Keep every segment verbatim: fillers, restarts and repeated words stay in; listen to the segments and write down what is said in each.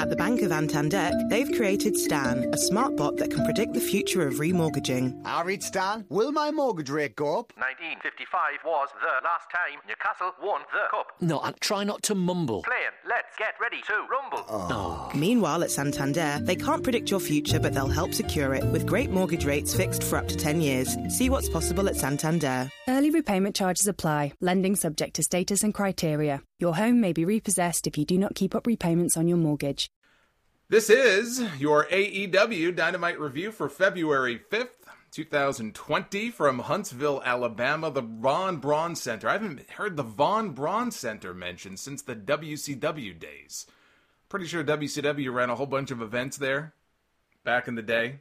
At the Bank of Antandek, they've created Stan, a smart bot that can predict the future of remortgaging. I read Stan, will my mortgage rate go up? nineteen fifty-five was the last time Newcastle won the cup. No, and try not to mumble. Playing, let's get ready to rumble. Oh. Meanwhile, at Santander, they can't predict your future, but they'll help secure it with great mortgage rates fixed for up to ten years. See what's possible at Santander. Early repayment charges apply. Lending subject to status and criteria. Your home may be repossessed if you do not keep up repayments on your mortgage. This is your A E W Dynamite review for February fifth, twenty twenty from Huntsville, Alabama, the Von Braun Center. I haven't heard the Von Braun Center mentioned since the W C W days. Pretty sure W C W ran a whole bunch of events there back in the day.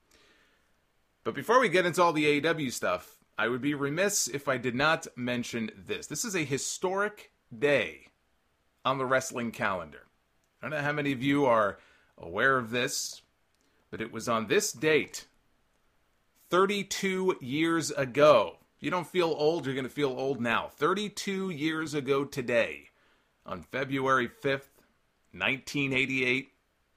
But before we get into all the A E W stuff, I would be remiss if I did not mention this. This is a historic day on the wrestling calendar. I don't know how many of you are aware of this, but it was on this date, thirty-two years ago. If you don't feel old, you're going to feel old now. thirty-two years ago today, on February fifth, nineteen eighty-eight,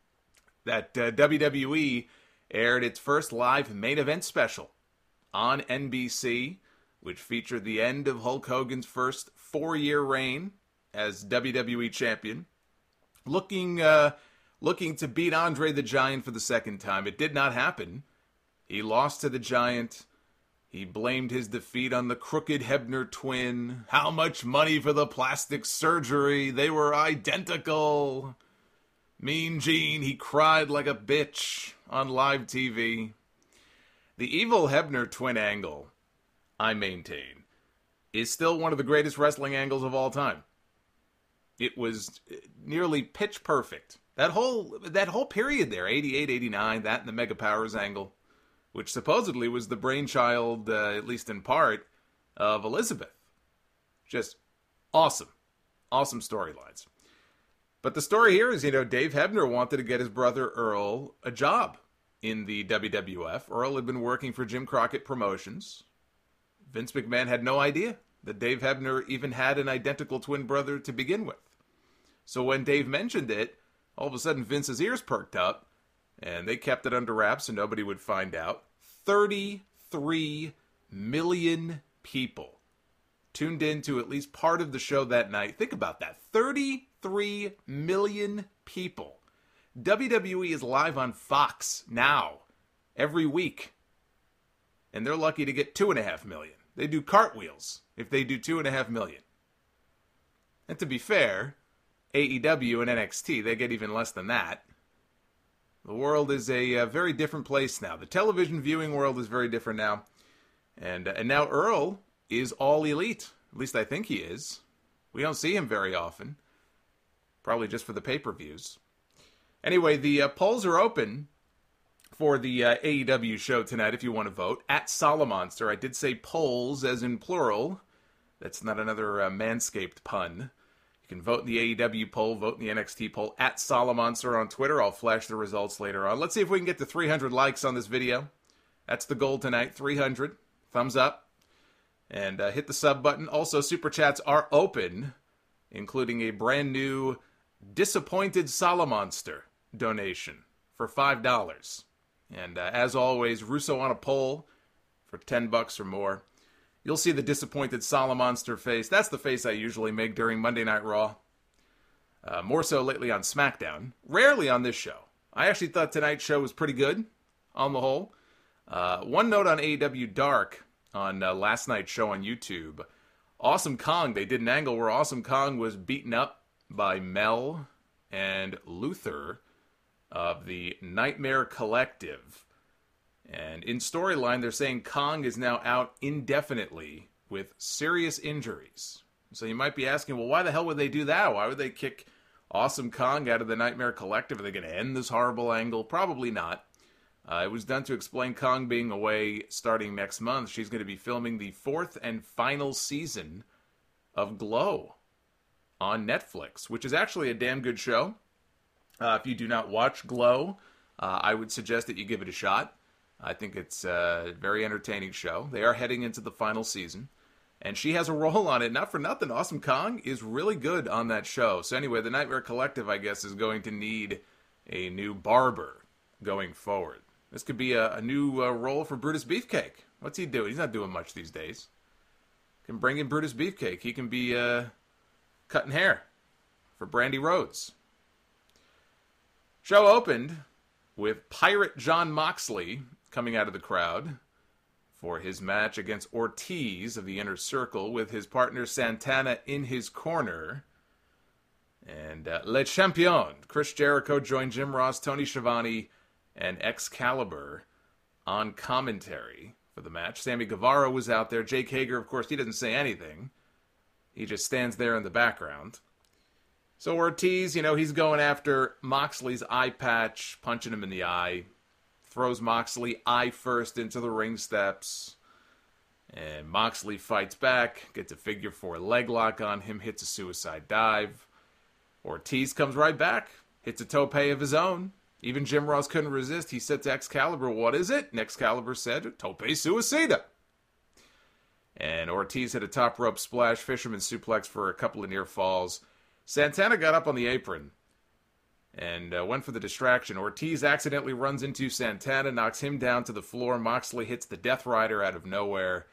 that uh, W W E aired its first live main event special on N B C, which featured the end of Hulk Hogan's first four-year reign as W W E champion, looking uh, looking to beat Andre the Giant for the second time. It did not happen. He lost to the Giant. He blamed his defeat on the crooked Hebner twin. How much money for the plastic surgery? They were identical. Mean Gene, he cried like a bitch on live T V. The evil Hebner twin angle, I maintain, is still one of the greatest wrestling angles of all time. It was nearly pitch perfect. That whole that whole period there, eighty-eight, eighty-nine, that and the Mega Powers angle, which supposedly was the brainchild, uh, at least in part, of Elizabeth. Just awesome. Awesome storylines. But the story here is, you know, Dave Hebner wanted to get his brother Earl a job in the W W F. Earl had been working for Jim Crockett Promotions. Vince McMahon had no idea that Dave Hebner even had an identical twin brother to begin with. So when Dave mentioned it, all of a sudden Vince's ears perked up, and they kept it under wraps so nobody would find out. thirty-three million people tuned in to at least part of the show that night. Think about that. thirty-three million people. W W E is live on Fox now, every week. And they're lucky to get two and a half million. They do cartwheels if they do two and a half million. And to be fair, A E W and N X T, they get even less than that. The world is a, a very different place now. The television viewing world is very different now. And, uh, and now Earl is all elite. At least I think he is. We don't see him very often. Probably just for the pay-per-views. Anyway, the uh, polls are open for the uh, A E W show tonight if you want to vote. At Solomonster, I did say polls as in plural. That's not another uh, Manscaped pun. You can vote in the A E W poll, vote in the N X T poll. At Solomonster on Twitter. I'll flash the results later on. Let's see if we can get to three hundred likes on this video. That's the goal tonight, three hundred. Thumbs up. And uh, hit the sub button. Also, Super Chats are open, including a brand new Disappointed Solomonster donation for five dollars. And uh, as always, Russo on a poll for ten bucks or more. You'll see the Disappointed Solomonster face. That's the face I usually make during Monday Night Raw. Uh, more so lately on SmackDown. Rarely on this show. I actually thought tonight's show was pretty good, on the whole. Uh, one note on A E W Dark, on uh, last night's show on YouTube. Awesome Kong, they did an angle where Awesome Kong was beaten up by Mel and Luther of the Nightmare Collective. And in storyline, they're saying Kong is now out indefinitely with serious injuries. So you might be asking, well, why the hell would they do that? Why would they kick Awesome Kong out of the Nightmare Collective? Are they going to end this horrible angle? Probably not. Uh, it was done to explain Kong being away starting next month. She's going to be filming the fourth and final season of Glow on Netflix, which is actually a damn good show. Uh, if you do not watch Glow, uh, I would suggest that you give it a shot. I think it's a very entertaining show. They are heading into the final season. And she has a role on it. Not for nothing, Awesome Kong is really good on that show. So anyway, the Nightmare Collective, I guess, is going to need a new barber going forward. This could be a, a new uh, role for Brutus Beefcake. What's he doing? He's not doing much these days. Can bring in Brutus Beefcake. He can be uh, cutting hair for Brandy Rhodes. Show opened with Pirate Jon Moxley coming out of the crowd for his match against Ortiz of the Inner Circle, with his partner Santana in his corner. And uh, Le Champion, Chris Jericho, joined Jim Ross, Tony Schiavone, and Excalibur on commentary for the match. Sammy Guevara was out there. Jake Hager, of course, he doesn't say anything. He just stands there in the background. So Ortiz, you know, he's going after Moxley's eye patch, punching him in the eye. Throws Moxley eye first into the ring steps. And Moxley fights back, gets a figure four leg lock on him, hits a suicide dive. Ortiz comes right back, hits a tope of his own. Even Jim Ross couldn't resist. He said to Excalibur, "What is it?" And Excalibur said, "Tope suicida." And Ortiz hit a top rope splash, fisherman suplex for a couple of near falls. Santana got up on the apron and uh, went for the distraction. Ortiz accidentally runs into Santana, knocks him down to the floor. Moxley hits the Death Rider out of nowhere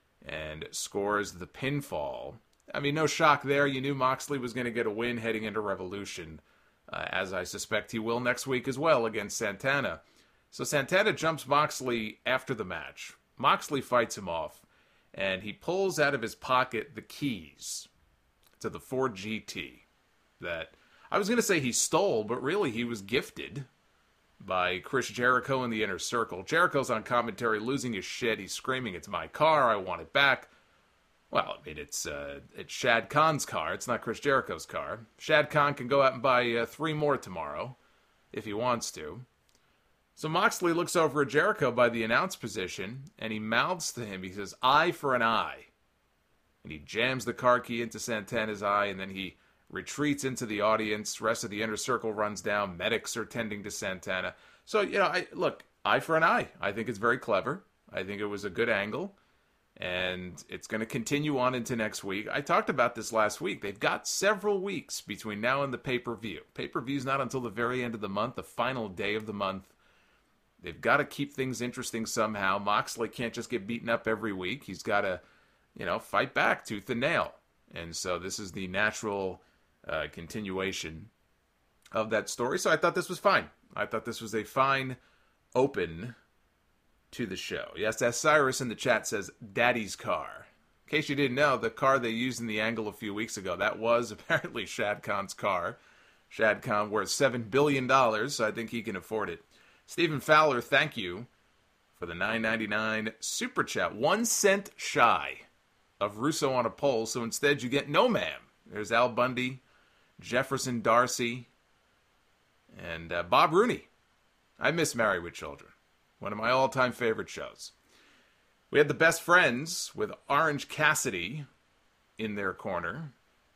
and scores the pinfall. I mean, no shock there. You knew Moxley was going to get a win heading into Revolution, uh, as I suspect he will next week as well against Santana. So Santana jumps Moxley after the match. Moxley fights him off, and he pulls out of his pocket the keys to the Ford G T that I was going to say he stole, but really he was gifted by Chris Jericho in the Inner Circle. Jericho's on commentary losing his shit. He's screaming, "It's my car, I want it back." Well, I mean, it's uh, it's Shad Khan's car. It's not Chris Jericho's car. Shad Khan can go out and buy uh, three more tomorrow if he wants to. So Moxley looks over at Jericho by the announce position, and he mouths to him. He says, "Eye for an eye." And he jams the car key into Santana's eye, and then he retreats into the audience. Rest of the Inner Circle runs down. Medics are tending to Santana. So, you know, I look, eye for an eye. I think it's very clever. I think it was a good angle. And it's going to continue on into next week. I talked about this last week. They've got several weeks between now and the pay-per-view. Pay-per-view's not until the very end of the month, the final day of the month. They've got to keep things interesting somehow. Moxley can't just get beaten up every week. He's got to, you know, fight back tooth and nail. And so this is the natural uh, continuation of that story. So I thought this was fine. I thought this was a fine open to the show. Yes, as Cyrus in the chat says, Daddy's car. In case you didn't know, the car they used in the angle a few weeks ago, that was apparently Shad Khan's car. Shad Khan worth seven billion dollars, so I think he can afford it. Stephen Fowler, thank you for the nine ninety-nine super chat. One cent shy of Russo on a poll, so instead you get no ma'am. There's Al Bundy, Jefferson Darcy, and uh, Bob Rooney. I miss Married with Children. One of my all-time favorite shows. We had the Best Friends with Orange Cassidy in their corner.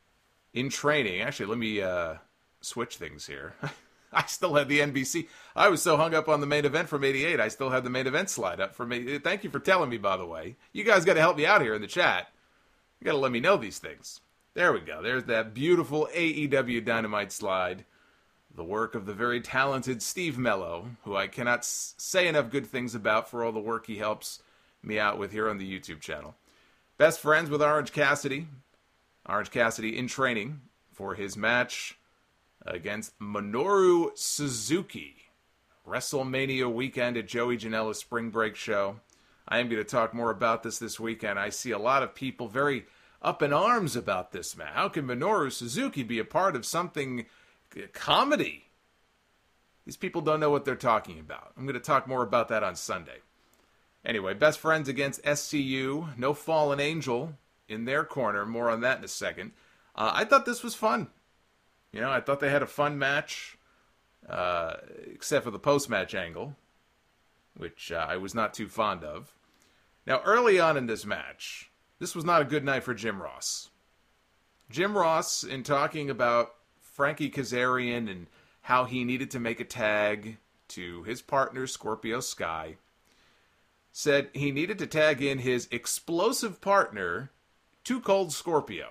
In training. Actually, let me uh, switch things here. I still had the N B C. I was so hung up on the main event from eighty-eight, I still had the main event slide up for me. Thank you for telling me, by the way. You guys got to help me out here in the chat. You got to let me know these things. There we go. There's that beautiful A E W Dynamite slide. The work of the very talented Steve Mello, who I cannot s- say enough good things about for all the work he helps me out with here on the YouTube channel. Best Friends with Orange Cassidy. Orange Cassidy in training for his match against Minoru Suzuki. WrestleMania weekend at Joey Janela's Spring Break show. I am going to talk more about this this weekend. I see a lot of people very up in arms about this match. How can Minoru Suzuki be a part of something comedy? These people don't know what they're talking about. I'm going to talk more about that on Sunday. Anyway, Best Friends against S C U. No Fallen Angel in their corner. More on that in a second. Uh, I thought this was fun. You know, I thought they had a fun match, uh, except for the post-match angle, which uh, I was not too fond of. Now, early on in this match, this was not a good night for Jim Ross. Jim Ross, in talking about Frankie Kazarian and how he needed to make a tag to his partner, Scorpio Sky, said he needed to tag in his explosive partner, Too Cold Scorpio.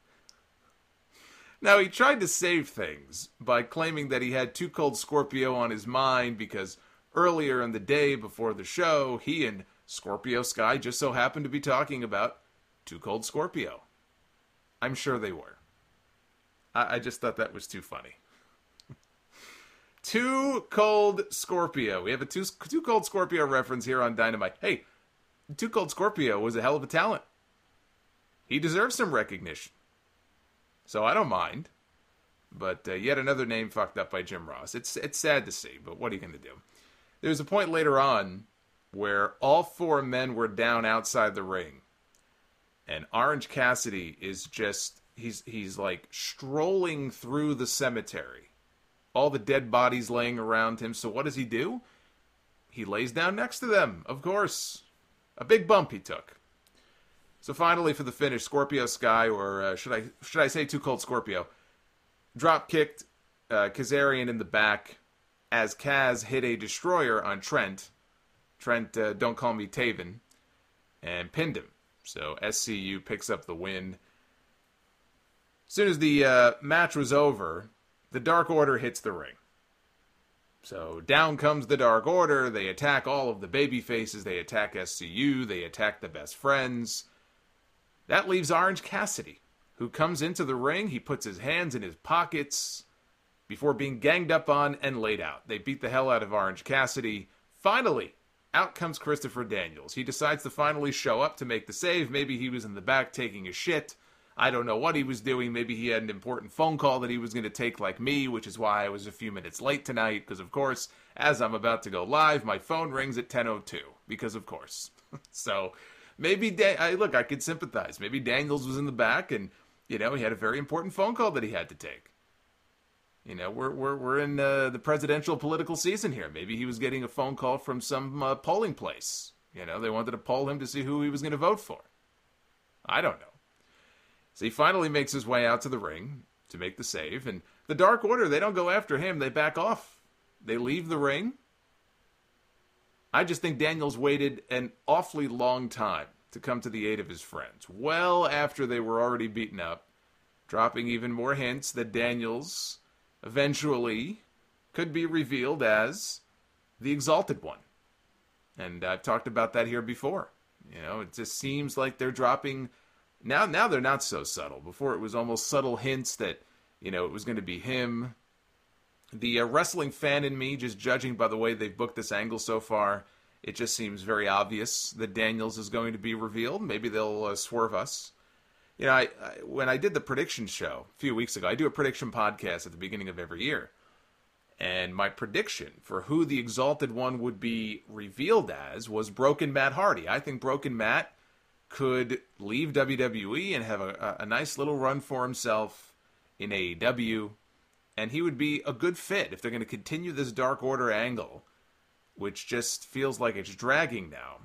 Now, he tried to save things by claiming that he had Too Cold Scorpio on his mind because earlier in the day before the show, he and Scorpio Sky just so happened to be talking about Too Cold Scorpio. I'm sure they were. I, I just thought that was too funny. Too Cold Scorpio. We have a Too, Too Cold Scorpio reference here on Dynamite. Hey, Too Cold Scorpio was a hell of a talent. He deserves some recognition. So I don't mind. But uh, yet another name fucked up by Jim Ross. It's it's sad to see, but what are you going to do? There's a point later on where all four men were down outside the ring. And Orange Cassidy is just, he's he's like strolling through the cemetery. All the dead bodies laying around him. So what does he do? He lays down next to them, of course. A big bump he took. So finally, for the finish, Scorpio Sky, or uh, should I should I say Too Cold Scorpio, drop kicked uh, Kazarian in the back as Kaz hit a destroyer on Trent. Trent, uh, don't call me Taven, and pinned him. So S C U picks up the win. As soon as the uh, match was over, the Dark Order hits the ring. So down comes the Dark Order. They attack all of the baby faces. They attack S C U. They attack the Best Friends. That leaves Orange Cassidy, who comes into the ring. He puts his hands in his pockets before being ganged up on and laid out. They beat the hell out of Orange Cassidy. Finally, out comes Christopher Daniels. He decides to finally show up to make the save. Maybe he was in the back taking a shit. I don't know what he was doing. Maybe he had an important phone call that he was going to take like me, which is why I was a few minutes late tonight. Because, of course, as I'm about to go live, my phone rings at ten oh two. Because, of course. So, maybe, da- I, look, I could sympathize. Maybe Daniels was in the back and, you know, he had a very important phone call that he had to take. You know, we're we're we're in uh, the presidential political season here. Maybe he was getting a phone call from some uh, polling place. You know, they wanted to poll him to see who he was going to vote for. I don't know. So he finally makes his way out to the ring to make the save. And the Dark Order, they don't go after him. They back off. They leave the ring. I just think Daniels waited an awfully long time to come to the aid of his friends. Well after they were already beaten up, dropping even more hints that Daniels eventually could be revealed as the Exalted One. And I've talked about that here before. You know, it just seems like they're dropping... Now now they're not so subtle. Before it was almost subtle hints that, you know, it was going to be him. The uh, wrestling fan in me, just judging by the way they've booked this angle so far, it just seems very obvious that Daniels is going to be revealed. Maybe they'll uh, swerve us. You know, I, I, when I did the prediction show a few weeks ago, I do a prediction podcast at the beginning of every year. And my prediction for who the Exalted One would be revealed as was Broken Matt Hardy. I think Broken Matt could leave W W E and have a, a nice little run for himself in A E W. And he would be a good fit if they're going to continue this Dark Order angle, which just feels like it's dragging now.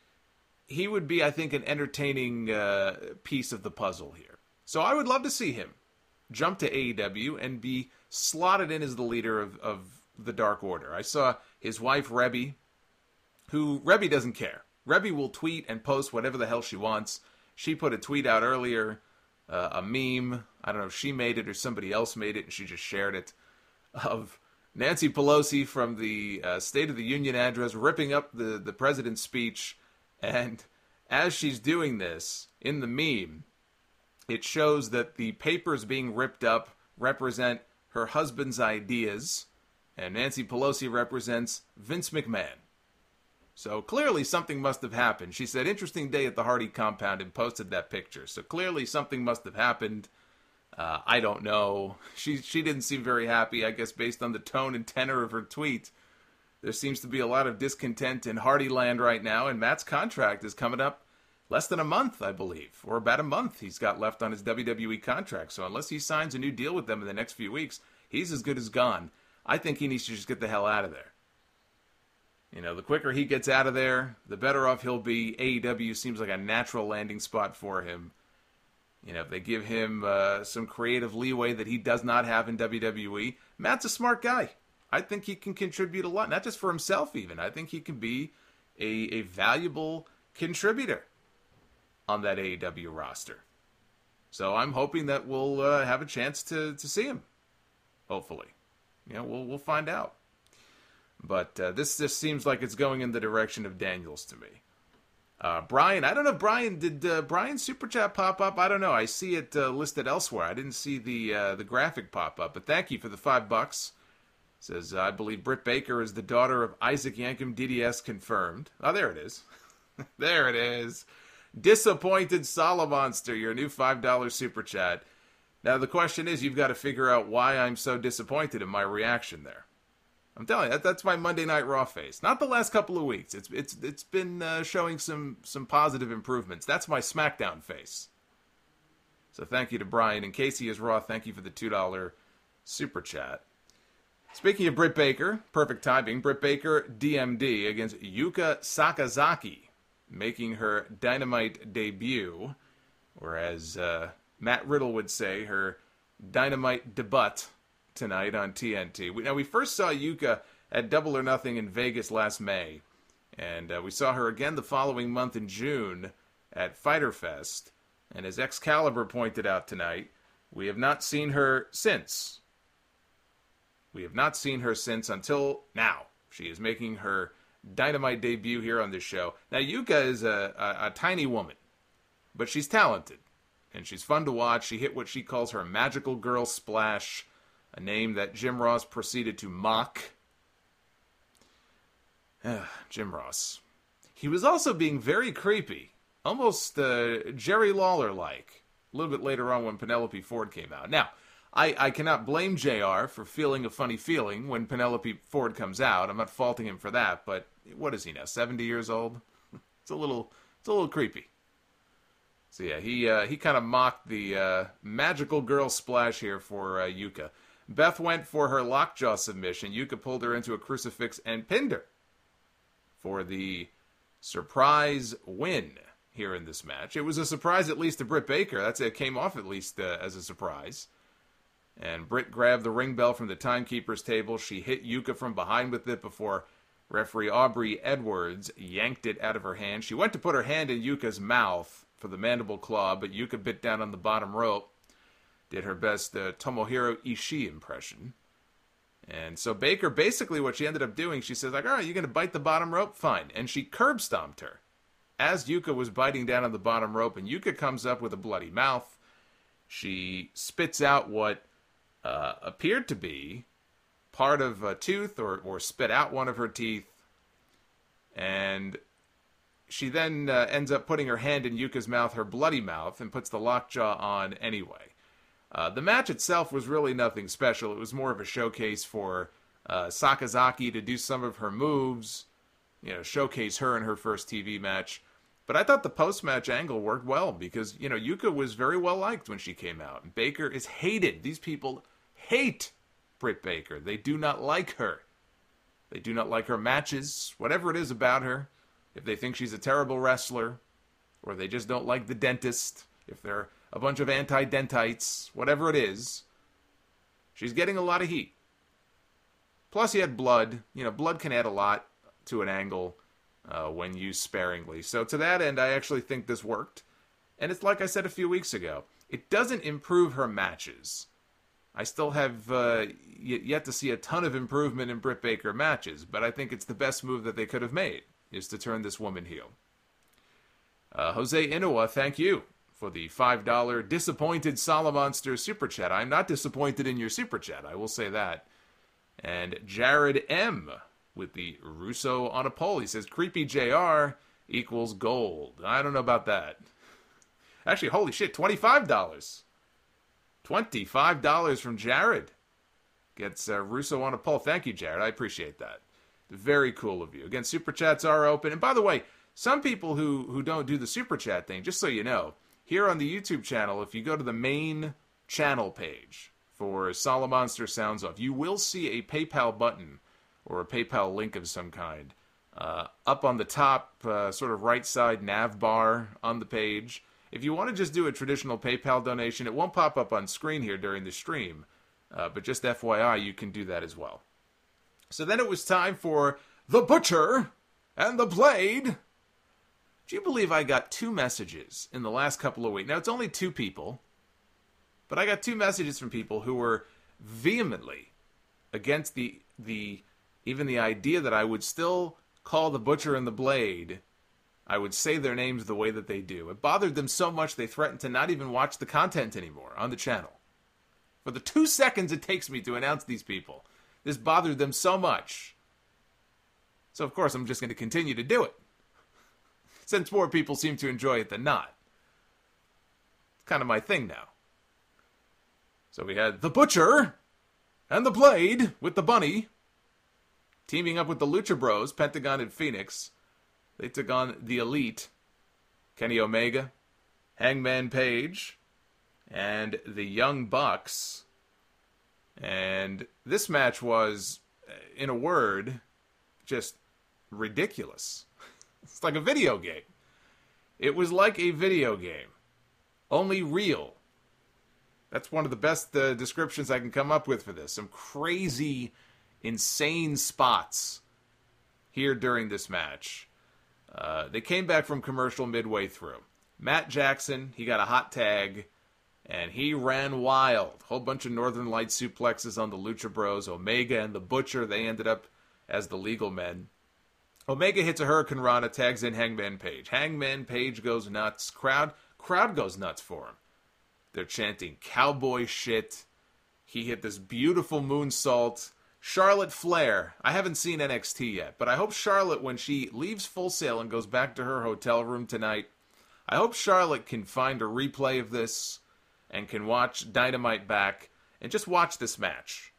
He would be, I think, an entertaining uh, piece of the puzzle here. So I would love to see him jump to A E W and be slotted in as the leader of, of the Dark Order. I saw his wife, Rebby, who, Rebby doesn't care. Rebby will tweet and post whatever the hell she wants. She put a tweet out earlier, uh, a meme, I don't know if she made it or somebody else made it, and she just shared it, of Nancy Pelosi from the uh, State of the Union address ripping up the, the president's speech. And as she's doing this, in the meme, it shows that the papers being ripped up represent her husband's ideas, and Nancy Pelosi represents Vince McMahon. So clearly something must have happened. She said, interesting day at the Hardy compound, and posted that picture. So clearly something must have happened. Uh, I don't know. She she didn't seem very happy, I guess, based on the tone and tenor of her tweet. There seems to be a lot of discontent in Hardy land right now, and Matt's contract is coming up less than a month, I believe, or about a month he's got left on his W W E contract. So unless he signs a new deal with them in the next few weeks, he's as good as gone. I think he needs to just get the hell out of there. You know, the quicker he gets out of there, the better off he'll be. A E W seems like a natural landing spot for him. You know, if they give him uh, some creative leeway that he does not have in W W E, Matt's a smart guy. I think he can contribute a lot, not just for himself even. I think he can be a, a valuable contributor on that A E W roster. So I'm hoping that we'll uh, have a chance to, to see him. Hopefully. You know, we'll, we'll find out. But uh, this just seems like it's going in the direction of Daniels to me. Uh, Brian, I don't know if Brian, did uh, Brian's Super Chat pop up? I don't know. I see it uh, listed elsewhere. I didn't see the uh, the graphic pop up. But thank you for the five bucks. Says, I believe Britt Baker is the daughter of Isaac Yankem, D D S confirmed. Oh, there it is. There it is. Disappointed Solomonster, your new five dollar Super Chat. Now, the question is, you've got to figure out why I'm so disappointed in my reaction there. I'm telling you, that, that's my Monday Night Raw face. Not the last couple of weeks. It's it's it's been uh, showing some some positive improvements. That's my SmackDown face. So thank you to Brian. And Casey is Raw, thank you for the two dollar Super Chat. Speaking of Britt Baker, perfect timing. Britt Baker, D M D, against Yuka Sakazaki, making her Dynamite debut. Whereas uh, Matt Riddle would say her Dynamite debut tonight on T N T. We, now, we first saw Yuka at Double or Nothing in Vegas last May, and uh, we saw her again the following month in June at Fyter Fest, and as Excalibur pointed out tonight, we have not seen her since. We have not seen her since until now. She is making her Dynamite debut here on this show. Now, Yuka is a, a, a tiny woman, but she's talented, and she's fun to watch. She hit what she calls her Magical Girl Splash, a name that Jim Ross proceeded to mock. Jim Ross. He was also being very creepy, almost uh, Jerry Lawler-like, a little bit later on when Penelope Ford came out. Now, I, I cannot blame J R for feeling a funny feeling when Penelope Ford comes out. I'm not faulting him for that, but what is he now, seventy years old? It's a little, it's a little creepy. So yeah, he uh, he kind of mocked the uh, Magical Girl Splash here for uh, Yuka. Beth went for her lockjaw submission. Yuka pulled her into a crucifix and pinned her for the surprise win here in this match. It was a surprise at least to Britt Baker. That's it came off at least uh, as a surprise. And Britt grabbed the ring bell from the timekeeper's table. She hit Yuka from behind with it before referee Aubrey Edwards yanked it out of her hand. She went to put her hand in Yuka's mouth for the mandible claw, but Yuka bit down on the bottom rope. Did her best uh, Tomohiro Ishii impression. And so Baker, basically what she ended up doing, she says, like, all right, you're going to bite the bottom rope? Fine. And she curb stomped her as Yuka was biting down on the bottom rope, and Yuka comes up with a bloody mouth. She spits out what uh, appeared to be part of a tooth or, or spit out one of her teeth. And she then uh, ends up putting her hand in Yuka's mouth, her bloody mouth, and puts the lockjaw on anyway. Uh, the match itself was really nothing special. It was more of a showcase for uh, Sakazaki to do some of her moves, you know, showcase her in her first T V match. But I thought the post-match angle worked well because, you know, Yuka was very well liked when she came out. And Baker is hated. These people hate Britt Baker. They do not like her. They do not like her matches, whatever it is about her. If they think she's a terrible wrestler, or they just don't like the dentist, if they're a bunch of anti-dentites, whatever it is, she's getting a lot of heat. Plus, he had blood. You know, blood can add a lot to an angle uh, when used sparingly. So to that end, I actually think this worked. And it's like I said a few weeks ago. It doesn't improve her matches. I still have uh, yet to see a ton of improvement in Britt Baker matches, but I think it's the best move that they could have made, is to turn this woman heel. Uh, Jose Inoue, thank you for the five dollar Disappointed Solomonster Super Chat. I'm not disappointed in your Super Chat, I will say that. And Jared M. with the Russo on a poll. He says, Creepy J R equals gold. I don't know about that. Actually, holy shit, twenty-five dollars. twenty-five dollars from Jared. Gets uh, Russo on a poll. Thank you, Jared. I appreciate that. Very cool of you. Again, Super Chats are open. And by the way, some people who, who don't do the Super Chat thing, just so you know, here on the YouTube channel, if you go to the main channel page for Solomonster Sounds Off, you will see a PayPal button or a PayPal link of some kind uh, up on the top uh, sort of right side nav bar on the page. If you want to just do a traditional PayPal donation, it won't pop up on screen here during the stream, uh, but just F Y I, you can do that as well. So then it was time for The Butcher and the Blade. Do you believe I got two messages in the last couple of weeks? Now, it's only two people, But I got two messages from people who were vehemently against the the even the idea that I would still call the Butcher and the Blade, I would say their names the way that they do. It bothered them so much they threatened to not even watch the content anymore on the channel. For the two seconds it takes me to announce these people, this bothered them so much. So of course I'm just going to continue to do it, since more people seem to enjoy it than not. It's kind of my thing now. So we had the Butcher and the Blade with the Bunny teaming up with the Lucha Bros, Pentagon and Phoenix. They took on the Elite, Kenny Omega, Hangman Page, and the Young Bucks. And this match was, in a word, just ridiculous. It's like a video game. It was like a video game, only real. That's one of the best uh, descriptions I can come up with for this. Some crazy, insane spots here during this match. Uh, they came back from commercial midway through. Matt Jackson, he got a hot tag, and he ran wild. Whole bunch of Northern Light suplexes on the Lucha Bros. Omega and the Butcher, they ended up as the legal men. Omega hits a Hurricane Rana, tags in Hangman Page. Hangman Page goes nuts. Crowd, crowd goes nuts for him. They're chanting cowboy shit. He hit this beautiful moonsault. Charlotte Flair. I haven't seen N X T yet, but I hope Charlotte, when she leaves Full Sail and goes back to her hotel room tonight, I hope Charlotte can find a replay of this and can watch Dynamite back and just watch this match.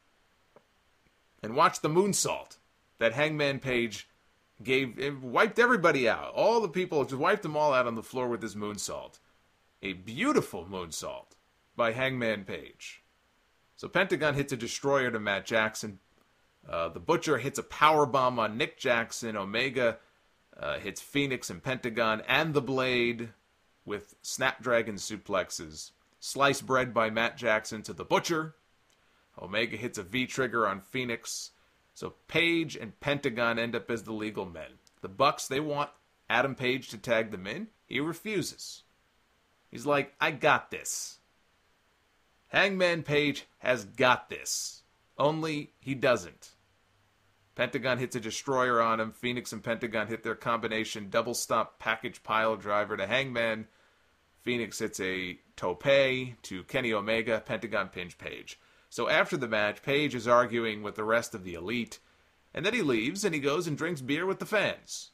And watch the moonsault that Hangman Page gave, it wiped everybody out. All the people, just wiped them all out on the floor with this moonsault. A beautiful moonsault by Hangman Page. So Pentagon hits a destroyer to Matt Jackson. Uh, the Butcher hits a powerbomb on Nick Jackson. Omega uh, hits Phoenix and Pentagon and the Blade with Snapdragon suplexes. Sliced bread by Matt Jackson to the Butcher. Omega hits a V-trigger on Phoenix. So Page and Pentagon end up as the legal men. The Bucks, they want Adam Page to tag them in. He refuses. He's like, I got this. Hangman Page has got this. Only he doesn't. Pentagon hits a destroyer on him. Phoenix and Pentagon hit their combination double stomp package pile driver to Hangman. Phoenix hits a tope to Kenny Omega. Pentagon pins Page. So after the match, Page is arguing with the rest of the Elite. And then he leaves and he goes and drinks beer with the fans.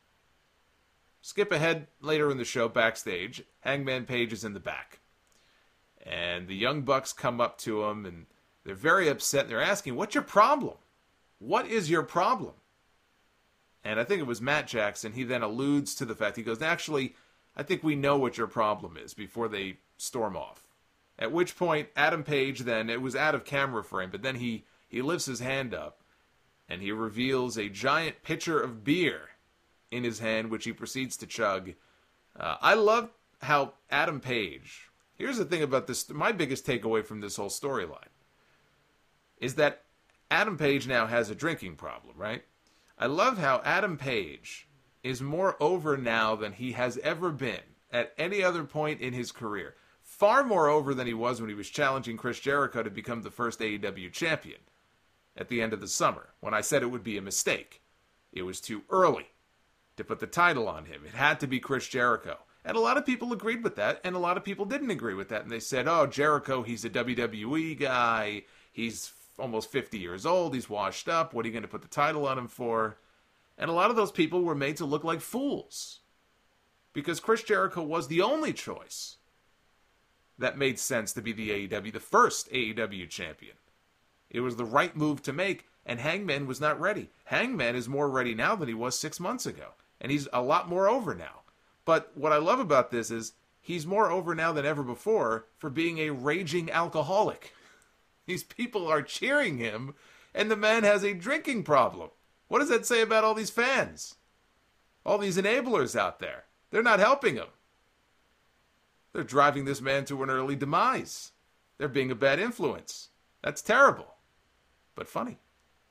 Skip ahead later in the show, backstage. Hangman Page is in the back. And the Young Bucks come up to him, and they're very upset. And they're asking, what's your problem? What is your problem? And I think it was Matt Jackson. He then alludes to the fact, he goes, actually, I think we know what your problem is, before they storm off. At which point, Adam Page then, it was out of camera frame, but then he, he lifts his hand up, and he reveals a giant pitcher of beer in his hand, which he proceeds to chug. Uh, I love how Adam Page, here's the thing about this, my biggest takeaway from this whole storyline, is that Adam Page now has a drinking problem, right? I love how Adam Page is more over now than he has ever been at any other point in his career. Far more over than he was when he was challenging Chris Jericho to become the first A E W champion at the end of the summer, when I said it would be a mistake. It was too early to put the title on him. It had to be Chris Jericho. And a lot of people agreed with that, and a lot of people didn't agree with that. And they said, oh, Jericho, he's a W W E guy. He's almost fifty years old. He's washed up. What are you going to put the title on him for? And a lot of those people were made to look like fools, because Chris Jericho was the only choice that made sense to be the A E W, the first A E W champion. It was the right move to make, and Hangman was not ready. Hangman is more ready now than he was six months ago, and he's a lot more over now. But what I love about this is he's more over now than ever before for being a raging alcoholic. These people are cheering him, and the man has a drinking problem. What does that say about all these fans? All these enablers out there. They're not helping him. They're driving this man to an early demise. They're being a bad influence. That's terrible, but funny.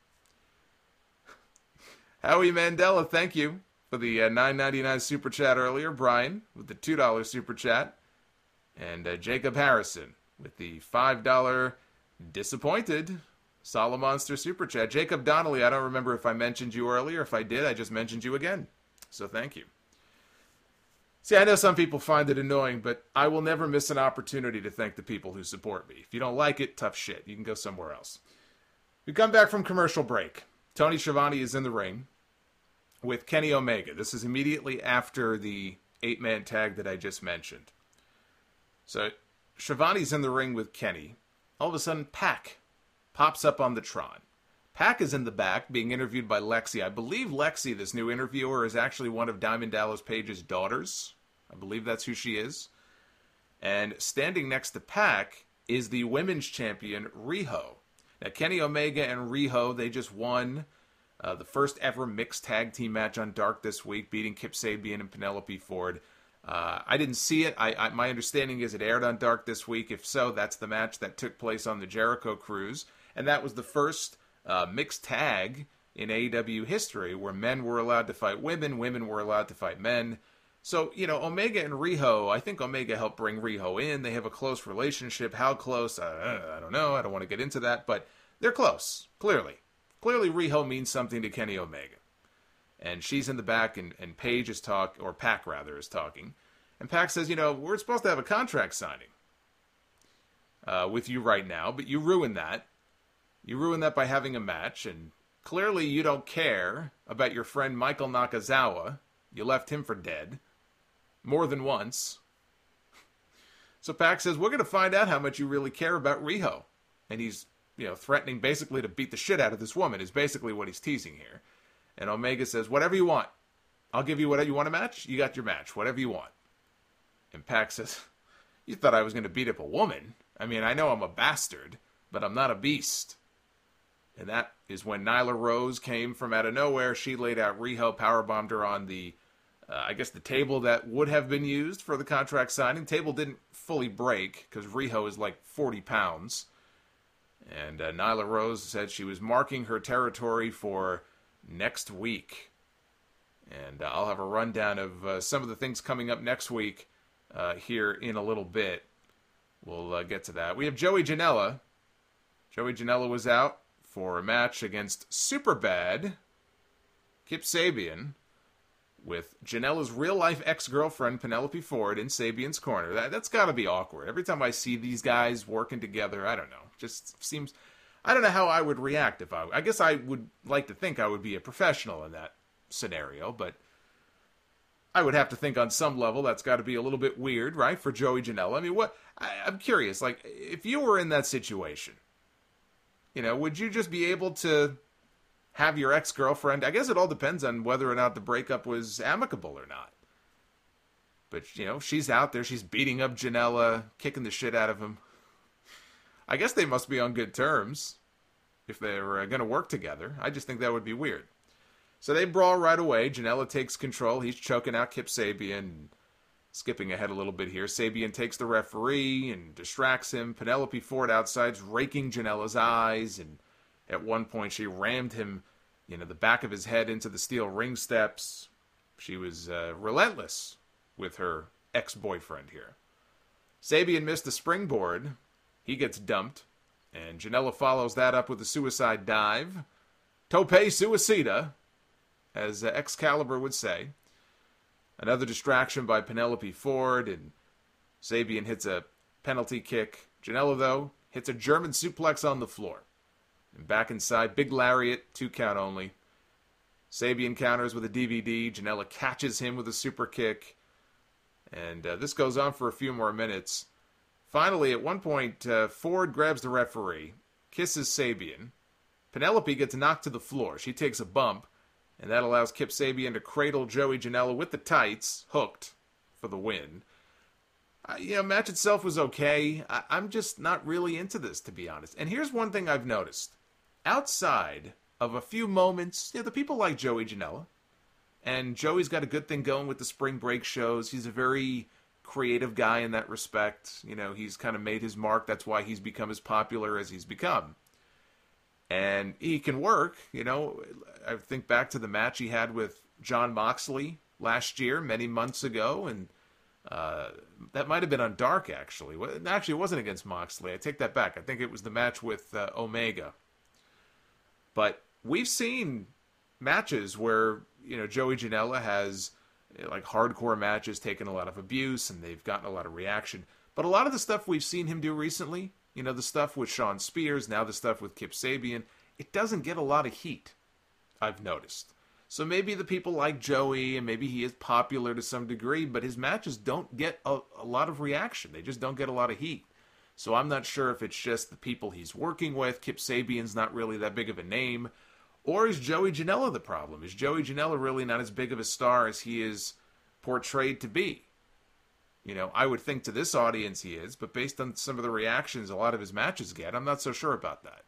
Howie Mandela, thank you for the uh, nine ninety-nine super chat earlier. Brian with the two dollars super chat. And uh, Jacob Harrison with the five dollars disappointed Solomonster Super Chat. Jacob Donnelly, I don't remember if I mentioned you earlier. If I did, I just mentioned you again. So thank you. See, I know some people find it annoying, but I will never miss an opportunity to thank the people who support me. If you don't like it, tough shit. You can go somewhere else. We come back from commercial break. Tony Schiavone is in the ring with Kenny Omega. This is immediately after the eight-man tag that I just mentioned. So Schiavone's in the ring with Kenny. All of a sudden, Pac pops up on the Tron. Pac is in the back being interviewed by Lexi. I believe Lexi, this new interviewer, is actually one of Diamond Dallas Page's daughters. I believe that's who she is. And standing next to Pac is the women's champion, Riho. Now, Kenny Omega and Riho, they just won uh, the first ever mixed tag team match on Dark this week, beating Kip Sabian and Penelope Ford. Uh, I didn't see it. I, I, my understanding is it aired on Dark this week. If so, that's the match that took place on the Jericho Cruise. And that was the first uh, mixed tag in A E W history where men were allowed to fight women, women were allowed to fight men. So, you know, Omega and Riho, I think Omega helped bring Riho in. They have a close relationship. How close? Uh, I don't know. I don't want to get into that. But they're close, clearly. Clearly, Riho means something to Kenny Omega. And she's in the back, and, and Paige is talk, or Pac rather, is talking. And Pac says, you know, we're supposed to have a contract signing uh, with you right now, but you ruined that. You ruined that by having a match, and clearly you don't care about your friend Michael Nakazawa. You left him for dead. More than once. So Pac says, we're going to find out how much you really care about Riho. And he's, you know, threatening basically to beat the shit out of this woman is basically what he's teasing here. And Omega says, whatever you want. I'll give you whatever you want a match. You got your match. Whatever you want. And Pac says, you thought I was going to beat up a woman? I mean, I know I'm a bastard, but I'm not a beast. And that is when Nyla Rose came from out of nowhere. She laid out Riho, powerbombed her on the, uh, I guess, the table that would have been used for the contract signing. The table didn't fully break because Riho is like forty pounds. And uh, Nyla Rose said she was marking her territory for next week. And uh, I'll have a rundown of uh, some of the things coming up next week uh, here in a little bit. We'll uh, get to that. We have Joey Janela. Joey Janela was out for a match against Superbad Kip Sabian with Janela's real-life ex-girlfriend Penelope Ford in Sabian's corner. That, that's got to be awkward. Every time I see these guys working together, I don't know. Just seems... I don't know how I would react if I... I guess I would like to think I would be a professional in that scenario, but I would have to think on some level that's got to be a little bit weird, right, for Joey Janela. I mean, what... I, I'm curious, like, if you were in that situation, you know, would you just be able to have your ex-girlfriend... I guess it all depends on whether or not the breakup was amicable or not. But, you know, she's out there, she's beating up Janela, kicking the shit out of him. I guess they must be on good terms if they're uh, going to work together. I just think that would be weird. So they brawl right away. Janela takes control. He's choking out Kip Sabian. Skipping ahead a little bit here. Sabian takes the referee and distracts him. Penelope Ford outside's raking Janela's eyes. And at one point she rammed him, you know, the back of his head into the steel ring steps. She was uh, relentless with her ex-boyfriend here. Sabian missed the springboard. He gets dumped, and Janela follows that up with a suicide dive. Tope suicida, as uh, Excalibur would say. Another distraction by Penelope Ford, and Sabian hits a penalty kick. Janela, though, hits a German suplex on the floor. And back inside, big lariat, two count only. Sabian counters with a D V D. Janela catches him with a super kick. And uh, this goes on for a few more minutes. Finally, at one point, uh, Ford grabs the referee, kisses Sabian. Penelope gets knocked to the floor. She takes a bump, and that allows Kip Sabian to cradle Joey Janela with the tights, hooked, for the win. Uh, you know, match itself was okay. I- I'm just not really into this, to be honest. And here's one thing I've noticed. Outside of a few moments, you know, the people like Joey Janela, and Joey's got a good thing going with the spring break shows. He's a very creative guy in that respect. You know, he's kind of made his mark. That's why he's become as popular as he's become. And he can work, you know. I think back to the match he had with Jon Moxley last year, many months ago, and Uh, that might have been on Dark, actually. Actually, it wasn't against Moxley. I take that back. I think it was the match with uh, Omega. But we've seen matches where, you know, Joey Janela has, like, hardcore matches, taken a lot of abuse, and they've gotten a lot of reaction. But a lot of the stuff we've seen him do recently, you know, the stuff with Shawn Spears, now the stuff with Kip Sabian, it doesn't get a lot of heat, I've noticed. So maybe the people like Joey, and maybe he is popular to some degree, but his matches don't get a, a lot of reaction. They just don't get a lot of heat. So I'm not sure if it's just the people he's working with. Kip Sabian's not really that big of a name. Or is Joey Janela the problem? Is Joey Janela really not as big of a star as he is portrayed to be? You know, I would think to this audience he is, but based on some of the reactions a lot of his matches get, I'm not so sure about that.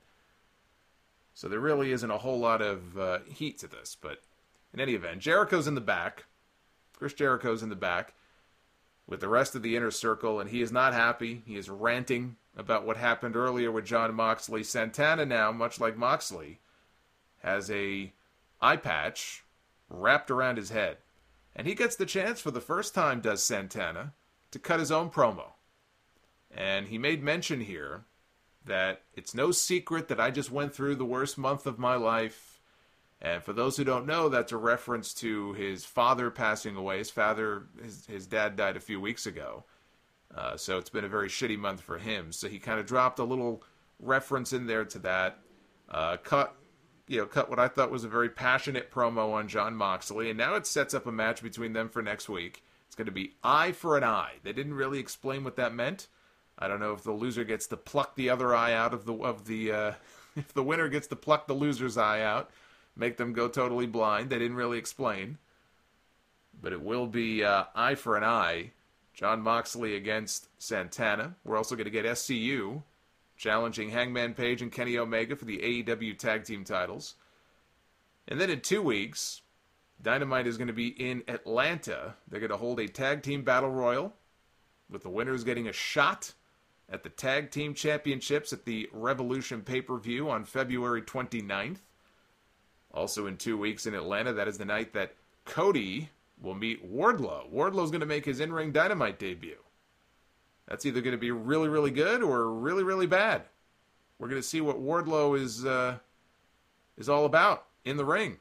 So there really isn't a whole lot of uh, heat to this, but in any event, Jericho's in the back. Chris Jericho's in the back with the rest of the Inner Circle, and he is not happy. He is ranting about what happened earlier with Jon Moxley. Santana now, much like Moxley, has a eye patch wrapped around his head. And he gets the chance for the first time, does Santana, to cut his own promo. And he made mention here that it's no secret that I just went through the worst month of my life. And for those who don't know, that's a reference to his father passing away. His father, his, his dad died a few weeks ago. Uh, so it's been a very shitty month for him. So he kind of dropped a little reference in there to that. Uh, cut, you know, cut what I thought was a very passionate promo on Jon Moxley. And now it sets up a match between them for next week. It's going to be eye for an eye. They didn't really explain what that meant. I don't know if the loser gets to pluck the other eye out of the, of the, uh, if the winner gets to pluck the loser's eye out, make them go totally blind. They didn't really explain. But it will be uh, eye for an eye. Jon Moxley against Santana. We're also going to get S C U challenging Hangman Page and Kenny Omega for the A E W Tag Team titles. And then in two weeks, Dynamite is going to be in Atlanta. They're going to hold a Tag Team Battle Royal with the winners getting a shot at the Tag Team Championships at the Revolution pay-per-view on February twenty-ninth. Also in two weeks in Atlanta, that is the night that Cody will meet Wardlow. Wardlow's going to make his in-ring Dynamite debut. That's either going to be really, really good or really, really bad. We're going to see what Wardlow is uh, is all about in the ring.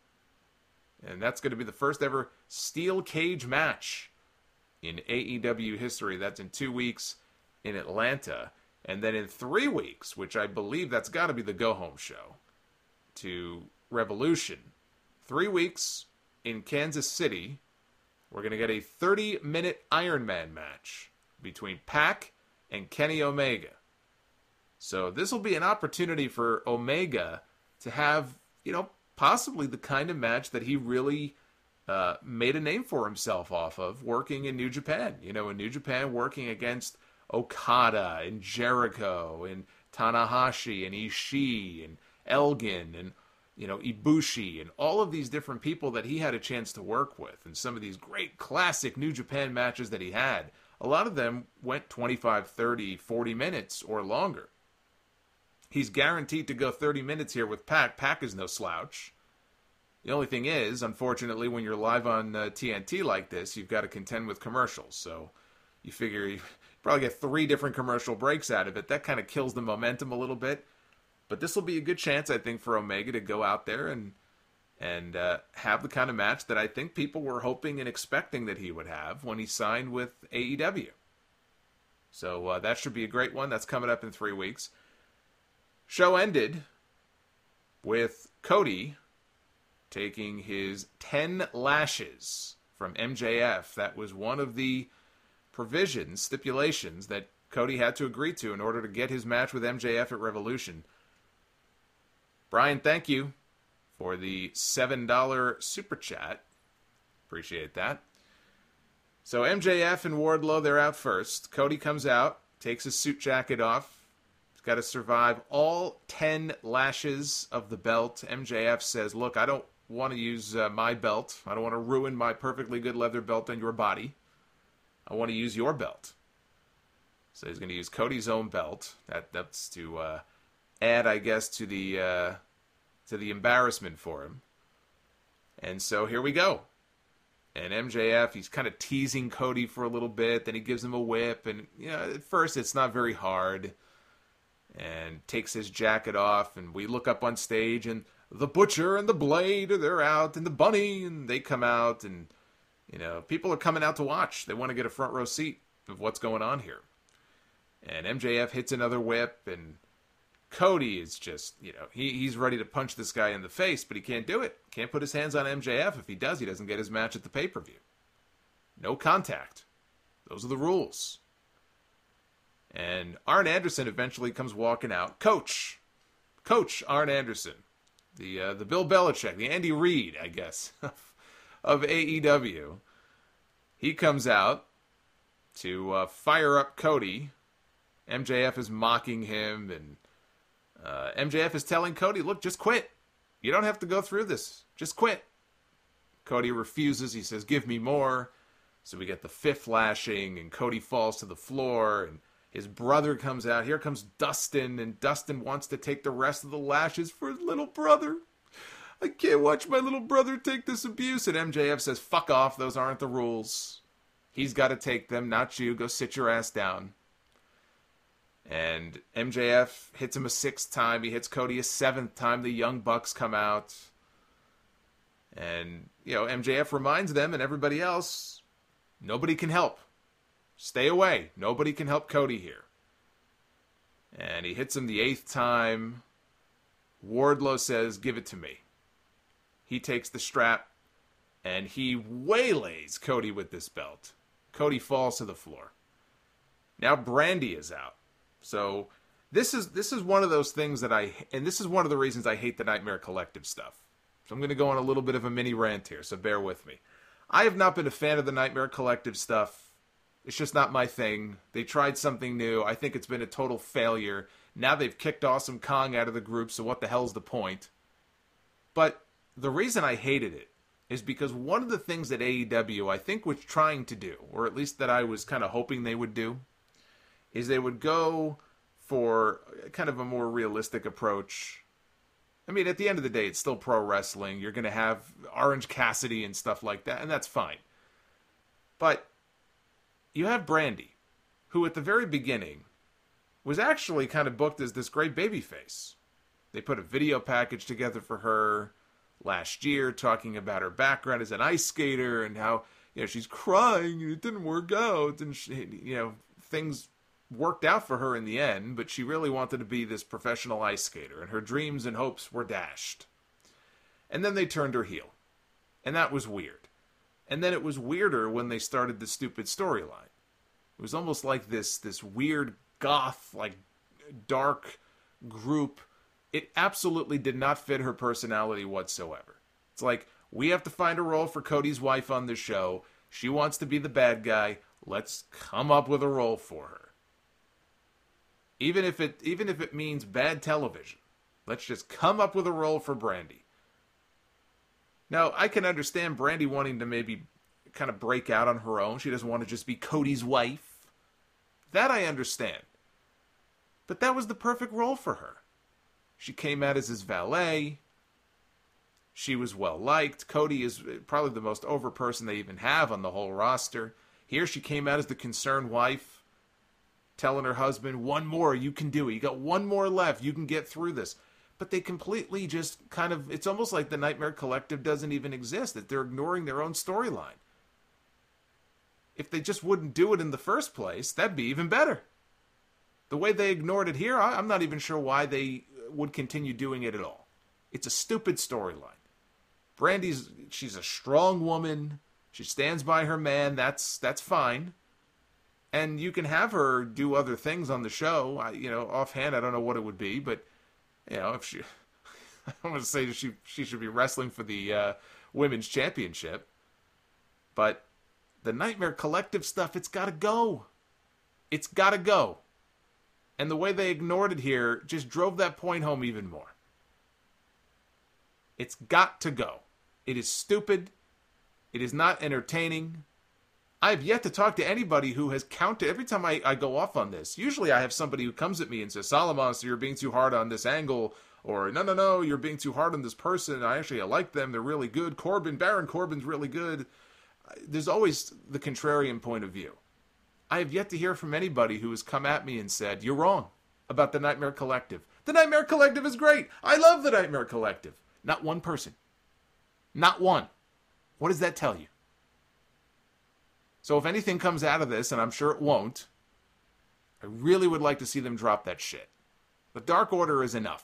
And that's going to be the first ever steel cage match in A E W history. That's in two weeks in Atlanta. And then in three weeks, which I believe that's got to be the go-home show, to Revolution. Three weeks in Kansas City, we're going to get a thirty-minute Iron Man match between Pac and Kenny Omega. So this will be an opportunity for Omega to have, you know, possibly the kind of match that he really uh, made a name for himself off of working in New Japan. You know, in New Japan, working against Okada and Jericho and Tanahashi and Ishii and Elgin and, you know, Ibushi and all of these different people that he had a chance to work with. And some of these great classic New Japan matches that he had, a lot of them went twenty-five, thirty, forty minutes or longer. He's guaranteed to go thirty minutes here with Pac. Pac is no slouch. The only thing is, unfortunately, when you're live on uh, T N T like this, you've got to contend with commercials. So you figure you probably get three different commercial breaks out of it. That kind of kills the momentum a little bit. But this will be a good chance, I think, for Omega to go out there and and uh, have the kind of match that I think people were hoping and expecting that he would have when he signed with A E W. So uh, that should be a great one. That's coming up in three weeks. Show ended with Cody taking his ten lashes from M J F. That was one of the provisions, stipulations, that Cody had to agree to in order to get his match with M J F at Revolution. Brian, thank you for the seven dollars super chat. Appreciate that. So M J F and Wardlow, they're out first. Cody comes out, takes his suit jacket off. He's got to survive all ten lashes of the belt. M J F says, look, I don't want to use uh, my belt. I don't want to ruin my perfectly good leather belt on your body. I want to use your belt. So he's going to use Cody's own belt. That That's to uh, add, I guess, to the uh, to the embarrassment for him. And so here we go. And M J F, he's kind of teasing Cody for a little bit. Then he gives him a whip. And, you know, at first it's not very hard. And takes his jacket off. And we look up on stage. And the Butcher and the Blade, they're out. And the Bunny, and they come out. And, you know, people are coming out to watch. They want to get a front row seat of what's going on here. And M J F hits another whip. And Cody is just, you know, he, he's ready to punch this guy in the face, but he can't do it. Can't put his hands on M J F. If he does, he doesn't get his match at the pay-per-view. No contact. Those are the rules. And Arn Anderson eventually comes walking out. Coach. Coach Arn Anderson. The uh, the Bill Belichick, the Andy Reid, I guess, of A E W. He comes out to uh, fire up Cody. M J F is mocking him, and Uh, M J F is telling Cody, look, just quit. You don't have to go through this. Just quit. Cody refuses. He says, give me more. So we get the fifth lashing, and Cody falls to the floor, and his brother comes out. Here comes Dustin, and Dustin wants to take the rest of the lashes for his little brother. I can't watch my little brother take this abuse. And M J F says, fuck off. Those aren't the rules. He's got to take them, not you. Go sit your ass down. And M J F hits him a sixth time. He hits Cody a seventh time. The Young Bucks come out. And, you know, M J F reminds them and everybody else, nobody can help. Stay away. Nobody can help Cody here. And he hits him the eighth time. Wardlow says, give it to me. He takes the strap, and he waylays Cody with this belt. Cody falls to the floor. Now Brandy is out. So this is this is one of those things that I, and this is one of the reasons I hate the Nightmare Collective stuff. So I'm going to go on a little bit of a mini rant here, so bear with me. I have not been a fan of the Nightmare Collective stuff. It's just not my thing. They tried something new. I think it's been a total failure. Now they've kicked Awesome Kong out of the group, so what the hell's the point? But the reason I hated it is because one of the things that A E W, I think, was trying to do, or at least that I was kind of hoping they would do, is they would go for kind of a more realistic approach. I mean, at the end of the day, it's still pro wrestling. You're going to have Orange Cassidy and stuff like that, and that's fine. But you have Brandy, who at the very beginning was actually kind of booked as this great babyface. They put a video package together for her last year talking about her background as an ice skater and how, you know, she's crying and it didn't work out, and she, you know, things worked out for her in the end, but she really wanted to be this professional ice skater, and her dreams and hopes were dashed. And then they turned her heel. And that was weird. And then it was weirder when they started the stupid storyline. It was almost like this, this weird goth, like, dark group. It absolutely did not fit her personality whatsoever. It's like, we have to find a role for Cody's wife on this show. She wants to be the bad guy. Let's come up with a role for her. Even if it even if it means bad television, let's just come up with a role for Brandy. Now, I can understand Brandy wanting to maybe kind of break out on her own. She doesn't want to just be Cody's wife. That I understand. But that was the perfect role for her. She came out as his valet. She was well liked. Cody is probably the most over person they even have on the whole roster. Here she came out as the concerned wife, telling her husband, one more, you can do it. You got one more left. You can get through this. But they completely just kind of, it's almost like the Nightmare Collective doesn't even exist, that they're ignoring their own storyline. If they just wouldn't do it in the first place, that'd be even better. The way they ignored it here, I'm not even sure why they would continue doing it at all. It's a stupid storyline. Brandy's, she's a strong woman. She stands by her man. That's that's fine. And you can have her do other things on the show. I, you know, offhand, I don't know what it would be, but, you know, if she, I don't want to say she she should be wrestling for the uh, women's championship, but the Nightmare Collective stuff, it's got to go. It's got to go. And the way they ignored it here just drove that point home even more. It's got to go. It is stupid. It is not entertaining. I have yet to talk to anybody who has counted. Every time I, I go off on this, usually I have somebody who comes at me and says, Solomon, so you're being too hard on this angle. Or, no, no, no, you're being too hard on this person. I actually I like them. They're really good. Corbin, Baron Corbin's really good. there's always the contrarian point of view. I have yet to hear from anybody who has come at me and said, you're wrong about the Nightmare Collective. The Nightmare Collective is great. I love the Nightmare Collective. Not one person. Not one. What does that tell you? So if anything comes out of this, and I'm sure it won't, I really would like to see them drop that shit. The Dark Order is enough.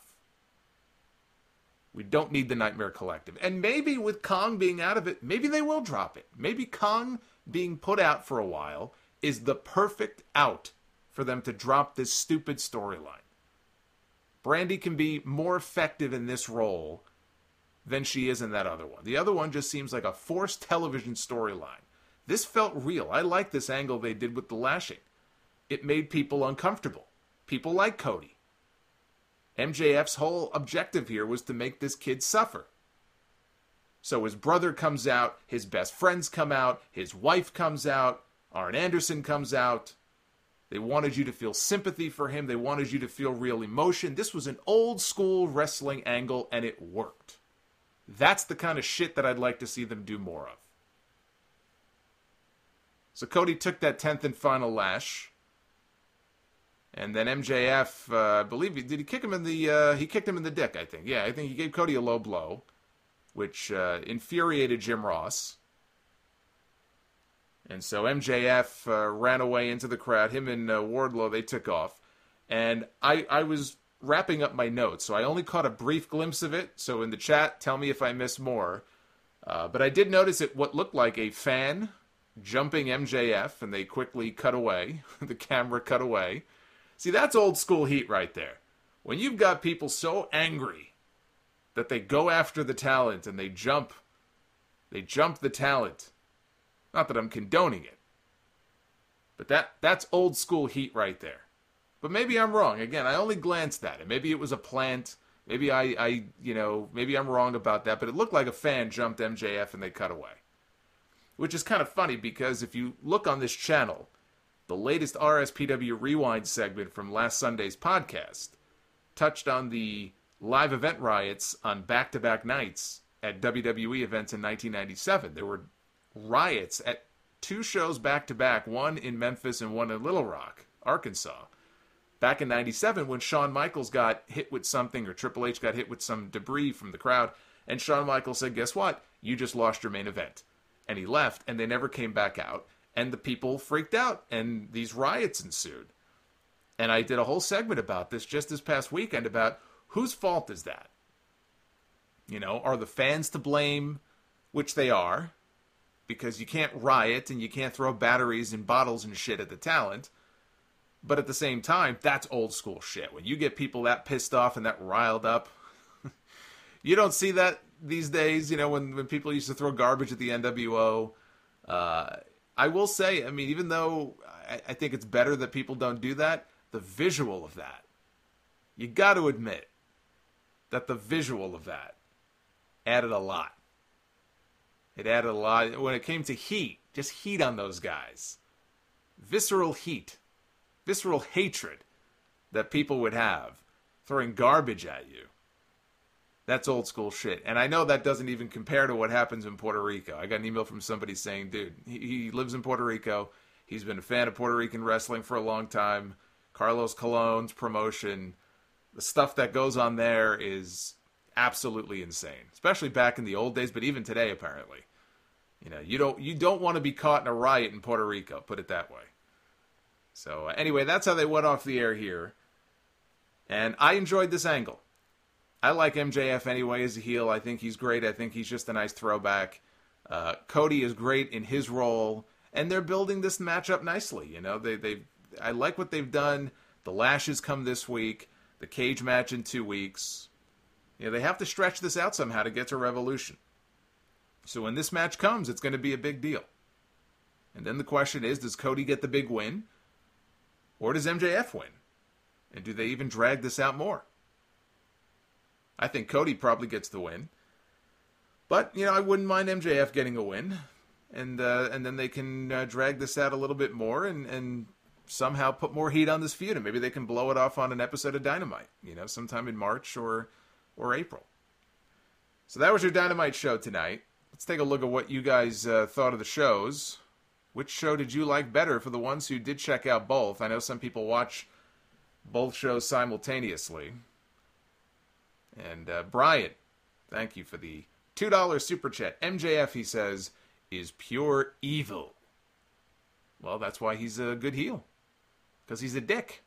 We don't need the Nightmare Collective. And maybe with Kong being out of it, maybe they will drop it. Maybe Kong being put out for a while is the perfect out for them to drop this stupid storyline. Brandy can be more effective in this role than she is in that other one. The other one just seems like a forced television storyline. This felt real. I like this angle they did with the lashing. It made people uncomfortable. People like Cody. M J F's whole objective here was to make this kid suffer. So his brother comes out, his best friends come out, his wife comes out, Arn Anderson comes out. They wanted you to feel sympathy for him. They wanted you to feel real emotion. This was an old school wrestling angle, and it worked. That's the kind of shit that I'd like to see them do more of. So Cody took that tenth and final lash. And then M J F, uh, I believe, did he kick him in the, uh, he kicked him in the dick, I think. Yeah, I think he gave Cody a low blow, which uh, infuriated Jim Ross. And so M J F uh, ran away into the crowd. Him and uh, Wardlow, they took off. And I, I was wrapping up my notes, so I only caught a brief glimpse of it. So in the chat, tell me if I missed more. Uh, but I did notice it what looked like a fan jumping M J F, and they quickly cut away. The camera cut away. See, that's old school heat right there. When you've got people so angry that they go after the talent and they jump, they jump the talent. Not that I'm condoning it, but that that's old school heat right there. But maybe I'm wrong. Again, I only glanced at it. Maybe it was a plant. Maybe I, I, you know, maybe I'm wrong about that. But it looked like a fan jumped M J F and they cut away. Which is kind of funny because if you look on this channel, the latest R S P W Rewind segment from last Sunday's podcast touched on the live event riots on back-to-back nights at W W E events in nineteen ninety-seven. There were riots at two shows back-to-back, one in Memphis and one in Little Rock, Arkansas. Back in ninety-seven when Shawn Michaels got hit with something, or Triple H got hit with some debris from the crowd, and Shawn Michaels said, guess what? You just lost your main event. And he left, and they never came back out. And the people freaked out, and these riots ensued. And I did a whole segment about this just this past weekend about whose fault is that? You know, are the fans to blame? Which they are, because you can't riot and you can't throw batteries and bottles and shit at the talent. But at the same time, that's old school shit. When you get people that pissed off and that riled up, you don't see that these days, you know, when, when people used to throw garbage at the N W O. Uh... I will say, I mean, even though I, I think it's better that people don't do that, the visual of that, you got to admit that the visual of that added a lot. It added a lot. When it came to heat, just heat on those guys. Visceral heat. Visceral hatred that people would have throwing garbage at you. That's old school shit. And I know that doesn't even compare to what happens in Puerto Rico. I got an email from somebody saying, dude, he, he lives in Puerto Rico. He's been a fan of Puerto Rican wrestling for a long time. Carlos Colon's promotion. The stuff that goes on there is absolutely insane. Especially back in the old days, but even today, apparently. You know, you don't you don't want to be caught in a riot in Puerto Rico, put it that way. So, uh, anyway, that's how they went off the air here. And I enjoyed this angle. I like M J F anyway as a heel. I think he's great. I think he's just a nice throwback. Uh, Cody is great in his role, and they're building this matchup nicely. You know, they they I like what they've done. The lashes come this week. The cage match in two weeks. You know, they have to stretch this out somehow to get to Revolution. So when this match comes, it's going to be a big deal. And then the question is, does Cody get the big win, or does M J F win? And do they even drag this out more? I think Cody probably gets the win. But, you know, I wouldn't mind M J F getting a win. And uh, and then they can uh, drag this out a little bit more and, and somehow put more heat on this feud. And maybe they can blow it off on an episode of Dynamite, you know, sometime in March or or April. So that was your Dynamite show tonight. Let's Let's take a look at what you guys uh, thought of the shows. Which show did you like better for the ones who did check out both? I know some people watch both shows simultaneously. And uh, Brian, thank you for the two dollars super chat. M J F, he says, is pure evil. Well, that's why he's a good heel. Because he's a dick.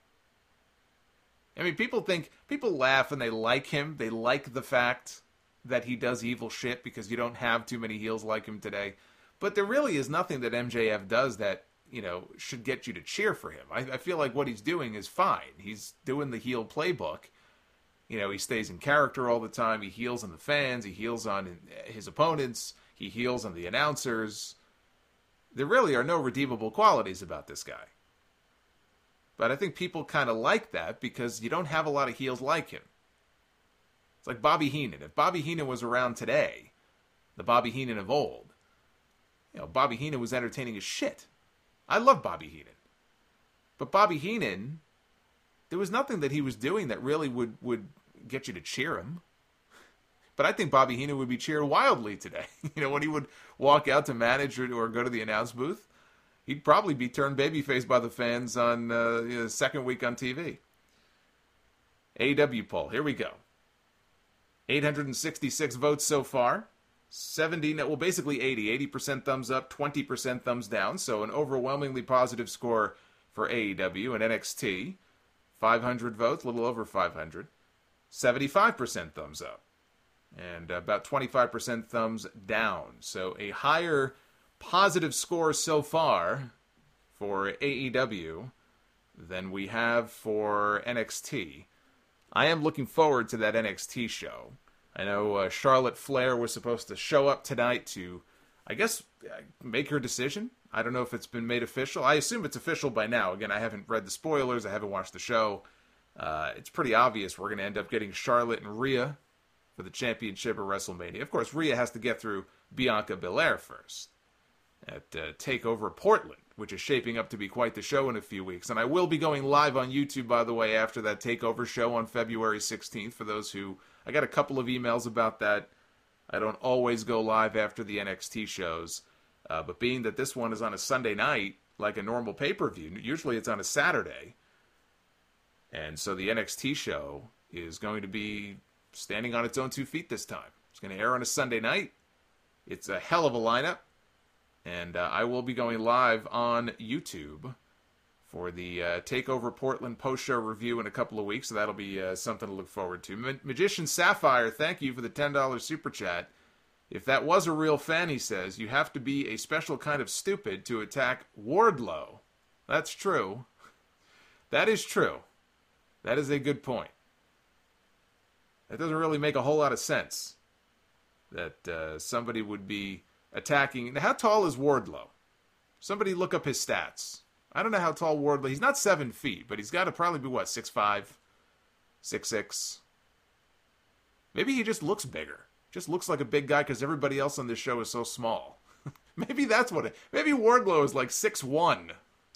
I mean, people think, people laugh and they like him. They like the fact that he does evil shit because you don't have too many heels like him today. But there really is nothing that M J F does that, you know, should get you to cheer for him. I, I feel like what he's doing is fine. He's doing the heel playbook. You know, he stays in character all the time. He heals on the fans. He heals on his opponents. He heals on the announcers. There really are no redeemable qualities about this guy. But I think people kind of like that because you don't have a lot of heels like him. It's like Bobby Heenan. If Bobby Heenan was around today, the Bobby Heenan of old, you know, Bobby Heenan was entertaining as shit. I love Bobby Heenan. But Bobby Heenan, there was nothing that he was doing that really would, would get you to cheer him. But I think Bobby Heenan would be cheered wildly today. You know, when he would walk out to manage or, or go to the announce booth, he'd probably be turned babyface by the fans on uh, you know, the second week on T V. A E W poll. Here we go. eight hundred sixty-six votes so far. seventy, well, basically eighty. eighty percent thumbs up, twenty percent thumbs down. So an overwhelmingly positive score for A E W and N X T. five hundred votes, a little over five hundred. seventy-five percent thumbs up. And about twenty-five percent thumbs down. So a higher positive score so far for A E W than we have for N X T. I am looking forward to that N X T show. I know uh, Charlotte Flair was supposed to show up tonight to, I guess, make her decision. I don't know if it's been made official. I assume it's official by now. Again, I haven't read the spoilers. I haven't watched the show. Uh, it's pretty obvious we're going to end up getting Charlotte and Rhea for the championship of WrestleMania. Of course, Rhea has to get through Bianca Belair first at uh, TakeOver Portland, which is shaping up to be quite the show in a few weeks. And I will be going live on YouTube, by the way, after that TakeOver show on February sixteenth. For those who, I got a couple of emails about that. I don't always go live after the N X T shows. Uh, but being that this one is on a Sunday night, like a normal pay-per-view, usually it's on a Saturday. And so the N X T show is going to be standing on its own two feet this time. It's going to air on a Sunday night. It's a hell of a lineup. And uh, I will be going live on YouTube for the uh, TakeOver Portland post-show review in a couple of weeks. So that'll be uh, something to look forward to. Ma- Magician Sapphire, thank you for the ten dollars super chat. If that was a real fan, he says, you have to be a special kind of stupid to attack Wardlow. That's true. That is true. That is a good point. That doesn't really make a whole lot of sense. That uh, somebody would be attacking. Now, how tall is Wardlow? Somebody look up his stats. I don't know how tall Wardlow. He's not seven feet, but he's got to probably be what, six five, six six. Maybe he just looks bigger. Just looks like a big guy because everybody else on this show is so small. Maybe that's what it. Maybe Wardlow is like six one.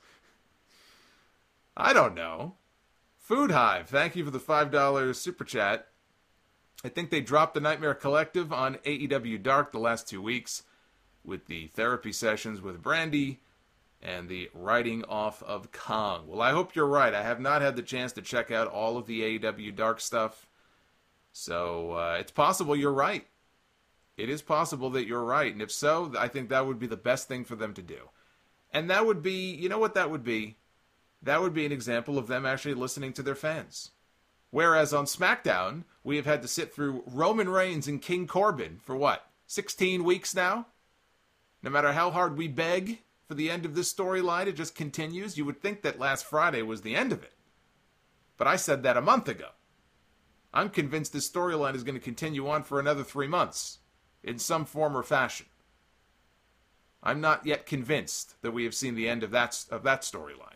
I don't know. Food Hive, thank you for the five dollars super chat. I think they dropped the Nightmare Collective on A E W Dark the last two weeks with the therapy sessions with Brandy and the writing off of Kong. Well, I hope you're right. I have not had the chance to check out all of the A E W Dark stuff. So uh, it's possible you're right. It is possible that you're right. And if so, I think that would be the best thing for them to do. And that would be, you know what that would be? That would be an example of them actually listening to their fans. Whereas on SmackDown, we have had to sit through Roman Reigns and King Corbin for what, sixteen weeks now? No matter how hard we beg for the end of this storyline, it just continues. You would think that last Friday was the end of it. But I said that a month ago. I'm convinced this storyline is going to continue on for another three months, in some form or fashion. I'm not yet convinced that we have seen the end of that, of that storyline.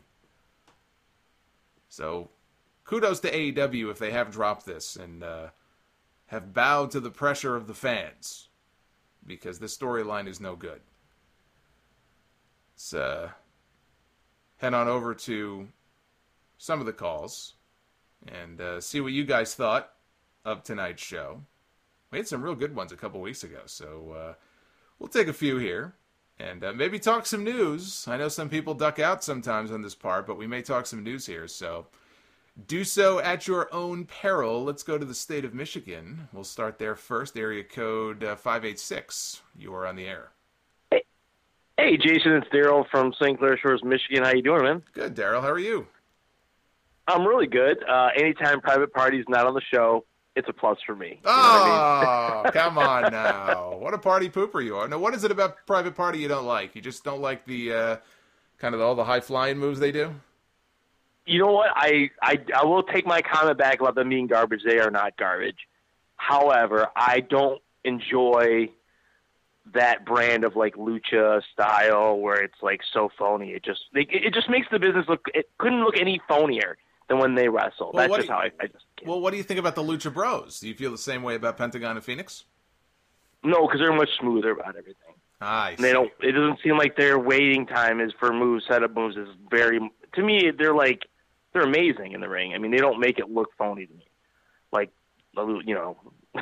So, kudos to A E W if they have dropped this and uh, have bowed to the pressure of the fans, because this storyline is no good. Let's uh, head on over to some of the calls and uh, see what you guys thought of tonight's show. We had some real good ones a couple weeks ago, so uh, we'll take a few here. And uh, maybe talk some news. I know some people duck out sometimes on this part, but we may talk some news here. So do so at your own peril. Let's go to the state of Michigan. We'll start there first. Area code uh, five eight six. You are on the air. Hey, hey Jason, it's Daryl from Saint Clair Shores, Michigan. How you doing, man? Good, Daryl. How are you? I'm really good. Uh, anytime Private Party's not on the show, it's a plus for me. Oh, you know what I mean? Come on now. What a party pooper you are. Now, what is it about Private Party you don't like? You just don't like the uh, kind of all the high-flying moves they do? You know what? I, I, I will take my comment back about them being garbage. They are not garbage. However, I don't enjoy that brand of, like, lucha style where it's, like, so phony. It just it, it just makes the business look – it couldn't look any phonier than when they wrestle. Well, That's just you, how I, I just can't. Well, what do you think about the Lucha Bros? Do you feel the same way about Pentagon and Phoenix? No, because they're much smoother about everything. I And they don't. It doesn't seem like their waiting time is for moves, setup moves is very. To me, they're like they're amazing in the ring. I mean, they don't make it look phony to me, like you know,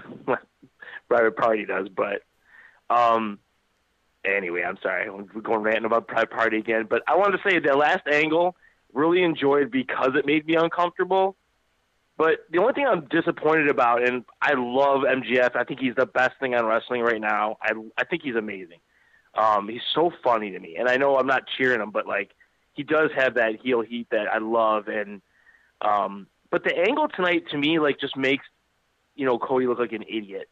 Private Party does. But um, anyway, I'm sorry, we're going ranting about Private Party again. But I wanted to say the last angle. Really enjoyed because it made me uncomfortable. But the only thing I'm disappointed about, and I love M J F. I think he's the best thing on wrestling right now. I I think he's amazing. Um, he's so funny to me. And I know I'm not cheering him, but, like, he does have that heel heat that I love. And um, but the angle tonight, to me, like, just makes, you know, Cody look like an idiot.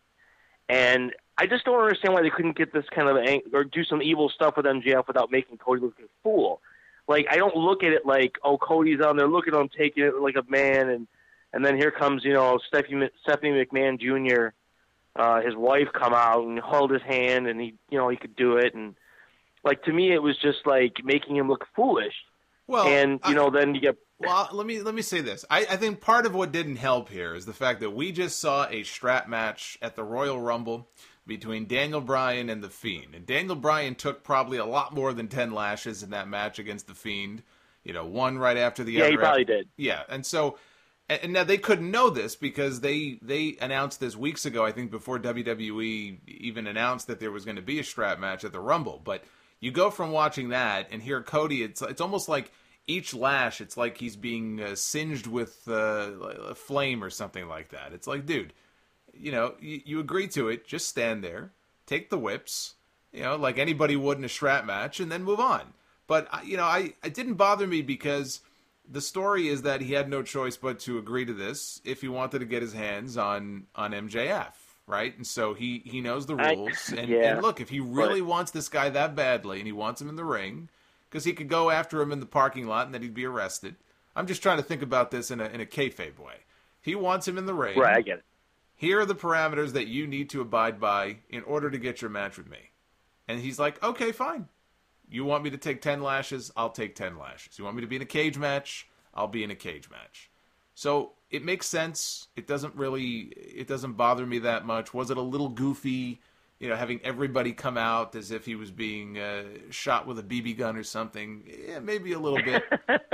And I just don't understand why they couldn't get this kind of ang- – or do some evil stuff with M J F without making Cody look like a fool. Like, I don't look at it like, oh, Cody's on there. Look at him taking it like a man. And, and then here comes, you know, Stephanie, Stephanie McMahon Junior, uh, his wife come out and hold his hand, and he, you know, he could do it. And, like, to me, it was just, like, making him look foolish. Well, and, you I, know, then you get... Well, let me let me say this. I, I think part of what didn't help here is the fact that we just saw a strap match at the Royal Rumble between Daniel Bryan and The Fiend. And Daniel Bryan took probably a lot more than ten lashes in that match against The Fiend. You know, one right after the yeah, other. Yeah, he probably after, did. Yeah, and so, and, and now they couldn't know this because they, they announced this weeks ago, I think before W W E even announced that there was going to be a strap match at the Rumble. But you go from watching that and hear Cody, it's it's almost like each lash, it's like he's being uh, singed with uh, a flame or something like that. It's like, dude, you know, you, you agree to it, just stand there, take the whips, you know, like anybody would in a strap match, and then move on. But, you know, I it didn't bother me because the story is that he had no choice but to agree to this if he wanted to get his hands on, on M J F, right? And so he, he knows the rules. I, and, yeah, and look, if he really but... wants this guy that badly and he wants him in the ring, because he could go after him in the parking lot and then he'd be arrested. I'm just trying to think about this in a in a kayfabe way. He wants him in the ring. Right, I get it. Here are the parameters that you need to abide by in order to get your match with me. And he's like, okay, fine. You want me to take ten lashes? I'll take ten lashes. You want me to be in a cage match? I'll be in a cage match. So it makes sense. It doesn't really, it doesn't bother me that much. Was it a little goofy, you know, having everybody come out as if he was being uh, shot with a B B gun or something? Yeah, maybe a little bit.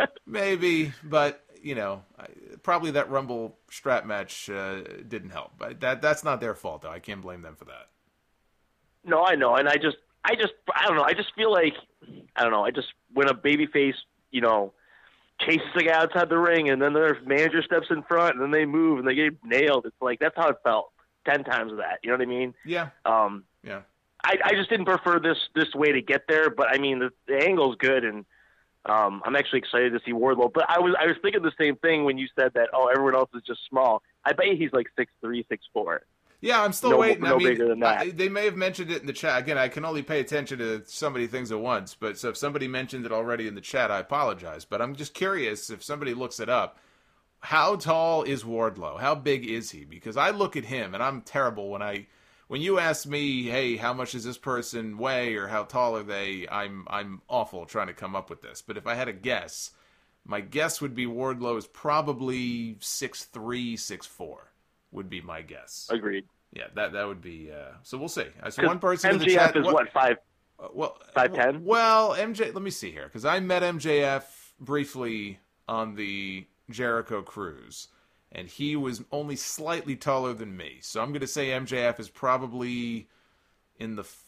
Maybe, but, you know, probably that Rumble strap match uh, didn't help. But that that's not their fault, though. I can't blame them for that. No, I know, and I just, I just, I don't know. I just feel like, I don't know. I just, when a babyface, you know, chases the guy outside the ring, and then their manager steps in front, and then they move, and they get nailed. It's like, that's how it felt. Ten times of that. You know what I mean? Yeah. Um, yeah. I, I just didn't prefer this this way to get there, but I mean, the, the angle's good, and um, I'm actually excited to see Wardlow. But I was I was thinking the same thing when you said that, oh, everyone else is just small. I bet he's like six three, six four. Yeah, I'm still no, waiting. No I mean, bigger than that. I, they may have mentioned it in the chat. Again, I can only pay attention to so many things at once. But so if somebody mentioned it already in the chat, I apologize. But I'm just curious if somebody looks it up. How tall is Wardlow? How big is he? Because I look at him, and I'm terrible when I, when you ask me, hey, how much does this person weigh, or how tall are they? I'm I'm awful trying to come up with this. But if I had a guess, my guess would be Wardlow is probably six three, six four. Would be my guess. Agreed. Yeah, that that would be. Uh, so we'll see. So one person M J F in the chat is what, five? Uh, well, five ten. Well, M J. Let me see here, because I met M J F briefly on the Jericho cruise, and he was only slightly taller than me. So I'm going to say M J F is probably in the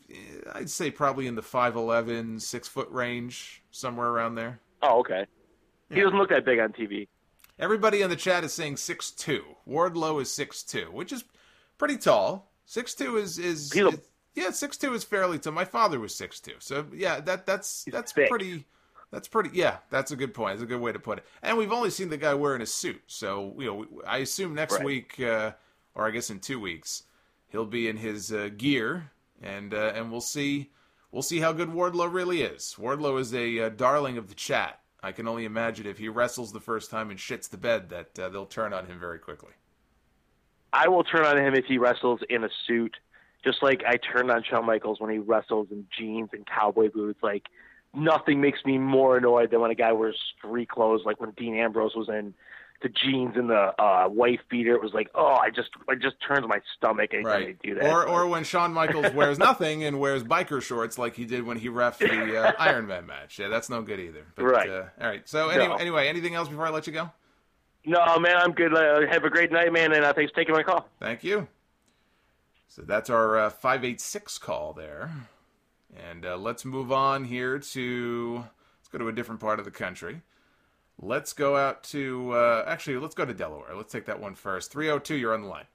I'd say probably in the five eleven, six foot range, somewhere around there. Oh, okay. He Yeah. doesn't look that big on T V. Everybody in the chat is saying six two. Wardlow is six two, which is pretty tall. six two is is, He's a- is yeah, six two is fairly tall. My father was six two, so yeah, that that's He's that's thick. pretty. That's pretty. Yeah, that's a good point. That's a good way to put it. And we've only seen the guy wearing a suit, so you know, I assume next Right. week, uh, or I guess in two weeks, he'll be in his uh, gear, and uh, and we'll see. We'll see how good Wardlow really is. Wardlow is a uh, darling of the chat. I can only imagine if he wrestles the first time and shits the bed that uh, they'll turn on him very quickly. I will turn on him if he wrestles in a suit, just like I turned on Shawn Michaels when he wrestles in jeans and cowboy boots. Like, nothing makes me more annoyed than when a guy wears street clothes, like when Dean Ambrose was in the jeans and the uh, wife beater. It was like, oh, I just it just turns my stomach anytime Right. they do that. Or or when Shawn Michaels wears nothing and wears biker shorts like he did when he reffed the uh, Iron Man match. Yeah, that's no good either. But, Right. Uh, all right. So anyway, No. anyway, anything else before I let you go? No, man, I'm good. Uh, have a great night, man, and uh, thanks for taking my call. Thank you. So that's our uh, five eight six call there. And uh, let's move on here to, let's go to a different part of the country. Let's go out to, uh, actually, let's go to Delaware. Let's take that one first. three oh two, you're on the line.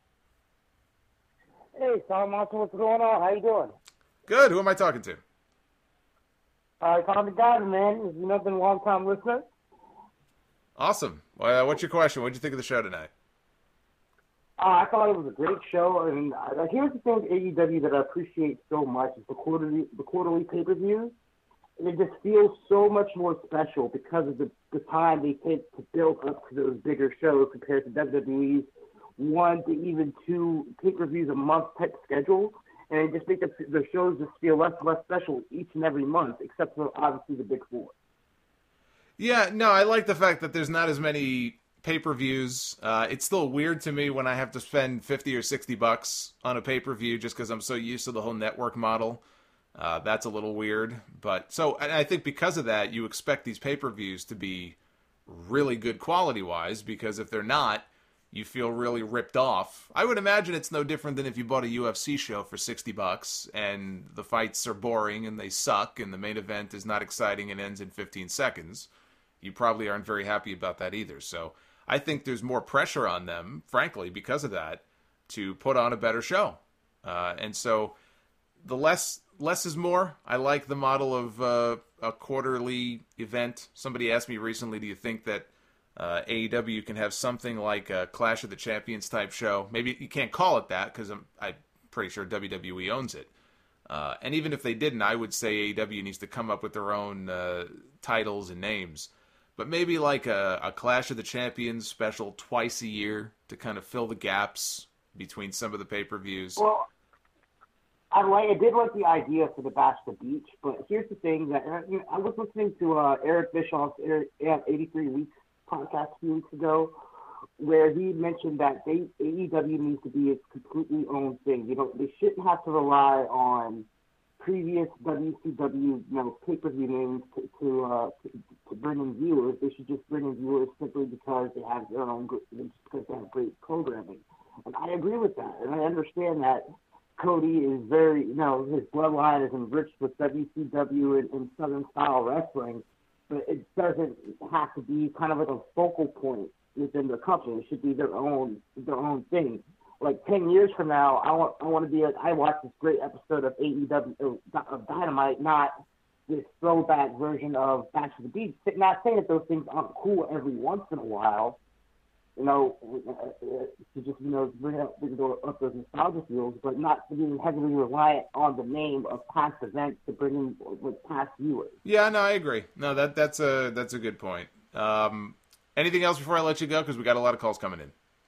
Hey, Tom Monson, what's going on? How you doing? Good. Who am I talking to? Uh, Tom McDonald, man. You know, been a long-time listener. Awesome. Well, uh, what's your question? What did you think of the show tonight? Uh, I thought it was a great show, and uh, here's the thing with A E W that I appreciate so much is the quarterly, the quarterly pay-per-views. And it just feels so much more special because of the, the time they take to build up to those bigger shows compared to W W E's one to even two pay-per-views a month type schedule. And it just makes the, the shows just feel less and less special each and every month, except for obviously the big four. Yeah, no, I like the fact that there's not as many pay-per-views. Uh, it's still weird to me when I have to spend fifty or sixty bucks on a pay-per-view just because I'm so used to the whole network model. Uh, that's a little weird. But so, and I think because of that, you expect these pay-per-views to be really good quality-wise, because if they're not, you feel really ripped off. I would imagine it's no different than if you bought a U F C show for sixty bucks and the fights are boring and they suck and the main event is not exciting and ends in fifteen seconds. You probably aren't very happy about that either. So I think there's more pressure on them, frankly, because of that, to put on a better show. Uh, and so the less less is more. I like the model of uh, a quarterly event. Somebody asked me recently, do you think that uh, A E W can have something like a Clash of the Champions type show? Maybe you can't call it that because I'm, I'm pretty sure W W E owns it. Uh, and even if they didn't, I would say A E W needs to come up with their own uh, titles and names. But maybe like a, a Clash of the Champions special twice a year to kind of fill the gaps between some of the pay-per-views. Well, I like. I did like the idea for the Bash the Beach, but here's the thing that uh, you know, I was listening to uh, Eric Bischoff's eighty-three Weeks podcast a few weeks ago, where he mentioned that they, A E W needs to be its completely own thing. You know, they shouldn't have to rely on previous W C W, you know, pay-per-view names to to, uh, to to bring in viewers. They should just bring in viewers simply because they have their own, just because they have great programming. And I agree with that, and I understand that Cody is very, you know, his bloodline is enriched with W C W and, and Southern style wrestling, but it doesn't have to be kind of like a focal point within the company. It should be their own their own thing. Like ten years from now, I want I want to be like, I watched this great episode of A E W of Dynamite, not this throwback version of Bash to the Beach. Not saying that those things aren't cool every once in a while, you know, to just, you know, bring up, bring up those nostalgia feels, but not to be heavily reliant on the name of past events to bring in with past viewers. Yeah, no, I agree. No, that that's a that's a good point. Um, anything else before I let you go? Because we got a lot of calls coming in.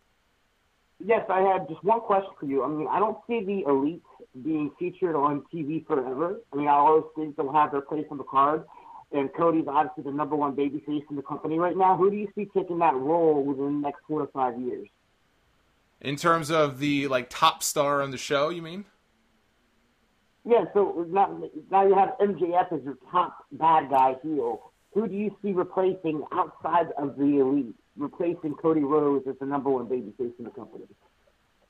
Yes, I had just one question for you. I mean, I don't see the Elite being featured on T V forever. I mean, I always think they'll have their place on the card. And Cody's obviously the number one babyface in the company right now. Who do you see taking that role within the next four to five years? In terms of the, like, top star on the show, you mean? Yeah, so now, now you have M J F as your top bad guy heel. Who do you see replacing outside of the Elite, replacing Cody Rhodes as the number one babyface in the company?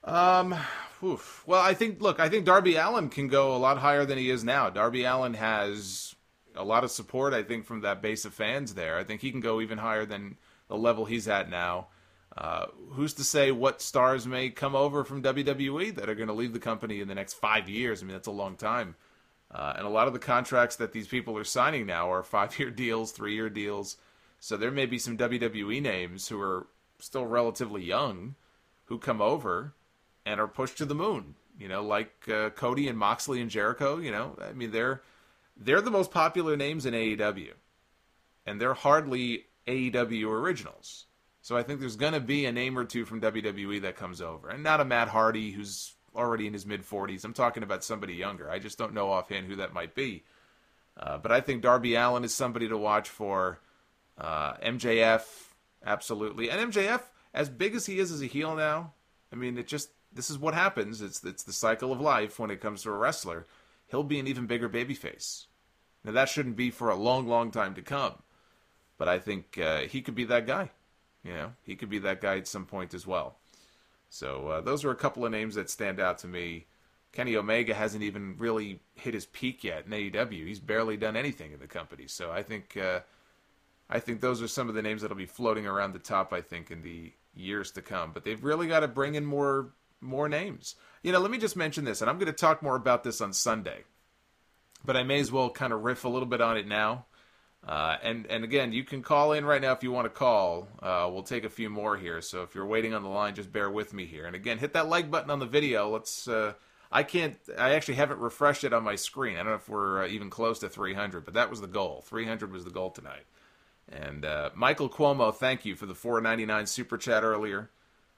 Um, oof. Well, I think, look, I think Darby Allin can go a lot higher than he is now. Darby Allin has a lot of support, I think, from that base of fans there. I think he can go even higher than the level he's at now. Uh, who's to say what stars may come over from W W E that are going to leave the company in the next five years? I mean, that's a long time. Uh, and a lot of the contracts that these people are signing now are five-year deals, three-year deals. So there may be some W W E names who are still relatively young who come over and are pushed to the moon, you know, like uh, Cody and Moxley and Jericho. You know, I mean, they're they're the most popular names in A E W, and they're hardly A E W originals. So I think there's going to be a name or two from W W E that comes over, and not a Matt Hardy who's already in his mid forties. I'm talking about somebody younger. I just don't know offhand who that might be. Uh, but I think Darby Allin is somebody to watch for. Uh, M J F, absolutely, and M J F, as big as he is as a heel now, I mean, it just. This is what happens. It's it's the cycle of life when it comes to a wrestler. He'll be an even bigger babyface. Now, that shouldn't be for a long, long time to come. But I think uh, he could be that guy. You know, he could be that guy at some point as well. So uh, those are a couple of names that stand out to me. Kenny Omega hasn't even really hit his peak yet in A E W. He's barely done anything in the company. So I think uh, I think those are some of the names that'll be floating around the top, I think, in the years to come. But they've really got to bring in more... more names. You know, let me just mention this, and I'm going to talk more about this on Sunday, but I may as well kind of riff a little bit on it now. Uh, and, and again, you can call in right now if you want to call. Uh, we'll take a few more here, so if you're waiting on the line, just bear with me here. And again, hit that like button on the video. Let's, uh, I can't, I actually haven't refreshed it on my screen. I don't know if we're uh, even close to three hundred, but that was the goal. three hundred was the goal tonight. And uh, Michael Cuomo, thank you for the four ninety-nine super chat earlier.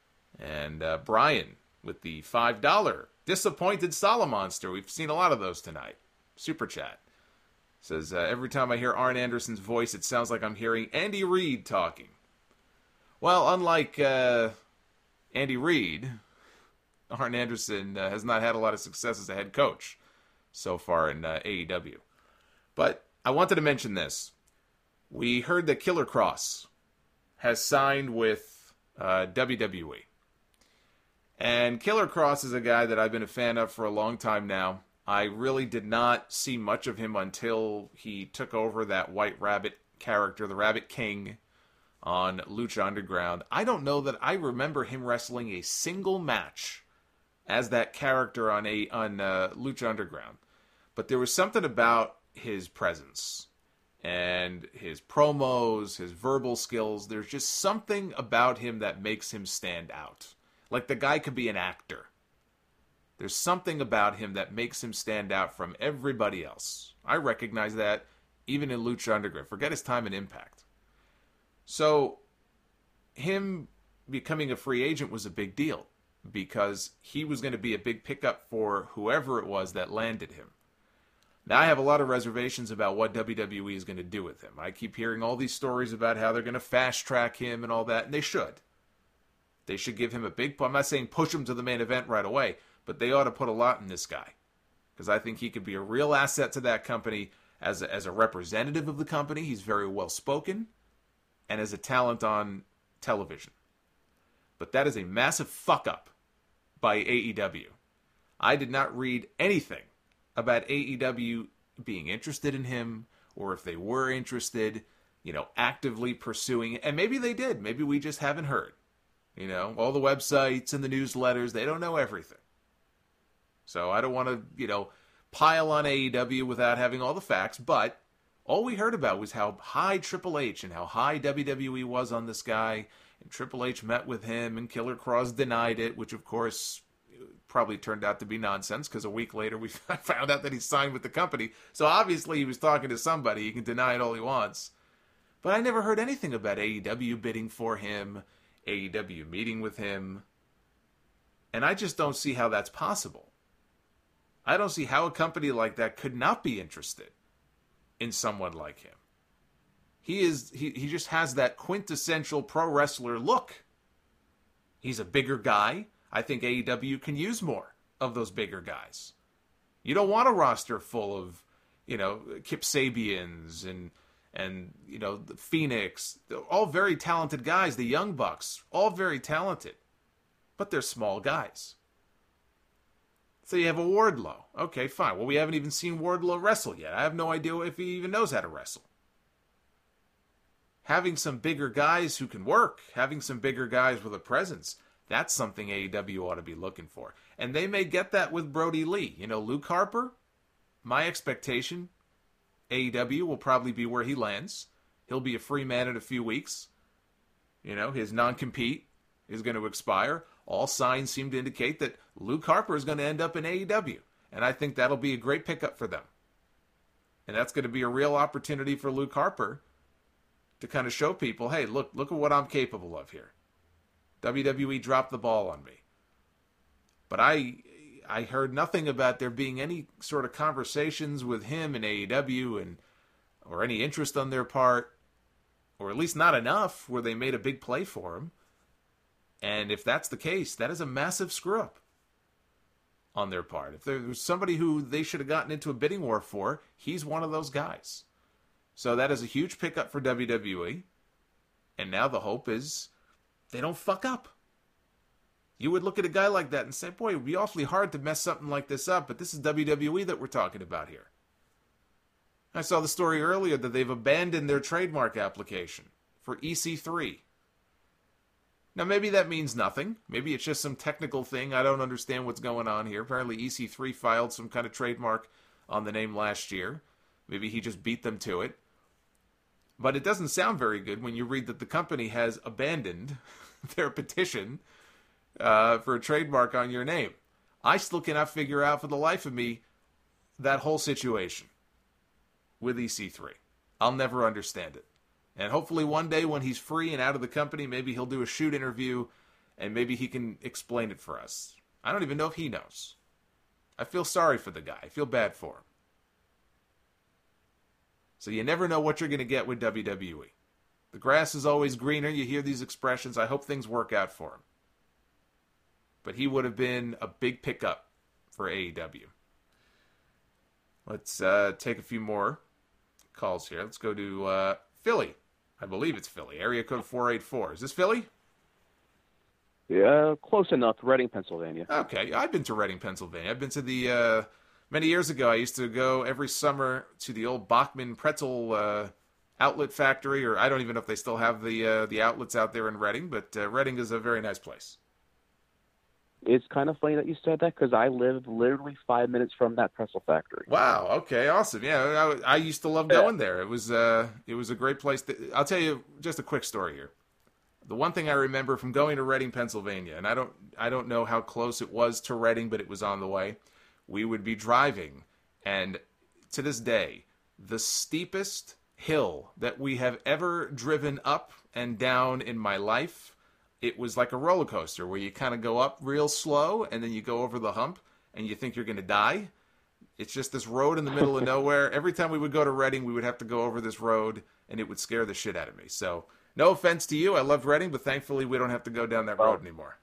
And uh, Brian, with the five dollars Disappointed Solomonster. We've seen a lot of those tonight. Super chat. Says, uh, every time I hear Arn Anderson's voice, it sounds like I'm hearing Andy Reid talking. Well, unlike uh, Andy Reid, Arn Anderson uh, has not had a lot of success as a head coach so far in uh, A E W. But I wanted to mention this. We heard that Killer Kross has signed with uh, W W E. And Killer Kross is a guy that I've been a fan of for a long time now. I really did not see much of him until he took over that White Rabbit character, the Rabbit King, on Lucha Underground. I don't know that I remember him wrestling a single match as that character on a on uh, Lucha Underground. But there was something about his presence and his promos, his verbal skills. There's just something about him that makes him stand out. Like the guy could be an actor. There's something about him that makes him stand out from everybody else. I recognize that even in Lucha Underground. Forget his time in Impact. So, him becoming a free agent was a big deal because he was going to be a big pickup for whoever it was that landed him. Now, I have a lot of reservations about what W W E is going to do with him. I keep hearing all these stories about how they're going to fast-track him and all that, and they should. They should give him a big... I'm not saying push him to the main event right away, but they ought to put a lot in this guy. Because I think he could be a real asset to that company as a, as a representative of the company. He's very well-spoken, and as a talent on television. But that is a massive fuck-up by A E W. I did not read anything about A E W being interested in him, or if they were interested, you know, actively pursuing, and maybe they did. Maybe we just haven't heard. You know, all the websites and the newsletters, they don't know everything. So I don't want to, you know, pile on A E W without having all the facts, but all we heard about was how high Triple H and how high W W E was on this guy, and Triple H met with him, and Killer Kross denied it, which of course probably turned out to be nonsense, because a week later we found out that he signed with the company. So obviously he was talking to somebody. He can deny it all he wants. But I never heard anything about A E W bidding for him, A E W meeting with him. And I just don't see how that's possible. I don't see how a company like that could not be interested in someone like him. He is he, he just has that quintessential pro wrestler look. He's a bigger guy. I think A E W can use more of those bigger guys. You don't want a roster full of, you know, Kip Sabians and and you know, the Phoenix, all very talented guys, the Young Bucks, all very talented. But they're small guys. So you have a Wardlow. Okay, fine. Well, we haven't even seen Wardlow wrestle yet. I have no idea if he even knows how to wrestle. Having some bigger guys who can work, having some bigger guys with a presence, that's something A E W ought to be looking for. And they may get that with Brody Lee. You know, Luke Harper, my expectation, A E W will probably be where he lands. He'll be a free man in a few weeks. You know, his non-compete is going to expire. All signs seem to indicate that Luke Harper is going to end up in A E W. And I think that'll be a great pickup for them. And that's going to be a real opportunity for Luke Harper to kind of show people, hey, look, look at what I'm capable of here. W W E dropped the ball on me. But I I heard nothing about there being any sort of conversations with him in A E W and or any interest on their part, or at least not enough where they made a big play for him. And if that's the case, that is a massive screw-up on their part. If there was somebody who they should have gotten into a bidding war for, he's one of those guys. So that is a huge pickup for W W E. And now the hope is they don't fuck up. You would look at a guy like that and say, boy, it would be awfully hard to mess something like this up, but this is W W E that we're talking about here. I saw the story earlier that they've abandoned their trademark application for E C three. Now, maybe that means nothing. Maybe it's just some technical thing. I don't understand what's going on here. Apparently, E C three filed some kind of trademark on the name last year. Maybe he just beat them to it. But it doesn't sound very good when you read that the company has abandoned their petition uh, for a trademark on your name. I still cannot figure out for the life of me that whole situation with E C three. I'll never understand it. And hopefully one day when he's free and out of the company, maybe he'll do a shoot interview and maybe he can explain it for us. I don't even know if he knows. I feel sorry for the guy. I feel bad for him. So you never know what you're going to get with W W E. The grass is always greener. You hear these expressions. I hope things work out for him. But he would have been a big pickup for A E W. Let's uh, take a few more calls here. Let's go to uh, Philly. I believe it's Philly. Area code four eight four. Is this Philly? Yeah, close enough. Reading, Pennsylvania. Okay, I've been to Reading, Pennsylvania. I've been to the, uh, many years ago, I used to go every summer to the old Bachman Pretzel uh, outlet factory, or I don't even know if they still have the uh, the outlets out there in Reading, but uh, Reading is a very nice place. It's kind of funny that you said that because I live literally five minutes from that pretzel factory. Wow. Okay. Awesome. Yeah, I, I used to love going there. It was uh, it was a great place. To, I'll tell you just a quick story here. The one thing I remember from going to Reading, Pennsylvania, and I don't I don't know how close it was to Reading, but it was on the way. We would be driving, and to this day, the steepest hill that we have ever driven up and down in my life. It was like a roller coaster where you kind of go up real slow and then you go over the hump and you think you're going to die. It's just this road in the middle of nowhere. Every time we would go to Reading, we would have to go over this road and it would scare the shit out of me. So no offense to you. I loved Reading, but thankfully we don't have to go down that road anymore.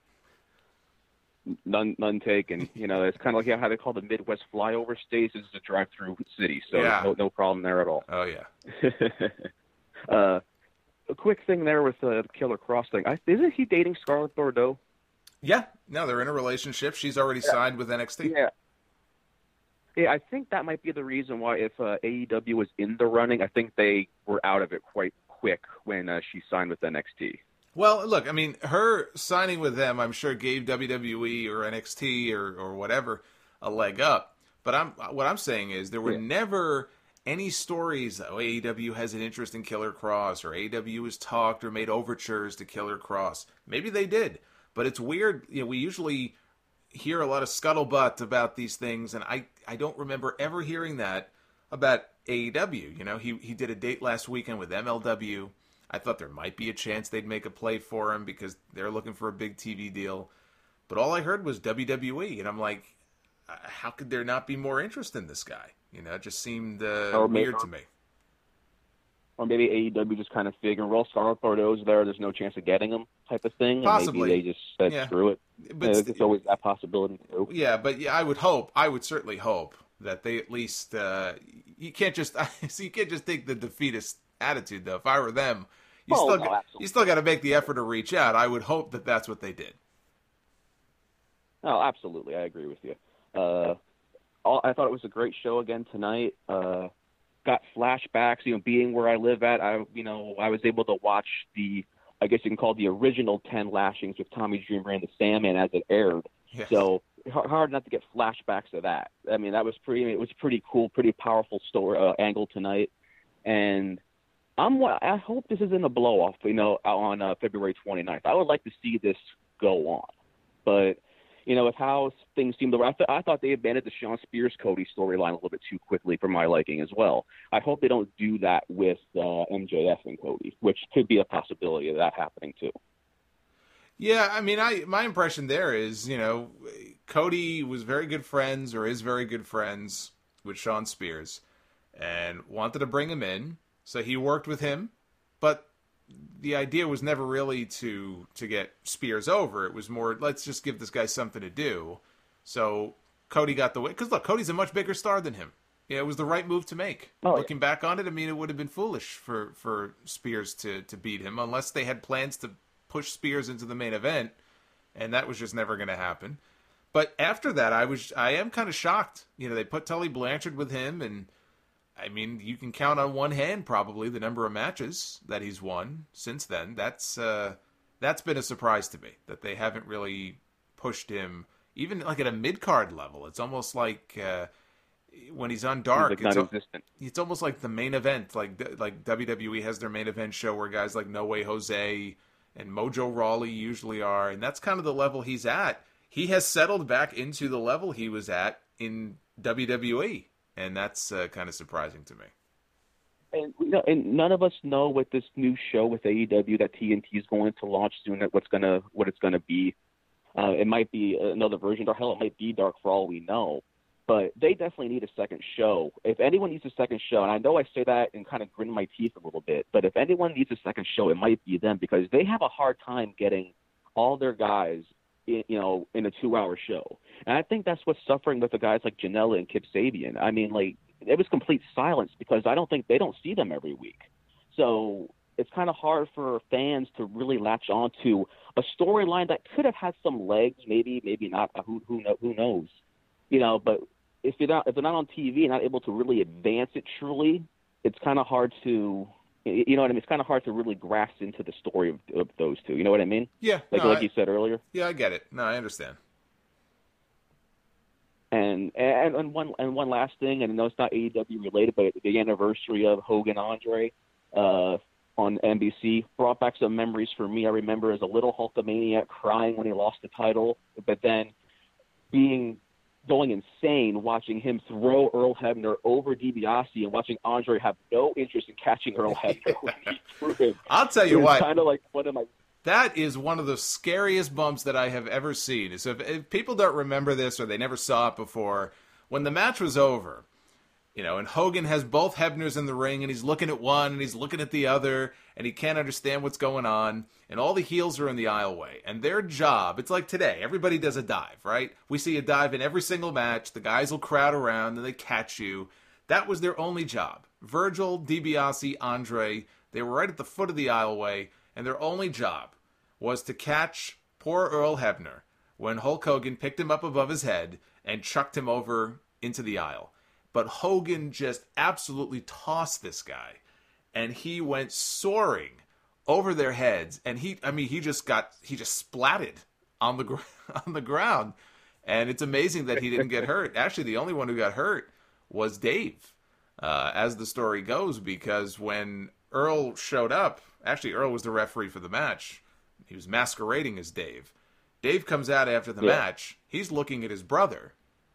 None, none taken. You know, it's kind of like how they call the Midwest flyover states. This is a drive-through city, so yeah. no, no problem there at all. Oh, yeah. uh, A quick thing there with the Killer Cross thing. I, isn't he dating Scarlett Bordeaux? Yeah. No, they're in a relationship. She's already yeah. signed with N X T. Yeah. Yeah, I think that might be the reason why if uh, A E W was in the running, I think they were out of it quite quick when uh, she signed with N X T. Well, look, I mean, her signing with them, I'm sure, gave W W E or N X T or, or whatever a leg up. But I'm what I'm saying is there were yeah. never any stories that oh, A E W has an interest in Killer Cross or A E W has talked or made overtures to Killer Cross. Maybe they did, but it's weird. You know, we usually hear a lot of scuttlebutt about these things, and I, I don't remember ever hearing that about A E W. You know, he he did a date last weekend with M L W. I thought there might be a chance they'd make a play for him because they're looking for a big T V deal. But all I heard was W W E, and I'm like, how could there not be more interest in this guy? You know, it just seemed uh, maybe, weird to me. Or maybe A E W just kind of figured, well, Scarlett Bordeaux's there, there's no chance of getting him type of thing. Possibly. And maybe they just said, yeah. screw it. But uh, it's always that possibility, too. Yeah, but yeah, I would hope, I would certainly hope that they at least, uh, you can't just, so you can't just take the defeatist attitude, though. If I were them, you oh, still, no, got, you still got to make the effort to reach out. I would hope that that's what they did. Oh, absolutely. I agree with you. Uh, all, I thought it was a great show again tonight. Uh, got flashbacks, you know, being where I live at. I, you know, I was able to watch the, I guess you can call it the original ten lashings with Tommy Dreamer and the Sandman as it aired. Yes. So hard not to get flashbacks of that. I mean, that was pretty. It was pretty cool, pretty powerful story uh, angle tonight, and I'm. I hope this isn't a blow off. You know, on uh, February twenty-ninth. I would like to see this go on, but you know, with how things seem to, I, th- I thought they abandoned the Shawn Spears Cody storyline a little bit too quickly for my liking as well. I hope they don't do that with uh, M J F and Cody, which could be a possibility of that happening too. Yeah, I mean, I my impression there is, you know, Cody was very good friends or is very good friends with Shawn Spears and wanted to bring him in, so he worked with him, but the idea was never really to to get Spears over. It was more, let's just give this guy something to do. So Cody got the way, because look, Cody's a much bigger star than him. Yeah, it was the right move to make. Oh, Looking yeah. back on it, I mean, it would have been foolish for, for Spears to, to beat him, unless they had plans to push Spears into the main event, and that was just never going to happen. But after that, I was I am kind of shocked. You know, they put Tully Blanchard with him, and I mean, you can count on one hand probably the number of matches that he's won since then. That's uh, that's been a surprise to me that they haven't really pushed him even like at a mid card level. It's almost like uh, when he's on Dark, he's like it's, non-existent. it's almost like the main event. Like like W W E has their main event show where guys like No Way Jose and Mojo Rawley usually are, and that's kind of the level he's at. He has settled back into the level he was at in W W E. And that's uh, kind of surprising to me. And, you know, and none of us know what this new show with A E W that T N T is going to launch soon, what's gonna what it's gonna be. Uh, it might be another version, or hell, it might be Dark for all we know. But they definitely need a second show. If anyone needs a second show, and I know I say that and kind of grin my teeth a little bit, but if anyone needs a second show, it might be them, because they have a hard time getting all their guys in, you know, in a two-hour show. And I think that's what's suffering with the guys like Janela and Kip Sabian. I mean, like, it was complete silence because I don't think they don't see them every week. So it's kind of hard for fans to really latch on to a storyline that could have had some legs, maybe, maybe not. Who who know, who knows? You know, but if you're not if they're not on T V and not able to really advance it truly, it's kind of hard to. You know what I mean? It's kind of hard to really grasp into the story of, of those two. You know what I mean? Yeah. Like no, like I, you said earlier. Yeah, I get it. No, I understand. And and and one and one last thing, and I know it's not A E W related, but the anniversary of Hogan Andre uh, on N B C brought back some memories for me. I remember as a little Hulkamaniac crying when he lost the title, but then being going insane watching him throw Earl Hebner over DiBiase and watching Andre have no interest in catching Earl Hebner when he threw him. I'll tell you what. Kind of like one of my. That is one of the scariest bumps that I have ever seen. So if, if people don't remember this or they never saw it before, when the match was over, you know, and Hogan has both Hebners in the ring, and he's looking at one and he's looking at the other, and he can't understand what's going on, and all the heels are in the aisleway, and their job, it's like today, everybody does a dive, right? We see a dive in every single match, the guys will crowd around, and they catch you. That was their only job. Virgil, DiBiase, Andre, they were right at the foot of the aisleway, and their only job was to catch poor Earl Hebner when Hulk Hogan picked him up above his head and chucked him over into the aisle. But Hogan just absolutely tossed this guy, and he went soaring over their heads, and he, I mean, he just got, he just splatted on the, on the ground, and it's amazing that he didn't get hurt. Actually, the only one who got hurt was Dave, uh, as the story goes, because when Earl showed up, actually Earl was the referee for the match, he was masquerading as Dave. Dave comes out after the yeah. match, he's looking at his brother,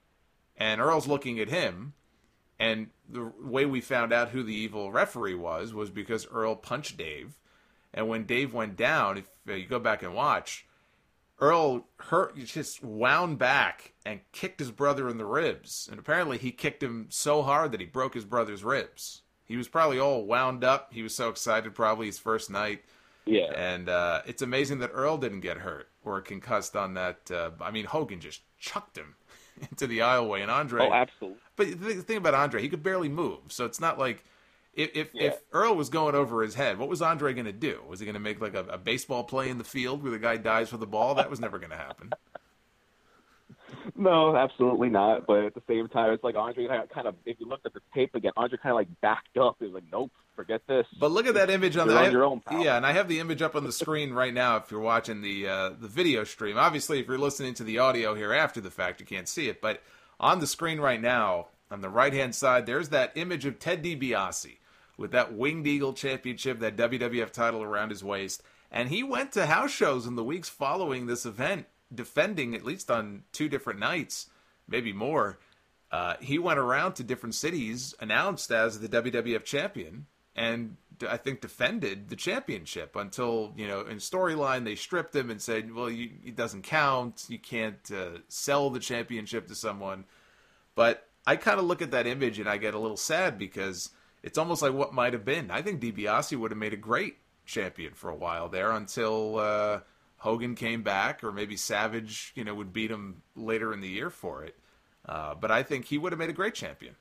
and Earl's looking at him. And the way we found out who the evil referee was was because Earl punched Dave. And when Dave went down, if uh, you go back and watch, Earl hurt, just wound back and kicked his brother in the ribs. And apparently he kicked him so hard that he broke his brother's ribs. He was probably all wound up. He was so excited, probably his first night. Yeah. And uh, it's amazing that Earl didn't get hurt or concussed on that. Uh, I mean, Hogan just chucked him into the aisleway, and Andre. Oh, absolutely. But the thing about Andre, he could barely move, so it's not like if if, yeah. if Earl was going over his head, what was Andre going to do? Was he going to make like a, a baseball play in the field where the guy dives for the ball? That was never going to happen. No, absolutely not. But at the same time, it's like Andre kind of, if you looked at the tape again, Andre kind of like backed up. He was like, nope, forget this. But look at that image on, You're the, on I, your own, pal. Yeah, and I have the image up on the screen right now if you're watching the uh, the video stream. Obviously, if you're listening to the audio here after the fact, you can't see it. But on the screen right now, on the right-hand side, there's that image of Ted DiBiase with that Winged Eagle Championship, that W W F title around his waist. And he went to house shows in the weeks following this event, defending at least on two different nights, maybe more. Uh, he went around to different cities, announced as the W W F champion, and I think defended the championship until, you know, in storyline they stripped him and said, well, you, it doesn't count. You can't uh, sell the championship to someone. But I kind of look at that image and I get a little sad because it's almost like what might have been. I think DiBiase would have made a great champion for a while there until uh, Hogan came back, or maybe Savage, you know, would beat him later in the year for it. Uh, but I think he would have made a great champion.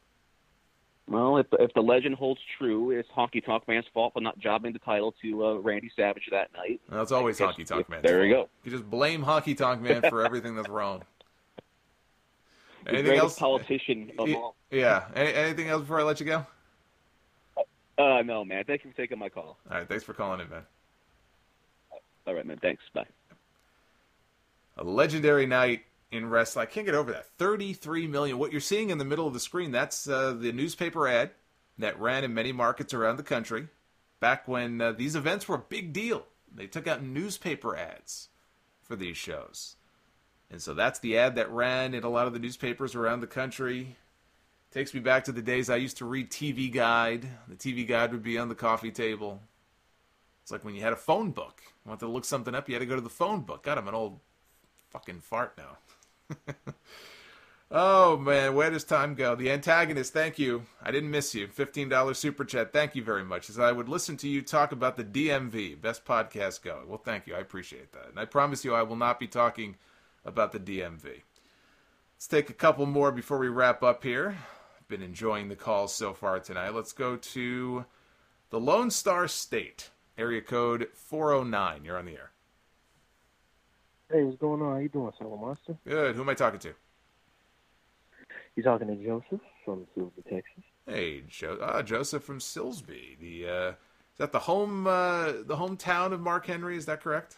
Well, if if the legend holds true, it's Honky Tonk Man's fault for not jobbing the title to uh, Randy Savage that night. Well, it's always Honky Tonk Man's There fault. you go. You just blame Honky Tonk Man for everything that's wrong. The Anything greatest else? politician of all. Yeah. Any, anything else before I let you go? Uh, no, man. Thank you for taking my call. All right. Thanks for calling in, man. All right, man. Thanks. Bye. A legendary night in wrestling. I can't get over that. thirty-three million. What you're seeing in the middle of the screen, that's uh, the newspaper ad that ran in many markets around the country back when uh, these events were a big deal. They took out newspaper ads for these shows. And so that's the ad that ran in a lot of the newspapers around the country. Takes me back to the days I used to read T V Guide. The T V Guide would be on the coffee table. It's like when you had a phone book. You wanted to look something up, you had to go to the phone book. God, I'm an old fucking fart now. Oh, man, where does time go? The antagonist, thank you. I didn't miss you. fifteen dollars super chat, thank you very much. As I would listen to you talk about the D M V, best podcast going. Well, thank you. I appreciate that. And I promise you I will not be talking about the D M V. Let's take a couple more before we wrap up here. I've been enjoying the calls so far tonight. Let's go to the Lone Star State, area code four oh nine. You're on the air. Hey, what's going on? How you doing, Solo Monster? Good. Who am I talking to? You talking to Joseph from Silsbee, Texas? Hey, jo- ah, Joseph from Silsbee. The uh, is that the home uh, the hometown of Mark Henry? Is that correct?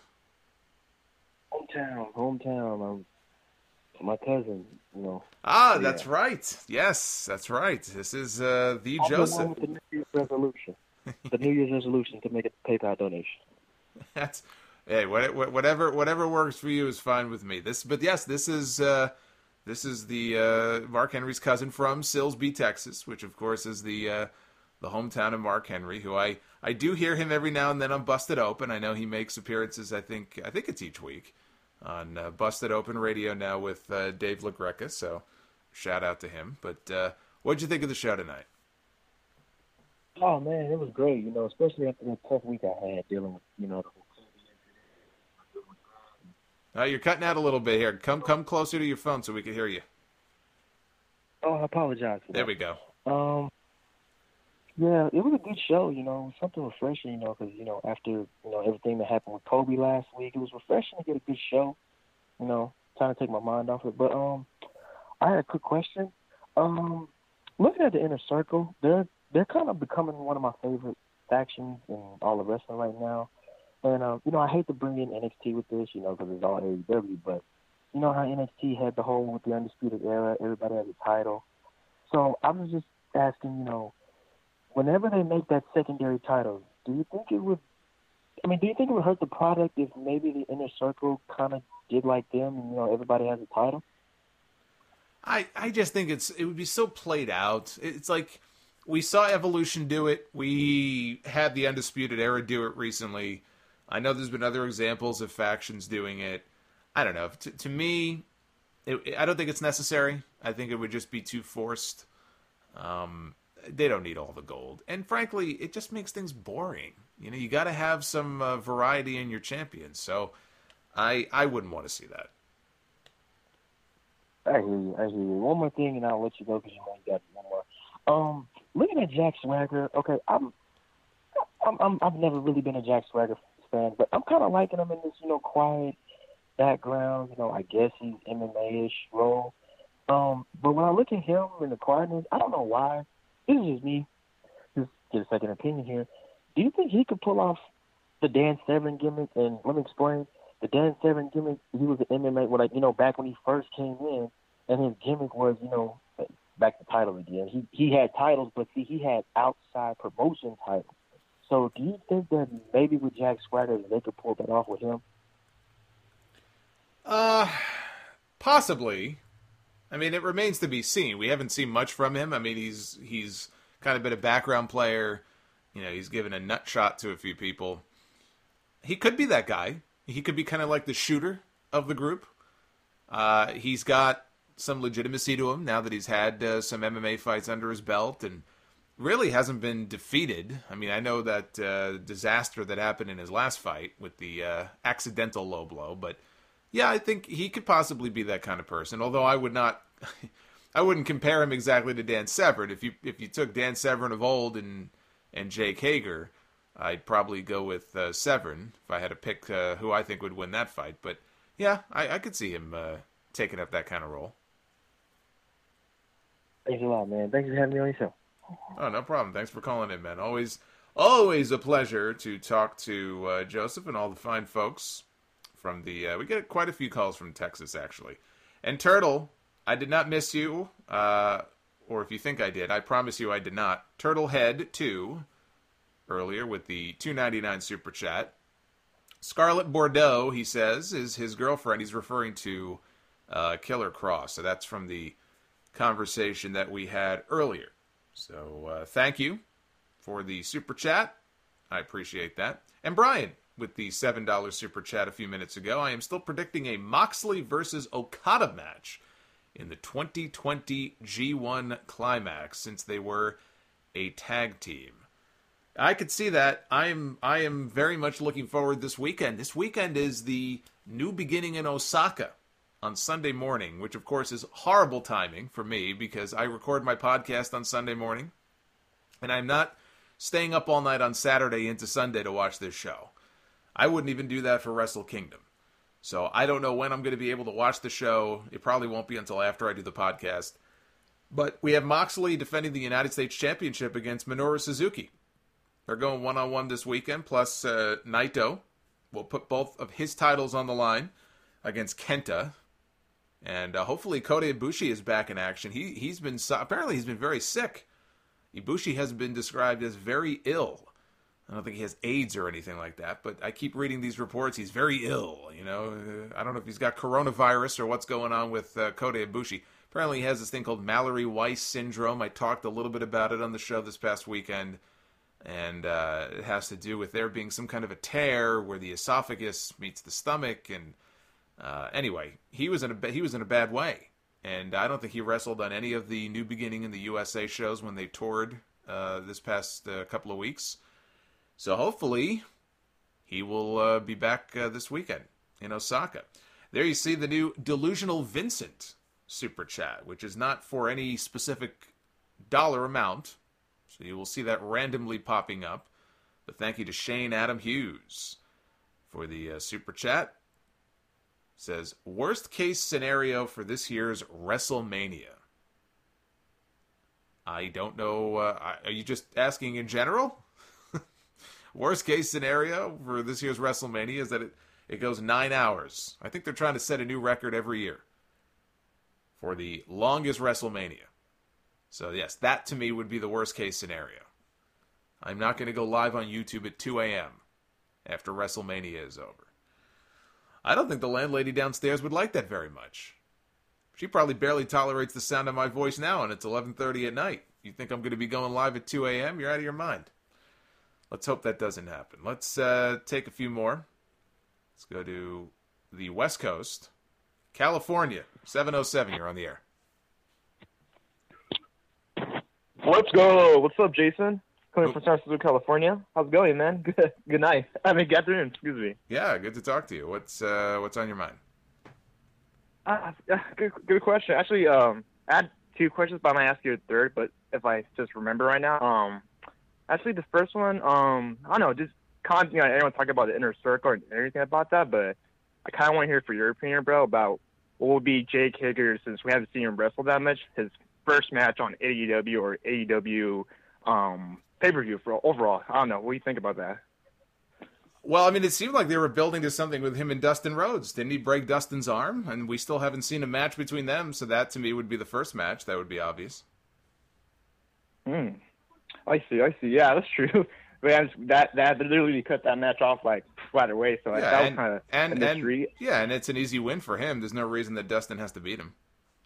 Hometown, hometown. Um, my cousin, you know. Ah, yeah. That's right. Yes, that's right. This is uh, the I'm Joseph. The one with the New Year's resolution. The New Year's resolution to make a PayPal donation. That's hey, whatever whatever works for you is fine with me. This, but yes, this is uh, this is the uh, Mark Henry's cousin from Silsbee, Texas, which of course is the uh, the hometown of Mark Henry, who I, I do hear him every now and then on Busted Open. I know he makes appearances. I think I think it's each week on uh, Busted Open Radio now with uh, Dave LaGreca. So shout out to him. But uh, what'd you think of the show tonight? Oh man, it was great. You know, especially after that tough week I had dealing with, you know, the whole Uh, you're cutting out a little bit here. Come come closer to your phone so we can hear you. Oh, I apologize for that. There we go. Um, yeah, it was a good show, you know, something refreshing, you know, because, you know, after, you know, everything that happened with Kobe last week, it was refreshing to get a good show, you know, trying to take my mind off it. But um, I had a quick question. Um, looking at the Inner Circle, they're, they're kind of becoming one of my favorite factions in all of wrestling right now. And, um, you know, I hate to bring in N X T with this, you know, because it's all A E W, but you know how N X T had the whole with the Undisputed Era, everybody had a title. So I was just asking, you know, whenever they make that secondary title, do you think it would, I mean, do you think it would hurt the product if maybe the Inner Circle kind of did like them and, you know, everybody has a title? I, I just think it's it would be so played out. It's like we saw Evolution do it. We had the Undisputed Era do it recently. I know there's been other examples of factions doing it. I don't know. To, to me, it, I don't think it's necessary. I think it would just be too forced. Um, they don't need all the gold. And frankly, it just makes things boring. You know, you got to have some uh, variety in your champions. So I I wouldn't want to see that. I hear you. I hear you. One more thing, and I'll let you go because you know you got one more. Um, looking at Jack Swagger, okay, I'm, I'm, I'm I've never really been a Jack Swagger fan, but I'm kind of liking him in this, you know, quiet, background. You know, I guess he's M M A-ish role. Um, but when I look at him in the Cardinals, I don't know why. This is just me. Just get a second opinion here. Do you think he could pull off the Dan Severn gimmick? And let me explain. The Dan Severn gimmick, he was an M M A, well, like, you know, back when he first came in, and his gimmick was, you know, back to title again. He he had titles, but see, he had outside promotion titles. So do you think that maybe with Jack Swagger, they could pull that off with him? Uh, possibly. I mean, it remains to be seen. We haven't seen much from him. I mean, he's he's kind of been a background player. You know, he's given a nut shot to a few people. He could be that guy. He could be kind of like the shooter of the group. Uh, he's got some legitimacy to him now that he's had uh, some M M A fights under his belt and really hasn't been defeated. I mean, I know that uh, disaster that happened in his last fight with the uh, accidental low blow, but yeah, I think he could possibly be that kind of person. Although I would not, I wouldn't compare him exactly to Dan Severn. If you if you took Dan Severn of old and and Jake Hager, I'd probably go with uh, Severn if I had to pick uh, who I think would win that fight. But yeah, I, I could see him uh, taking up that kind of role. Thanks a lot, man. Thanks for having me on your show. Oh, no problem. Thanks for calling in, man. Always, always a pleasure to talk to uh, Joseph and all the fine folks from the. Uh, we get quite a few calls from Texas, actually. And Turtle, I did not miss you, uh, or if you think I did, I promise you I did not. Turtlehead two, earlier with the two ninety-nine super chat. Scarlett Bordeaux, he says, is his girlfriend. He's referring to uh, Killer Cross. So that's from the conversation that we had earlier. So uh, thank you for the super chat. I appreciate that. And Brian with the seven dollars super chat a few minutes ago. I am still predicting a Moxley versus Okada match in the twenty twenty G one Climax since they were a tag team. I could see that. I'm I am very much looking forward this weekend. This weekend is the New Beginning in Osaka on Sunday morning, which of course is horrible timing for me because I record my podcast on Sunday morning, and I'm not staying up all night on Saturday into Sunday to watch this show. I wouldn't even do that for Wrestle Kingdom. So I don't know when I'm going to be able to watch the show. It probably won't be until after I do the podcast. But we have Moxley defending the United States Championship against Minoru Suzuki. They're going one-on-one this weekend, plus uh, Naito will put both of his titles on the line against Kenta. And uh, hopefully Kota Ibushi is back in action. He, he's been, apparently he's been very sick. Ibushi has been described as very ill. I don't think he has AIDS or anything like that, but I keep reading these reports. He's very ill, you know. Uh, I don't know if he's got coronavirus or what's going on with uh, Kota Ibushi. Apparently he has this thing called Mallory-Weiss syndrome. I talked a little bit about it on the show this past weekend. And uh, it has to do with there being some kind of a tear where the esophagus meets the stomach. And uh, anyway, he was in a he was in a bad way, and I don't think he wrestled on any of the New Beginning in the U S A shows when they toured uh, this past uh, couple of weeks. So hopefully he will uh, be back uh, this weekend in Osaka. There you see the new Delusional Vincent super chat, which is not for any specific dollar amount. So you will see that randomly popping up. But thank you to Shane Adam Hughes for the uh, super chat. It says, worst case scenario for this year's WrestleMania. I don't know. Uh, are you just asking in general? Worst case scenario for this year's WrestleMania is that it, it goes nine hours. I think they're trying to set a new record every year for the longest WrestleMania. So, yes, that to me would be the worst-case scenario. I'm not going to go live on YouTube at two a.m. after WrestleMania is over. I don't think the landlady downstairs would like that very much. She probably barely tolerates the sound of my voice now, and it's eleven thirty at night. You think I'm going to be going live at two a.m.? You're out of your mind. Let's hope that doesn't happen. Let's uh, take a few more. Let's go to the West Coast. California, seven oh seven, you're on the air. Let's go. What's up, Jason? Coming from San Francisco, California. How's it going, man? Good. Good night. I mean, good afternoon. Excuse me. Yeah, good to talk to you. What's uh, what's on your mind? Uh, good, good question. Actually, um, I had two questions, but I might ask you a third. But if I just remember right now, um, actually, the first one, um, I don't know, just con. You know, everyone talking about the inner circle and everything about that, but I kind of want to hear for your opinion, bro, about what would be Jake Hager, since we haven't seen him wrestle that much, his first match on A E W or A E W um, pay-per-view for overall. I don't know. What do you think about that? Well, I mean, it seemed like they were building to something with him and Dustin Rhodes. Didn't he break Dustin's arm? And we still haven't seen a match between them, so that, to me, would be the first match. That would be obvious. Hmm. I see, I see. Yeah, that's true. Man, that that they literally cut that match off like right away. So yeah, that was and, kind of and, a mystery. and yeah, and it's an easy win for him. There's no reason that Dustin has to beat him.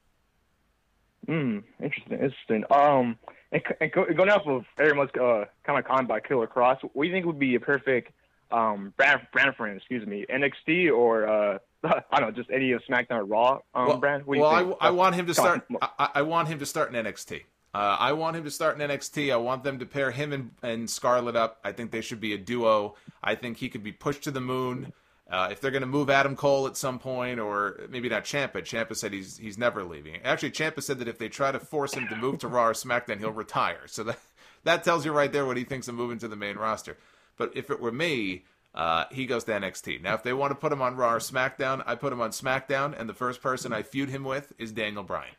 Hmm. Interesting. Interesting. Um. And, and going off of everyone's uh, kind of comment by Killer Cross, what do you think would be a perfect um brand brand for him? Excuse me, N X T or uh I don't know, just any of SmackDown or Raw um well, brand. What do you well, think? I, I want him to start. I, I want him to start in N X T. Uh, I want him to start in N X T. I want them to pair him and, and Scarlett up. I think they should be a duo. I think he could be pushed to the moon. Uh, if they're going to move Adam Cole at some point, or maybe not Ciampa. Ciampa said he's he's never leaving. Actually, Ciampa said that if they try to force him to move to Raw or SmackDown, he'll retire. So that that tells you right there what he thinks of moving to the main roster. But if it were me, uh, he goes to N X T. Now, if they want to put him on Raw or SmackDown, I put him on SmackDown, and the first person I feud him with is Daniel Bryan.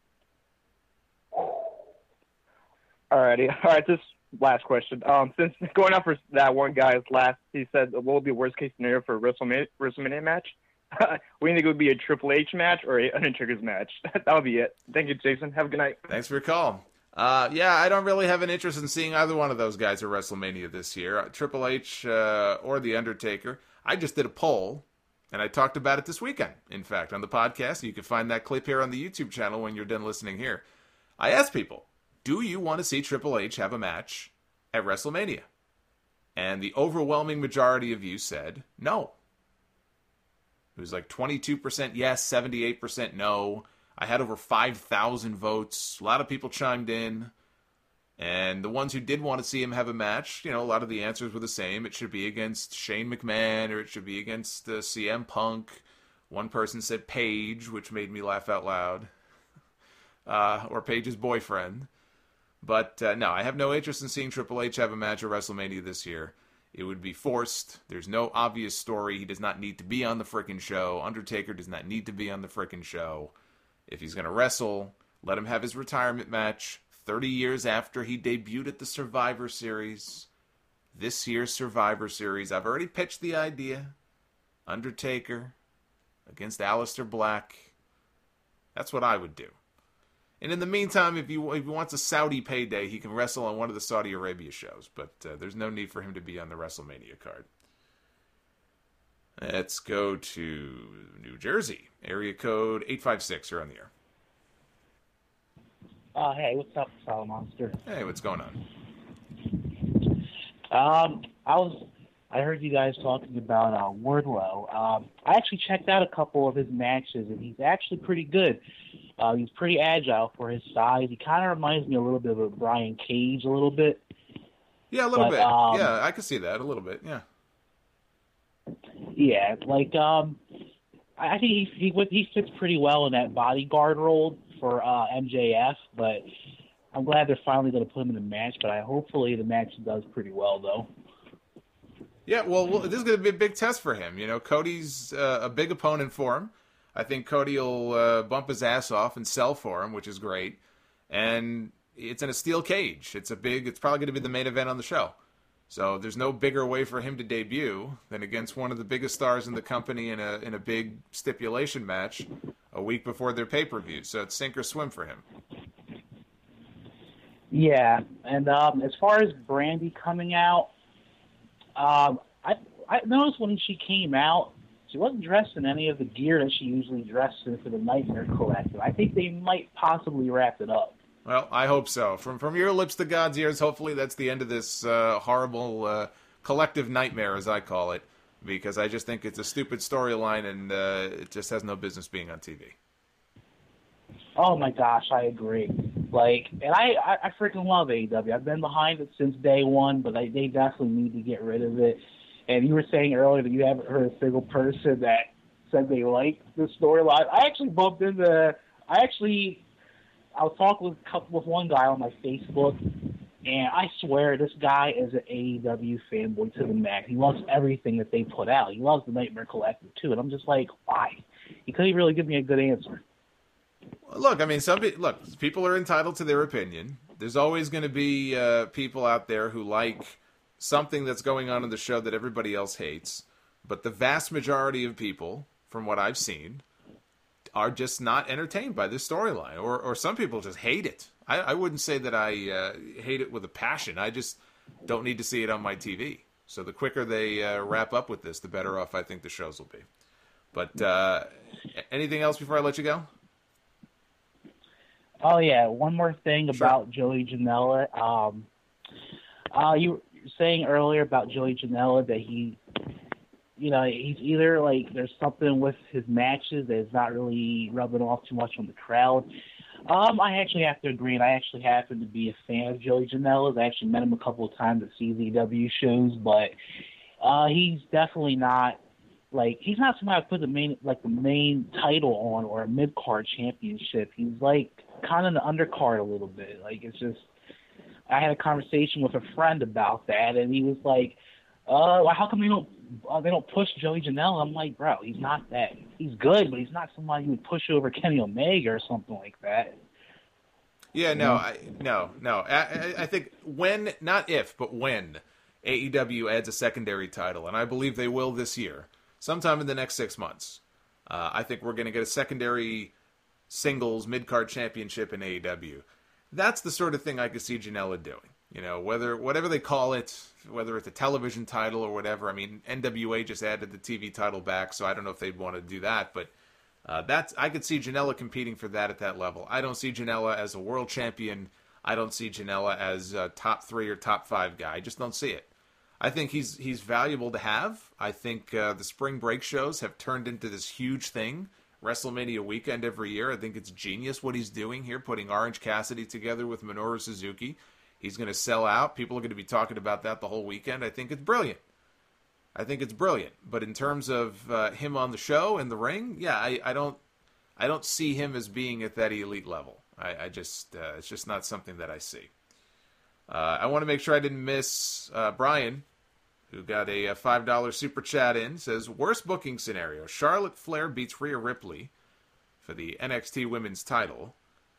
Alrighty, all right. Just last question. Um, since going up for that one guy's last, he said, "What would be worst case scenario for a WrestleMania, WrestleMania match?" We think it would be a Triple H match or a Undertaker's match. That would be it. Thank you, Jason. Have a good night. Thanks for your call. Uh, yeah, I don't really have an interest in seeing either one of those guys at WrestleMania this year, uh, Triple H uh, or the Undertaker. I just did a poll, and I talked about it this weekend. In fact, on the podcast, you can find that clip here on the YouTube channel when you're done listening here. I asked people, do you want to see Triple H have a match at WrestleMania? And the overwhelming majority of you said no. It was like twenty-two percent yes, seventy-eight percent no. I had over five thousand votes. A lot of people chimed in. And the ones who did want to see him have a match, you know, a lot of the answers were the same. It should be against Shane McMahon, or it should be against uh, C M Punk. One person said Paige, which made me laugh out loud. Uh, or Paige's boyfriend. But, uh, no, I have no interest in seeing Triple H have a match at WrestleMania this year. It would be forced. There's no obvious story. He does not need to be on the frickin' show. Undertaker does not need to be on the frickin' show. If he's going to wrestle, let him have his retirement match thirty years after he debuted at the Survivor Series. This year's Survivor Series. I've already pitched the idea. Undertaker against Aleister Black. That's what I would do. And in the meantime, if, you, if he wants a Saudi payday, he can wrestle on one of the Saudi Arabia shows. But uh, there's no need for him to be on the WrestleMania card. Let's go to New Jersey. Area code eight five six. You're on the air. Uh, hey, what's up, Solid Monster? Hey, what's going on? Um, I was, I heard you guys talking about uh, Wardlow. Um, I actually checked out a couple of his matches, and he's actually pretty good. Uh, he's pretty agile for his size. He kind of reminds me a little bit of a Brian Cage, a little bit. Yeah, a little but, bit. Um, yeah, I can see that a little bit. Yeah. Yeah, like um, I think he he he fits pretty well in that bodyguard role for uh, M J F. But I'm glad they're finally going to put him in the match. But I hopefully the match does pretty well, though. Yeah, well, well this is going to be a big test for him. You know, Cody's uh, a big opponent for him. I think Cody will uh, bump his ass off and sell for him, which is great. And it's in a steel cage. It's a big. It's probably going to be the main event on the show. So there's no bigger way for him to debut than against one of the biggest stars in the company in a in a big stipulation match a week before their pay-per-view. So it's sink or swim for him. Yeah, and um, as far as Brandy coming out, um, I I noticed when she came out, she wasn't dressed in any of the gear that she usually dresses in for the Nightmare Collective. I think they might possibly wrap it up. Well, I hope so. From from your lips to God's ears, hopefully that's the end of this uh, horrible uh, collective nightmare, as I call it, because I just think it's a stupid storyline and uh, it just has no business being on T V. Oh my gosh, I agree. Like, and I, I, I freaking love A E W. I've been behind it since day one, but I, they definitely need to get rid of it. And you were saying earlier that you haven't heard a single person that said they liked the storyline. I actually bumped into, I actually, I was talking with, with one guy on my Facebook, And I swear, this guy is an A E W fanboy to the max. He loves everything that they put out. He loves the Nightmare Collective, too. And I'm just like, why? He couldn't really give me a good answer. Look, I mean, some pe- look, people are entitled to their opinion. There's always going to be uh, people out there who like something that's going on in the show that everybody else hates. But the vast majority of people, from what I've seen, are just not entertained by this storyline. Or, or some people just hate it. I, I wouldn't say that I uh, hate it with a passion. I just don't need to see it on my T V. So the quicker they uh, wrap up with this, the better off I think the shows will be. But uh, anything else before I let you go? Oh, yeah. One more thing Sure. about Joey Janela. Um, uh, you were saying earlier about Joey Janela that he, you know, he's either like there's something with his matches that is not really rubbing off too much on the crowd. Um, I actually have to agree, and I actually happen to be a fan of Joey Janela's. I actually met him a couple of times at C Z W shows, but uh, he's definitely not like he's not somebody I put the main like the main title on or a mid card championship. He's like kind of the undercard a little bit. Like it's just I had a conversation with a friend about that, and he was like, "Uh, well, how come they don't uh, they don't push Joey Janela?" I'm like, "Bro, he's not that. He's good, but he's not somebody you would push over Kenny Omega or something like that." Yeah, no, I, no, no. I, I- I think when, not if, but when A E W adds a secondary title, and I believe they will this year, sometime in the next six months, uh, I think we're going to get a secondary singles mid-card championship in A E W. That's the sort of thing I could see Janela doing. You know, whether whatever they call it, whether it's a television title or whatever. I mean, N W A just added the T V title back, so I don't know if they'd want to do that, but uh, that's I could see Janela competing for that at that level. I don't see Janela as a world champion. I don't see Janela as a top three or top five guy. I just don't see it. I think he's he's valuable to have. I think uh, the spring break shows have turned into this huge thing. WrestleMania weekend every year. I think it's genius what he's doing here, putting Orange Cassidy together with Minoru Suzuki. He's going to sell out. People are going to be talking about that the whole weekend. I think it's brilliant. I think it's brilliant. But in terms of uh, him on the show in the ring, yeah, I, I don't, I don't see him as being at that elite level. I, I just, uh, it's just not something that I see. Uh, I want to make sure I didn't miss uh, Brian, who got a, a five dollar super chat in. Says worst booking scenario: Charlotte Flair beats Rhea Ripley for the N X T Women's Title.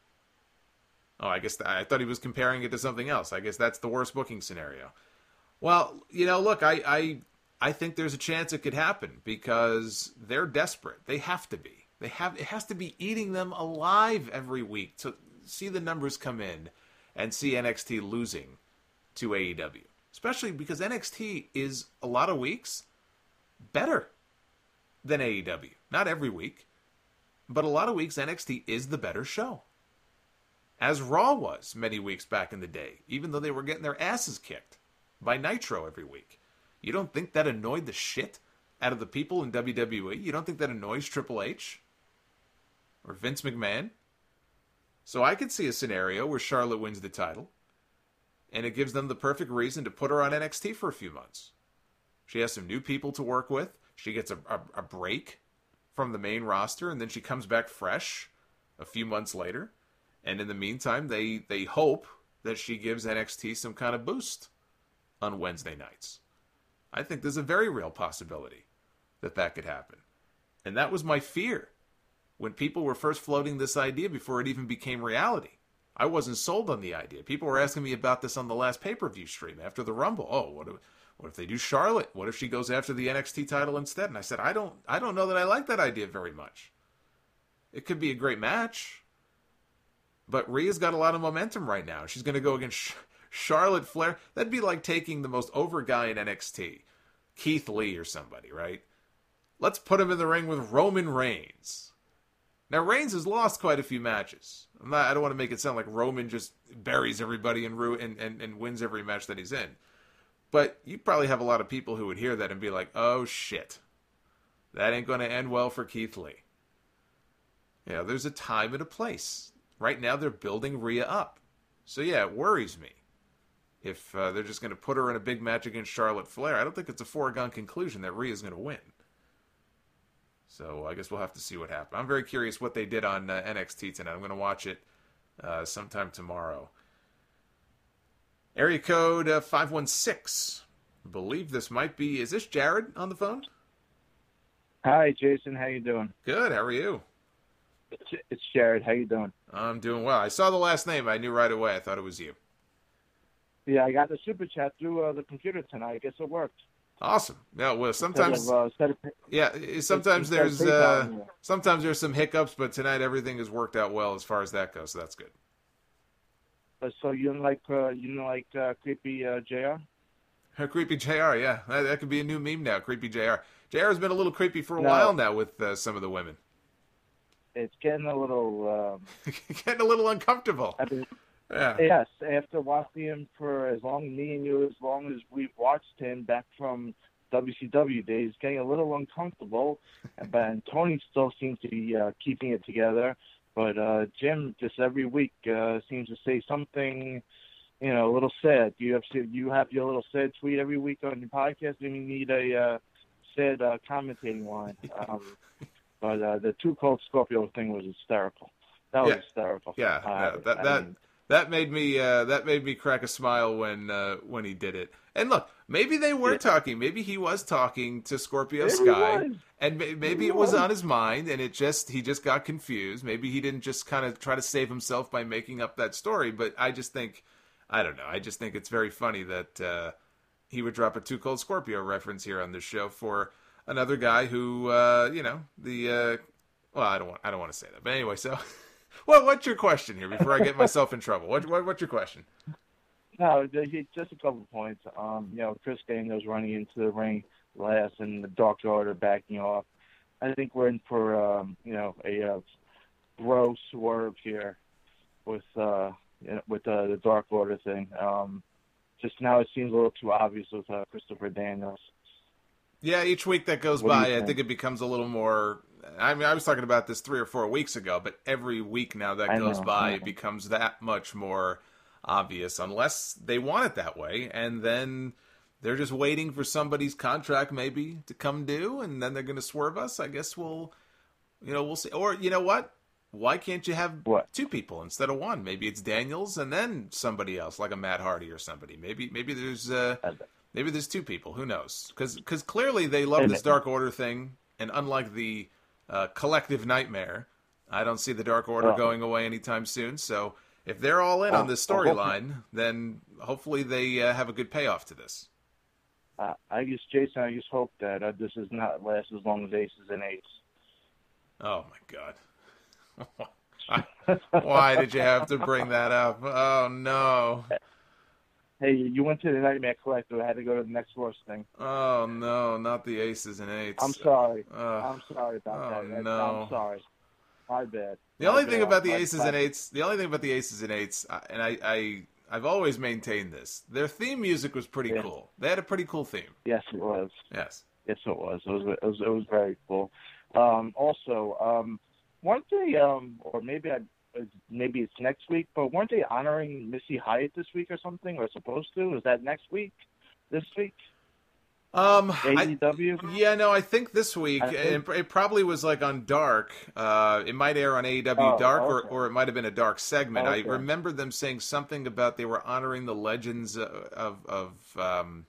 Oh, I guess th- I thought he was comparing it to something else. I guess that's the worst booking scenario. Well, you know, look, I, I, I think there's a chance it could happen because they're desperate. They have to be. They have. It has to be eating them alive every week to see the numbers come in and see N X T losing to A E W. Especially because N X T is a lot of weeks better than A E W. Not every week, but a lot of weeks N X T is the better show. As Raw was many weeks back in the day, even though they were getting their asses kicked by Nitro every week. You don't think that annoyed the shit out of the people in W W E? You don't think that annoys Triple H? Or Vince McMahon? So I could see a scenario where Charlotte wins the title, and it gives them the perfect reason to put her on N X T for a few months. She has some new people to work with. She gets a, a, a break from the main roster, and then she comes back fresh a few months later. And in the meantime, they, they hope that she gives N X T some kind of boost on Wednesday nights. I think there's a very real possibility that that could happen. And that was my fear when people were first floating this idea before it even became reality. I wasn't sold on the idea. People were asking me about this on the last pay-per-view stream after the Rumble. Oh, what if, what if they do Charlotte? What if she goes after the N X T title instead? And I said, I don't, I don't know that I like that idea very much. It could be a great match, but Rhea's got a lot of momentum right now. She's going to go against Charlotte Flair. That'd be like taking the most over guy in N X T, Keith Lee or somebody, right? Let's put him in the ring with Roman Reigns. Now, Reigns has lost quite a few matches. I'm not, I don't want to make it sound like Roman just buries everybody and, and, and, and wins every match that he's in. But you probably have a lot of people who would hear that and be like, oh, shit. That ain't going to end well for Keith Lee. You know, there's a time and a place. Right now, they're building Rhea up. So, yeah, it worries me. If uh, they're just going to put her in a big match against Charlotte Flair, I don't think it's a foregone conclusion that Rhea's going to win. So I guess we'll have to see what happens. I'm very curious what they did on uh, N X T tonight. I'm going to watch it uh, sometime tomorrow. Area code uh, five one six. I believe this might be, is this Jared on the phone? Hi, Jason. How you doing? Good. How are you? It's, it's Jared. How you doing? I'm doing well. I saw the last name. I knew right away. I thought it was you. Yeah, I got the super chat through uh, the computer tonight. I guess it worked. Awesome. Yeah, well, sometimes, Instead of, uh, instead of, yeah, sometimes instead of there's, uh, PayPal, yeah. sometimes there's some hiccups, but tonight everything has worked out well as far as that goes. So that's good. Uh, so you don't like, uh, you don't like uh, creepy uh, J R? Uh, creepy J R, yeah, that, that could be a new meme now. Creepy J R. J R has been a little creepy for a No. while now with uh, some of the women. It's getting a little, um, getting a little uncomfortable. I mean, Yeah. Yes, after watching him for as long, me and you, as long as we've watched him back from W C W days, getting a little uncomfortable. But and Tony still seems to be uh, keeping it together. But uh, Jim just every week uh, seems to say something, you know, a little sad. You have you have your little sad tweet every week on your podcast, and you need a uh, sad uh, commentating line. Um, but uh, the Too Cold Scorpio thing was hysterical. That was Yeah. hysterical. Yeah, Uh, no, that I that mean, that made me uh, that made me crack a smile when uh, when he did it. And look, maybe they were talking. Maybe he was talking to Scorpio Maybe he Sky, was. and may, maybe he it was was. on his mind, and it just he just got confused. Maybe he didn't just kind of try to save himself by making up that story. But I just think, I don't know. I just think it's very funny that uh, he would drop a Too Cold Scorpio reference here on this show for another guy who, uh, you know, the uh, well, I don't want I don't want to say that, but anyway, so. Well, what's your question here before I get myself in trouble? What, what what's your question? No, the- just a couple of points. Um, you know, Chris Daniels running into the ring last, and the Dark Order backing off. I think we're in for um, you know a uh, bro swerve here with uh, you know, with uh, the Dark Order thing. Um, just now, it seems a little too obvious with uh, Christopher Daniels. Yeah, each week that goes What do you by, I think? think it becomes a little more. I mean, I was talking about this three or four weeks ago, but every week now that I goes know, by, I it know. becomes that much more obvious, unless they want it that way, and then they're just waiting for somebody's contract maybe to come due, and then they're going to swerve us. I guess we'll, you know, we'll see. Or you know what? Why can't you have what? two people instead of one? Maybe it's Daniels and then somebody else, like a Matt Hardy or somebody. Maybe maybe there's uh, maybe there's two people. Who knows? Because clearly they love this Dark Order thing, and unlike the uh, collective nightmare, I don't see the Dark Order Oh. going away anytime soon. So if they're all in Oh, on this oh, hopefully. storyline, then hopefully they uh, have a good payoff to this. Uh, I just, Jason, I just hope that uh, this does not last as long as Aces and Eights. Oh my God. Why did you have to bring that up? Oh no. Hey, you went to the Nightmare Collective. I had to go to the next worst thing. Oh no, not the aces and eights. I'm sorry. Uh, I'm sorry about oh, that. That's- no. I'm sorry. My bad. The My only thing bad. about the My aces bad. and eights, the only thing about the aces and eights, uh, and I, I, I've always maintained this. Their theme music was pretty Yeah. cool. They had a pretty cool theme. Yes, it was. Yes. Yes, it was. It was. It was. It was very cool. Um, also, um, weren't they, um, or maybe I, maybe it's next week, but weren't they honoring Missy Hyatt this week or something? Or supposed to? Is that next week? This week? Um, A E W? I, yeah, no, I think this week, I think- it, it probably was like on Dark. Uh, it might air on A E W Oh, Dark, or, okay. or it might have been a Dark segment. Okay. I remember them saying something about they were honoring the legends of, of, of um,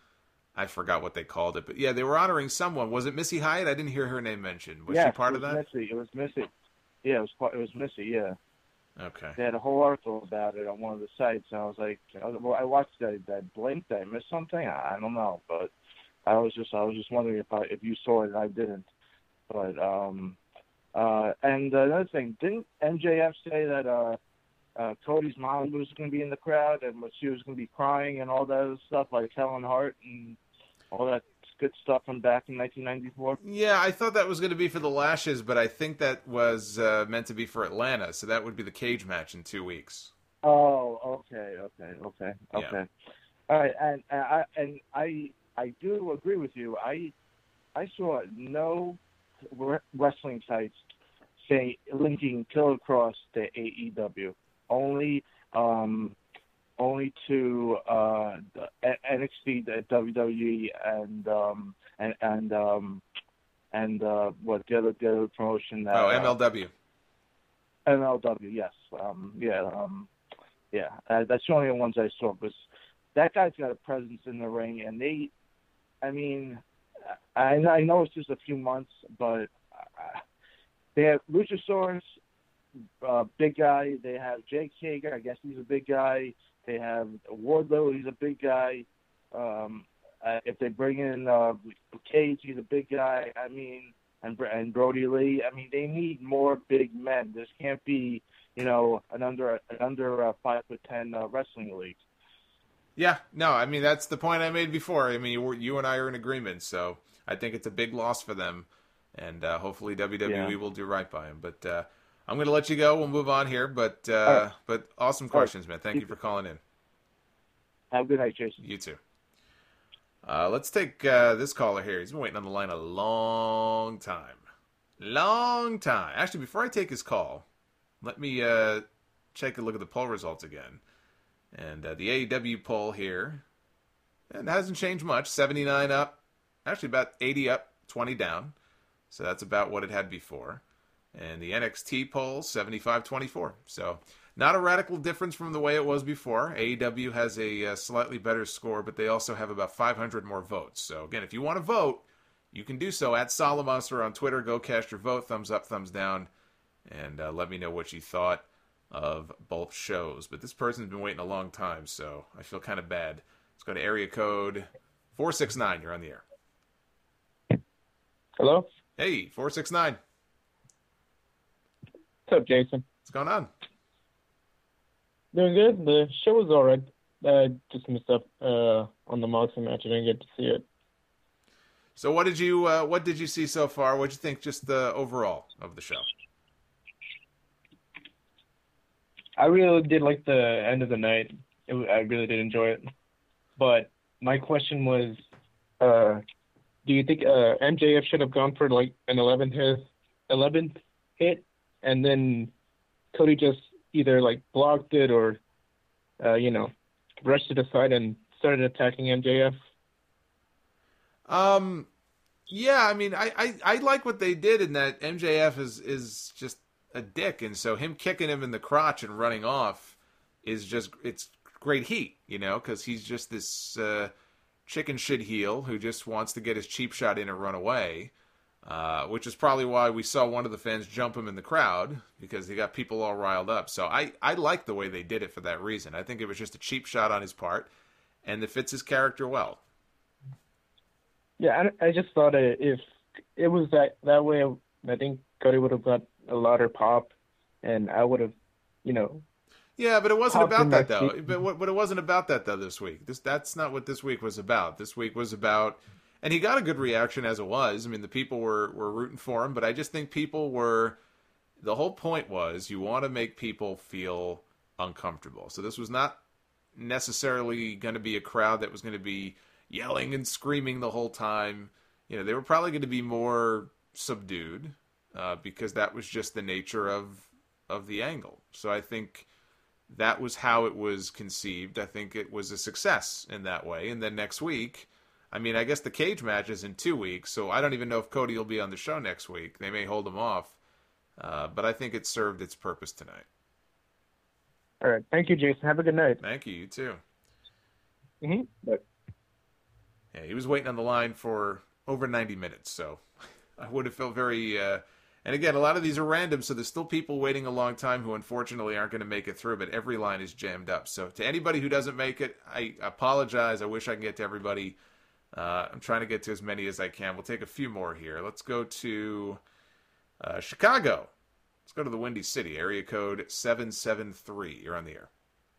I forgot what they called it, but yeah, they were honoring someone. Was it Missy Hyatt? I didn't hear her name mentioned. Was yes, she part it of was that? Missy. It was Missy. Yeah, it was. part- It was Missy. Yeah. Okay. They had a whole article about it on one of the sites, and I was like, I, was, well, I watched that. That blinked. Did I missed something? I, I don't know, but I was just, I was just wondering if I, if you saw it, and I didn't. But um, uh, and another thing, didn't M J F say that uh, uh, Cody's mom was going to be in the crowd, and she was going to be crying and all that other stuff, like Helen Hart and all that good stuff from back in nineteen ninety-four? Yeah, I thought that was going to be for the Lashes, but I think that was uh, meant to be for Atlanta, so that would be the cage match in two weeks. Oh, okay, okay, okay, Yeah. okay. All right, and, and I and I I do agree with you. I I saw no re- wrestling sites say linking Killer Cross to A E W. Only um only to uh the N X T, the W W E, and um and and um and uh what the other the other promotion that Oh, M L W. M L W, yes. Um, yeah, um, yeah. Uh, that's the only ones I saw. Was that guy's got a presence in the ring, and they, I mean, I, I know it's just a few months, but uh, they have Luchasaurus, uh, big guy. They have Jake Hager, I guess he's a big guy. They have Wardlow, he's a big guy. Um, uh, if they bring in uh, Cage, he's a big guy. I mean, and and Brody Lee. I mean, they need more big men. This can't be, you know, an under an under uh, five foot ten uh, wrestling league. Yeah, no, I mean, that's the point I made before. I mean, you, you and I are in agreement, so I think it's a big loss for them, and uh, hopefully W W E yeah. will do right by him. But uh, I'm going to let you go. We'll move on here, but uh, right. but awesome questions, right. man. Thank you for calling in. Have a good night, Jason. You too. Uh, let's take uh, this caller here. He's been waiting on the line a long time. Long time. Actually, before I take his call, let me uh, take a look at the poll results again. And uh, the A E W poll here, and it hasn't changed much. seventy-nine up, actually about eighty up, twenty down. So that's about what it had before. And the N X T poll, seventy-five twenty-four. So not a radical difference from the way it was before. A E W has a uh, slightly better score, but they also have about five hundred more votes. So again, if you want to vote, you can do so at Solomonster on Twitter. Go cast your vote, thumbs up, thumbs down, and uh, let me know what you thought of both shows. But this person's been waiting a long time, so I feel kind of bad. Let's go to area code four six nine. You're on the air. Hello? Hey, four six nine. What's up, Jason? What's going on? Doing good. The show was all right. I just missed up uh, on the Moxley match. I didn't get to see it. So what did you uh, what did you see so far? What did you think just the overall of the show? I really did like the end of the night. It, I really did enjoy it. But my question was, uh, do you think uh, M J F should have gone for like an eleventh hit, eleventh hit, and then Cody just either like blocked it or, uh, you know, rushed it aside and started attacking M J F? Um, yeah, I mean, I, I, I like what they did in that M J F is is just a dick, and so him kicking him in the crotch and running off is just, it's great heat, you know, because he's just this uh, chicken shit heel who just wants to get his cheap shot in and run away, uh, which is probably why we saw one of the fans jump him in the crowd, because he got people all riled up. So I, I like the way they did it for that reason. I think it was just a cheap shot on his part, and it fits his character well. Yeah, I, I just thought if it was that, that way, I think Cody would have got a louder pop, and I would have, you know. Yeah, but it wasn't about that, though. But, but it wasn't about that, though, this week. This That's not what this week was about. This week was about, and he got a good reaction as it was. I mean, the people were, were rooting for him, but I just think people were, the whole point was you want to make people feel uncomfortable. So this was not necessarily going to be a crowd that was going to be yelling and screaming the whole time. You know, they were probably going to be more subdued. Uh, because that was just the nature of of the angle. So I think that was how it was conceived. I think it was a success in that way. And then next week, I mean, I guess the cage match is in two weeks, so I don't even know if Cody will be on the show next week. They may hold him off. Uh, but I think it served its purpose tonight. All right. Thank you, Jason. Have a good night. Thank you. You too. Mm-hmm. Bye. Yeah, he was waiting on the line for over ninety minutes, so I would have felt very... Uh, And again, a lot of these are random, so there's still people waiting a long time who unfortunately aren't going to make it through, but every line is jammed up. So to anybody who doesn't make it, I apologize. I wish I could get to everybody. Uh, I'm trying to get to as many as I can. We'll take a few more here. Let's go to uh, Chicago. Let's go to the Windy City, area code seven seven three. You're on the air.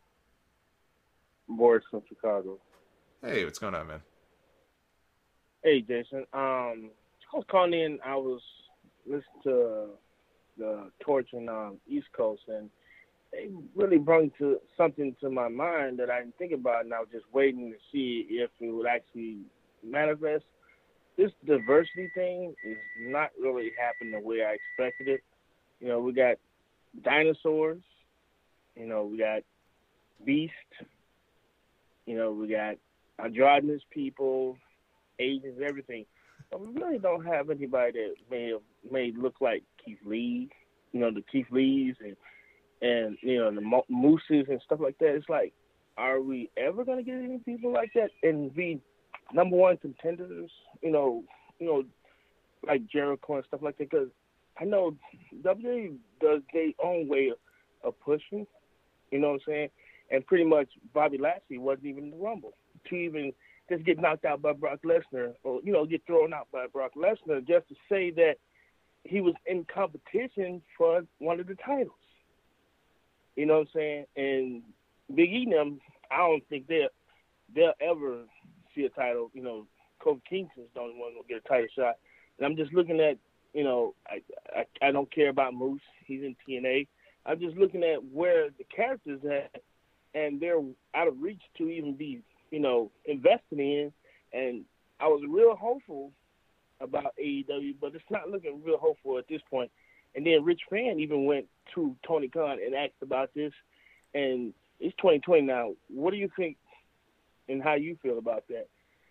Boris from Chicago. Hey, what's going on, man? Hey, Jason. Um, I was calling in. I was listen to the Torch and um, East Coast, and they really brought to something to my mind that I didn't think about, and I was just waiting to see if it would actually manifest. This diversity thing is not really happening the way I expected it. You know, we got dinosaurs, you know, we got beast, you know, we got androgynous people, Asians, everything. We really don't have anybody that may have, may look like Keith Lee, you know, the Keith Lees and, and you know, the Mo- Mooses and stuff like that. It's like, are we ever going to get any people like that and be number one contenders? You know, you know, like Jericho and stuff like that. Because I know W W E does their own way of, of pushing. You know what I'm saying? And pretty much Bobby Lashley wasn't even in the Rumble to even just get knocked out by Brock Lesnar, or you know, get thrown out by Brock Lesnar, just to say that he was in competition for one of the titles. You know what I'm saying? And Big E and them, I don't think they'll, they'll ever see a title. You know, Kofi Kingston's the only one who'll get a title shot. And I'm just looking at, you know, I, I, I don't care about Moose. He's in T N A. I'm just looking at where the characters at, and they're out of reach to even be, you know, invested in. And I was real hopeful about A E W, but it's not looking real hopeful at this point. And then Rich Fan even went to Tony Khan and asked about this, and it's twenty twenty now. What do you think and how you feel about that?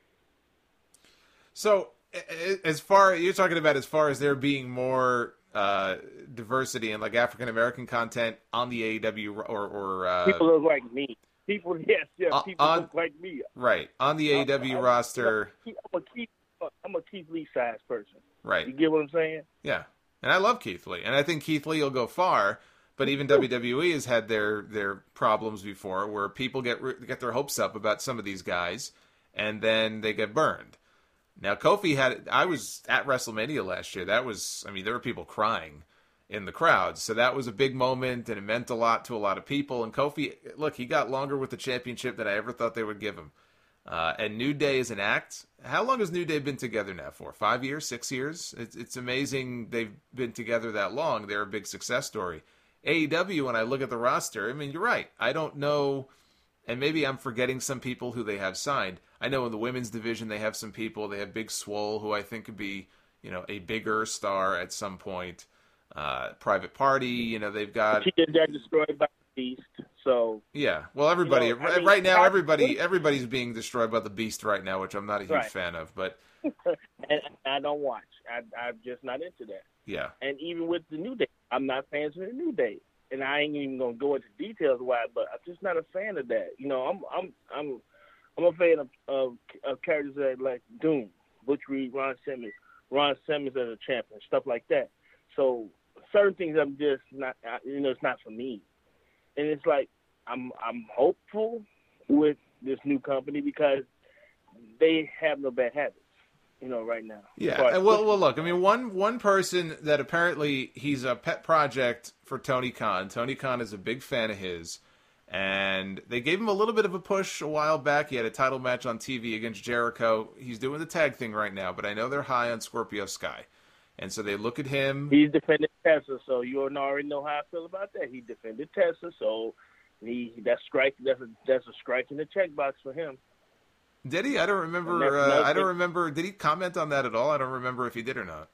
So, as far you're talking about, as far as there being more uh, diversity and like African American content on the A E W or, or uh, people look like me. People, yes, yes, people on, look like me. Right on the A E W I'm, roster. I'm a Keith, I'm a Keith Lee size person. Right. You get what I'm saying? Yeah. And I love Keith Lee, and I think Keith Lee will go far. But even W W E has had their their problems before, where people get get their hopes up about some of these guys, and then they get burned. Now Kofi had, I was at WrestleMania last year. That was, I mean, there were people crying in the crowd, so that was a big moment, and it meant a lot to a lot of people. And Kofi, look, he got longer with the championship than I ever thought they would give him. Uh, and New Day is an act. How long has New Day been together now for? Five years? Six years? It's, it's amazing they've been together that long. They're a big success story. A E W, when I look at the roster, I mean, you're right. I don't know, and maybe I'm forgetting some people who they have signed. I know in the women's division they have some people. They have Big Swole, who I think could be, you know, a bigger star at some point. Uh, Private Party, you know, they've got... She did get destroyed by the Beast, so... Yeah, well, everybody, you know, I mean, right now, everybody, everybody's being destroyed by the Beast right now, which I'm not a huge right. fan of, but... and I don't watch. I, I'm just not into that. Yeah. And even with the New Day, I'm not fans of the New Day. And I ain't even gonna go into details why, but I'm just not a fan of that. You know, I'm I'm I'm I'm a fan of of, of characters that like Doom, Butch Reed, Ron Simmons, Ron Simmons as a champion, stuff like that. So certain things I'm just not, you know, it's not for me. And it's like I'm I'm hopeful with this new company because they have no bad habits. You know, right now. Yeah, but, well, well, look, I mean, one one person that apparently he's a pet project for Tony Khan. Tony Khan is a big fan of his, and they gave him a little bit of a push a while back. He had a title match on T V against Jericho. He's doing the tag thing right now, but I know they're high on Scorpio Sky, and so they look at him. He's defended Tessa, so you already know how I feel about that. He defended Tessa, so he that's strike. That's a that's a strike in the checkbox for him. Did he? I don't remember. Uh, I don't remember. Did he comment on that at all? I don't remember if he did or not.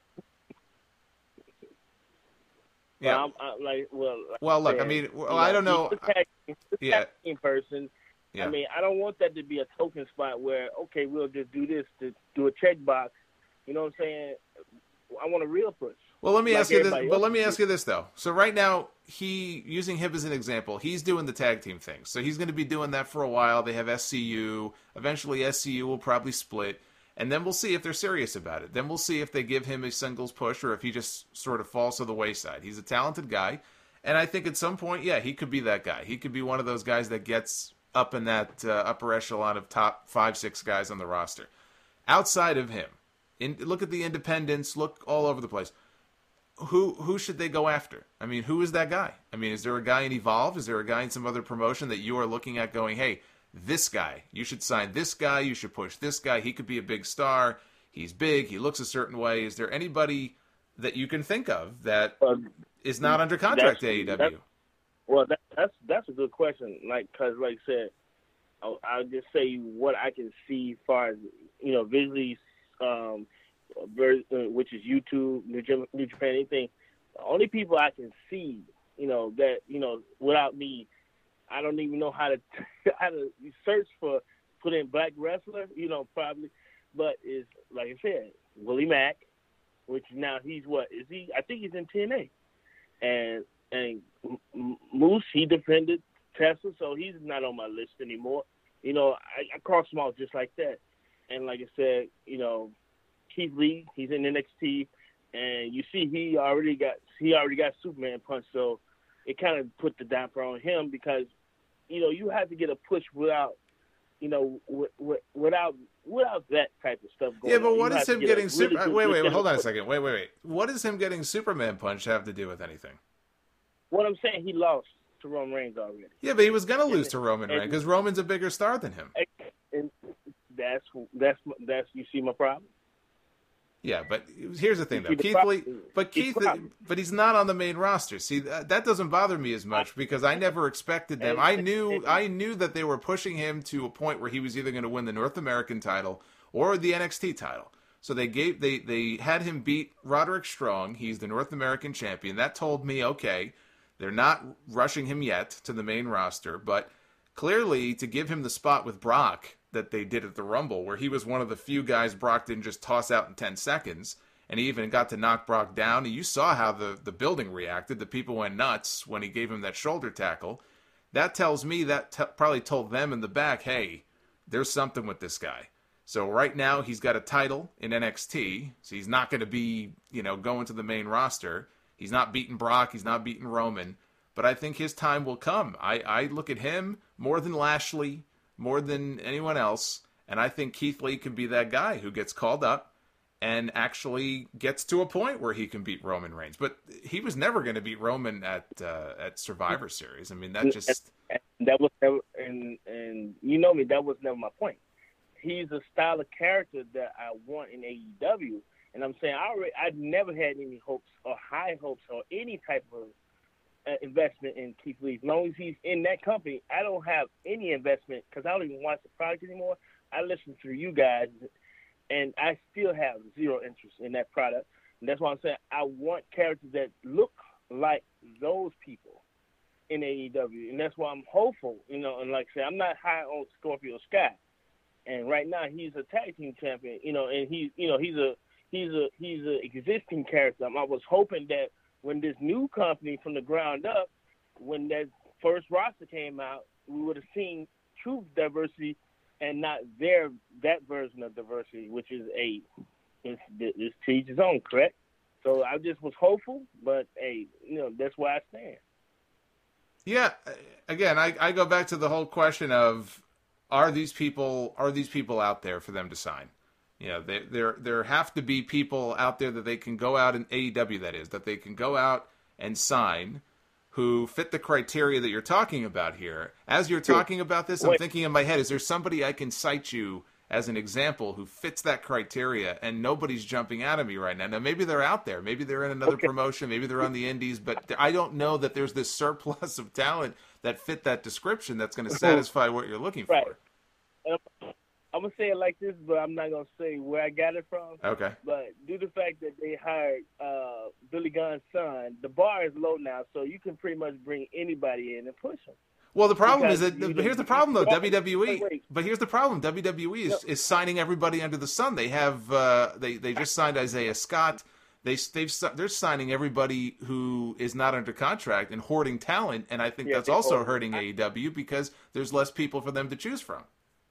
Yeah. Well, I'm, I'm like, well, like well, look. said, I mean, well, you know, I don't know. He's the tag, he's the yeah. tag team person. Yeah. I mean, I don't want that to be a token spot where okay, we'll just do this to do a checkbox. You know what I'm saying? I want a real push. Well, let me like ask you this. else. But let me ask you this though. So right now, he using him as an example, he's doing the tag team thing. So he's going to be doing that for a while. They have S C U. Eventually, S C U will probably split, and then we'll see if they're serious about it. Then we'll see if they give him a singles push or if he just sort of falls to the wayside. He's a talented guy, and I think at some point, yeah, he could be that guy. He could be one of those guys that gets up in that uh, upper echelon of top five, six guys on the roster. Outside of him, in, look at the independents. Look all over the place. Who who should they go after? I mean, who is that guy? I mean, is there a guy in Evolve? Is there a guy in some other promotion that you are looking at going, hey, this guy, you should sign this guy, you should push this guy, he could be a big star, he's big, he looks a certain way. Is there anybody that you can think of that uh, is not under contract to A E W? Well, that, that's that's a good question. Like, because like I said, I'll, I'll just say what I can see as far as, you know, visually, um, Very, uh, which is YouTube, New Japan, New Japan, anything. The only people I can see, you know, that, you know, without me, I don't even know how to how to search for, put in black wrestler, you know, probably. But is, like I said, Willie Mack, which now he's what? Is he? I think he's in T N A. And, and Moose, he defended Tesla, so he's not on my list anymore. You know, I, I crossed him out just like that. And like I said, you know, Keith Lee, he's in N X T, and you see he already got he already got Superman punch, so it kind of put the damper on him because, you know, you have to get a push without, you know, w- w- without without that type of stuff going Yeah, but on. what You is have him to get a getting really super? good Wait, wait, push. hold on a second. Wait, wait, wait. What does him getting Superman punch have to do with anything? What I'm saying, he lost to Roman Reigns already. Yeah, but he was going to lose to Roman and- Reigns because Roman's a bigger star than him. And that's that's that's you see my problem. Yeah, but here's the thing, though. See, the Keith problem- Lee, but the Keith, problem- but he's not on the main roster. See, that, that doesn't bother me as much because I never expected them. I knew, I knew that they were pushing him to a point where he was either going to win the North American title or the N X T title. So they gave, they, they had him beat Roderick Strong. He's the North American champion. That told me, okay, they're not rushing him yet to the main roster, but clearly to give him the spot with Brock that they did at the Rumble, where he was one of the few guys Brock didn't just toss out in ten seconds, and he even got to knock Brock down. And you saw how the, the building reacted. The people went nuts when he gave him that shoulder tackle. That tells me that t- probably told them in the back, hey, there's something with this guy. So right now he's got a title in N X T, so he's not going to be, you know, going to the main roster. He's not beating Brock. He's not beating Roman. But I think his time will come. I, I look at him more than Lashley, more than anyone else, and I think Keith Lee can be that guy who gets called up and actually gets to a point where he can beat Roman Reigns. But he was never going to beat Roman at uh, at Survivor Series. I mean, that just that was never, and and you know me, that was never my point. He's a style of character that I want in A E W, and I'm saying I already, I never had any hopes or high hopes or any type of uh, investment in Keith Lee. As long as he's in that company, I don't have any investment because I don't even watch the product anymore. I listen to you guys, and I still have zero interest in that product. And that's why I'm saying I want characters that look like those people in A E W, and that's why I'm hopeful. You know, and like I said, I'm not high on Scorpio Sky. And right now he's a tag team champion, you know, and he's, you know, he's a, he's a, he's a existing character. I was hoping that when this new company from the ground up, when that first roster came out, we would have seen true diversity and not their, that version of diversity, which is a, it's, it's to each his own, correct? So I just was hopeful, but hey, you know, that's where I stand. Yeah. Again, I, I go back to the whole question of, Are these people are these people out there for them to sign? You know, they, there there have to be people out there that they can go out in A E W, that is, that they can go out and sign who fit the criteria that you're talking about here. As you're talking about this, I'm thinking in my head, is there somebody I can cite you as an example who fits that criteria? And nobody's jumping out of me right now. Now, maybe they're out there. Maybe they're in another okay. promotion. Maybe they're on the indies. But I don't know that there's this surplus of talent that fit that description that's going to satisfy what you're looking for. Right. Um, I'm going to say it like this, but I'm not going to say where I got it from. Okay. But due to the fact that they hired uh, Billy Gunn's son, the bar is low now, so you can pretty much bring anybody in and push them. Well, the problem because is that, but here's the problem, though, W W E. Wait, wait. But here's the problem, W W E is, no. is signing everybody under the sun. They have, uh, they, they just signed Isaiah Scott. They, they've, they're signing everybody who is not under contract and hoarding talent, and I think yeah, that's also hurting A E W because there's less people for them to choose from.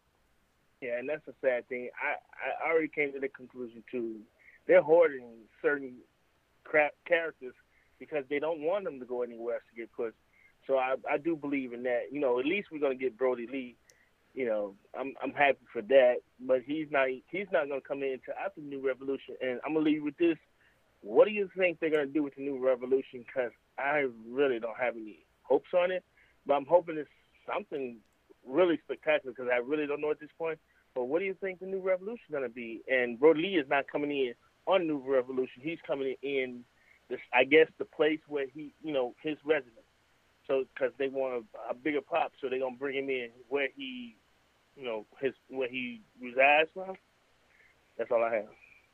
Yeah, and that's a sad thing. I, I already came to the conclusion, too. They're hoarding certain crap characters because they don't want them to go anywhere else to get pushed. So I, I do believe in that. You know, at least we're going to get Brody Lee. You know, I'm I'm happy for that. But he's not he's not going to come in until after the New Revolution. And I'm going to leave you with this. What do you think they're going to do with the New Revolution? Because I really don't have any hopes on it. But I'm hoping it's something really spectacular because I really don't know at this point. But what do you think the New Revolution is going to be? And Brody Lee is not coming in on New Revolution. He's coming in, this, I guess, the place where he, you know, his residence. So, because they want a, a bigger pop, so they're gonna bring him in where he, you know, his where he resides from. That's all I have.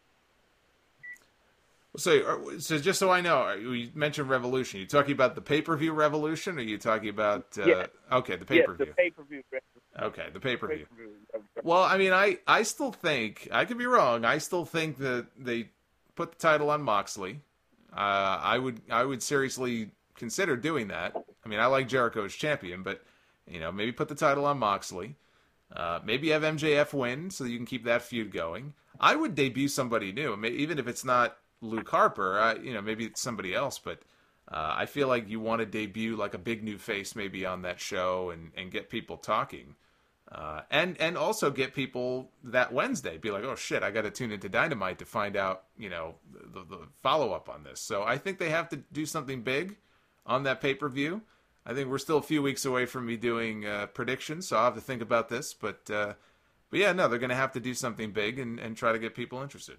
So, so just so I know, you mentioned Revolution. Are you talking about the pay-per-view Revolution, or are you talking about? Uh, yeah. Okay, the pay-per-view. Yes, the pay-per-view. Okay, the pay-per-view. pay-per-view. Well, I mean, I, I still think I could be wrong. I still think that they put the title on Moxley. Uh, I would I would seriously consider doing that. I mean, I like Jericho as champion, but You know, maybe put the title on Moxley. Uh, maybe have M J F win so that you can keep that feud going. I would debut somebody new, even if it's not Luke Harper. I, you know, maybe it's somebody else, but uh, I feel like you want to debut like a big new face maybe on that show and, and get people talking. Uh, and and also get people that Wednesday be like, oh shit, I got to tune into Dynamite to find out, you know, the, the follow up on this. So I think they have to do something big on that pay per view. I think we're still a few weeks away from me doing uh, predictions, so I'll have to think about this. But uh, but yeah, no, they're going to have to do something big and, and try to get people interested.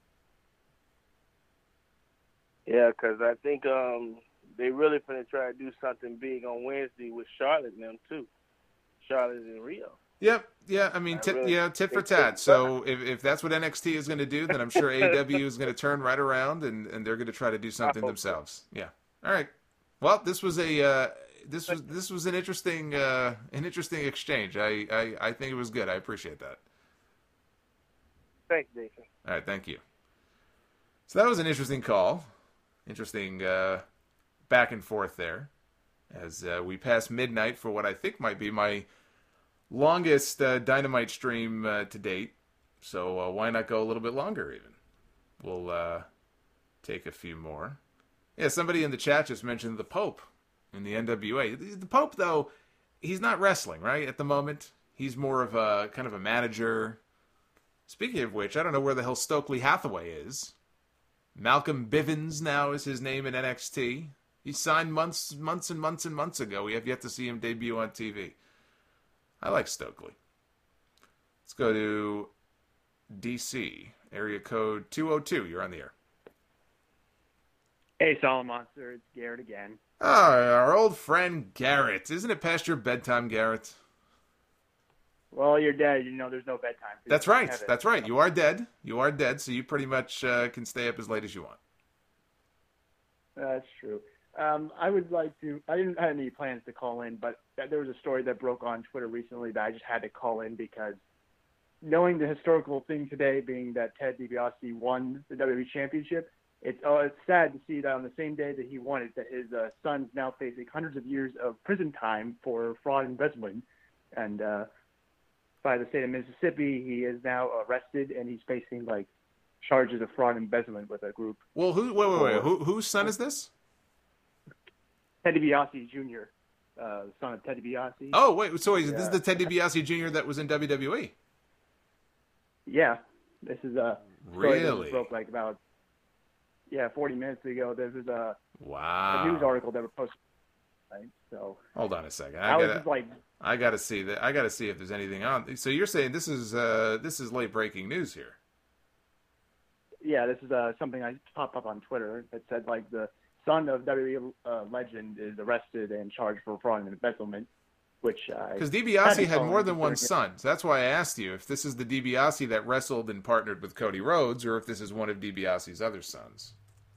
Yeah, because I think um, they really going to try to do something big on Wednesday with Charlotte and them too. Charlotte and Rio. Yep, yeah, I mean, tit, really yeah, tit for tat. So if, if that's what N X T is going to do, then I'm sure A E W is going to turn right around and, and they're going to try to do something themselves. Yeah. All right. Well, this was a uh, this was this was an interesting uh, an interesting exchange. I, I I think it was good. I appreciate that. Thanks, Jason. All right, thank you. So that was an interesting call, interesting uh, back and forth there, as uh, we pass midnight for what I think might be my longest uh, Dynamite stream uh, to date. So uh, why not go a little bit longer even? We'll uh, take a few more. Yeah, somebody in the chat just mentioned the Pope in the N W A. The Pope, though, he's not wrestling, right, at the moment. He's more of a kind of a manager. Speaking of which, I don't know where the hell Stokely Hathaway is. Malcolm Bivens now is his name in N X T. He signed months, months and months and months ago. We have yet to see him debut on T V. I like Stokely. Let's go to D C, area code two oh two. You're on the air. Hey, Solid Monster, it's Garrett again. Oh, our old friend Garrett. Isn't it past your bedtime, Garrett? Well, you're dead. You know there's no bedtime. So That's right. That's right. You are dead. You are dead, so you pretty much uh, can stay up as late as you want. That's true. Um, I would like to, I didn't have any plans to call in, but there was a story that broke on Twitter recently that I just had to call in because knowing the historical thing today being that Ted DiBiase won the W W E Championship, it's, uh, it's sad to see that on the same day that he won it, that his uh, son's now facing hundreds of years of prison time for fraud and embezzlement. And uh, by the state of Mississippi, he is now arrested and he's facing like charges of fraud and embezzlement with a group. Well, who? Wait, wait, wait. Who, whose son is this? Ted DiBiase Junior, uh, son of Ted DiBiase. Oh, wait. So is yeah. this the Ted DiBiase Junior that was in W W E? Yeah. This is a story really that broke like about yeah forty minutes ago. This is a, wow. a news article that was posted. Right? So hold on a second. I, I was gotta, just like, I gotta see that. I gotta see if there's anything on. So you're saying this is uh, this is late breaking news here? Yeah, this is uh, something I popped up on Twitter that said like the son of W W E uh, legend is arrested and charged for fraud and embezzlement, which because DiBiase had more than one son. So that's why I asked you if this is the DiBiase that wrestled and partnered with Cody Rhodes, or if this is one of DiBiase's other sons.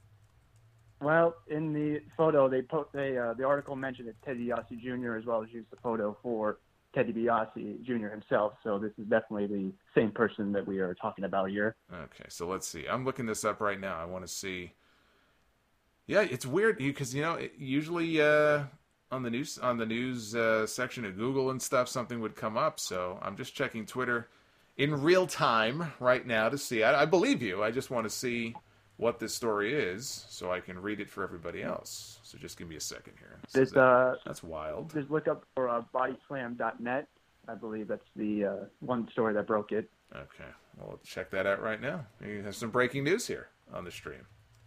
Well, in the photo, they put they uh, the article mentioned that Ted DiBiase Junior as well as used the photo for Ted DiBiase Junior himself. So this is definitely the same person that we are talking about here. Okay, so let's see. I'm looking this up right now. I want to see. Yeah, it's weird because you know it, usually uh, on the news on the news uh, section of Google and stuff, something would come up. So I'm just checking Twitter in real time right now to see. I, I believe you. I just want to see what this story is so I can read it for everybody else. So just give me a second here. This, uh, that's wild. Just look up for uh, body slam dot net. I believe that's the uh, one story that broke it. Okay, well, let's check that out right now. You have some breaking news here on the stream.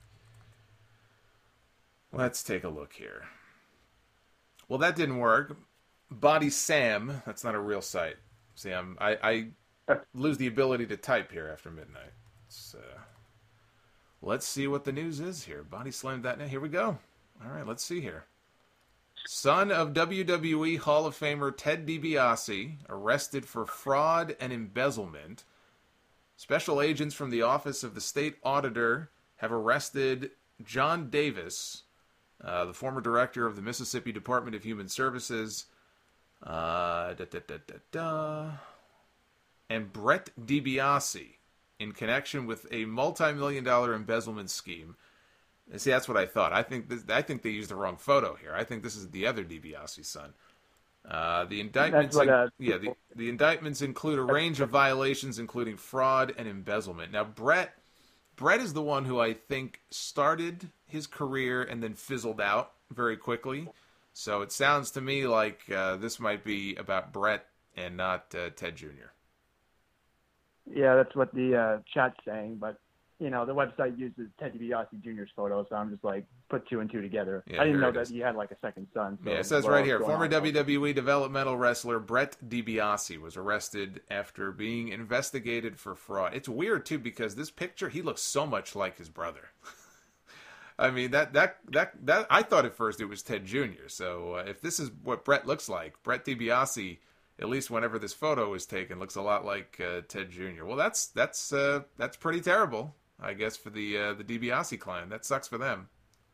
Let's take a look here. Well, that didn't work. Body Sam, that's not a real site. See, I'm, I, I lose the ability to type here after midnight. It's, uh, let's see what the news is here. Body Slam dot net. Here we go. All right, let's see here. Son of W W E Hall of Famer Ted DiBiase arrested for fraud and embezzlement. Special agents from the Office of the State Auditor have arrested John Davis, uh, the former director of the Mississippi Department of Human Services, uh, da, da, da, da, da, and Brett DiBiase in connection with a multi-million dollar embezzlement scheme. And see, that's what I thought. I think this, I think they used the wrong photo here. I think this is the other DiBiase son. Uh, the indictments, That's what, uh, yeah, the, the indictments include a range of violations, including fraud and embezzlement. Now, Brett, Brett is the one who I think started his career and then fizzled out very quickly. So it sounds to me like uh, this might be about Brett and not uh, Ted Junior Yeah, that's what the uh, chat's saying, but you know, the website uses Ted DiBiase Junior's photo, so I'm just like, put two and two together. Yeah, I didn't here know it that is. he had like a second son. So Yeah, it says what right else here, going former on? W W E developmental wrestler Brett DiBiase was arrested after being investigated for fraud. It's weird, too, because this picture, he looks so much like his brother. I mean, that, that, that, that, I thought at first it was Ted Junior So uh, if this is what Brett looks like, Brett DiBiase, at least whenever this photo was taken, looks a lot like uh, Ted Junior Well, that's, that's, uh, that's pretty terrible, I guess, for the, uh, the DiBiase clan. That sucks for them.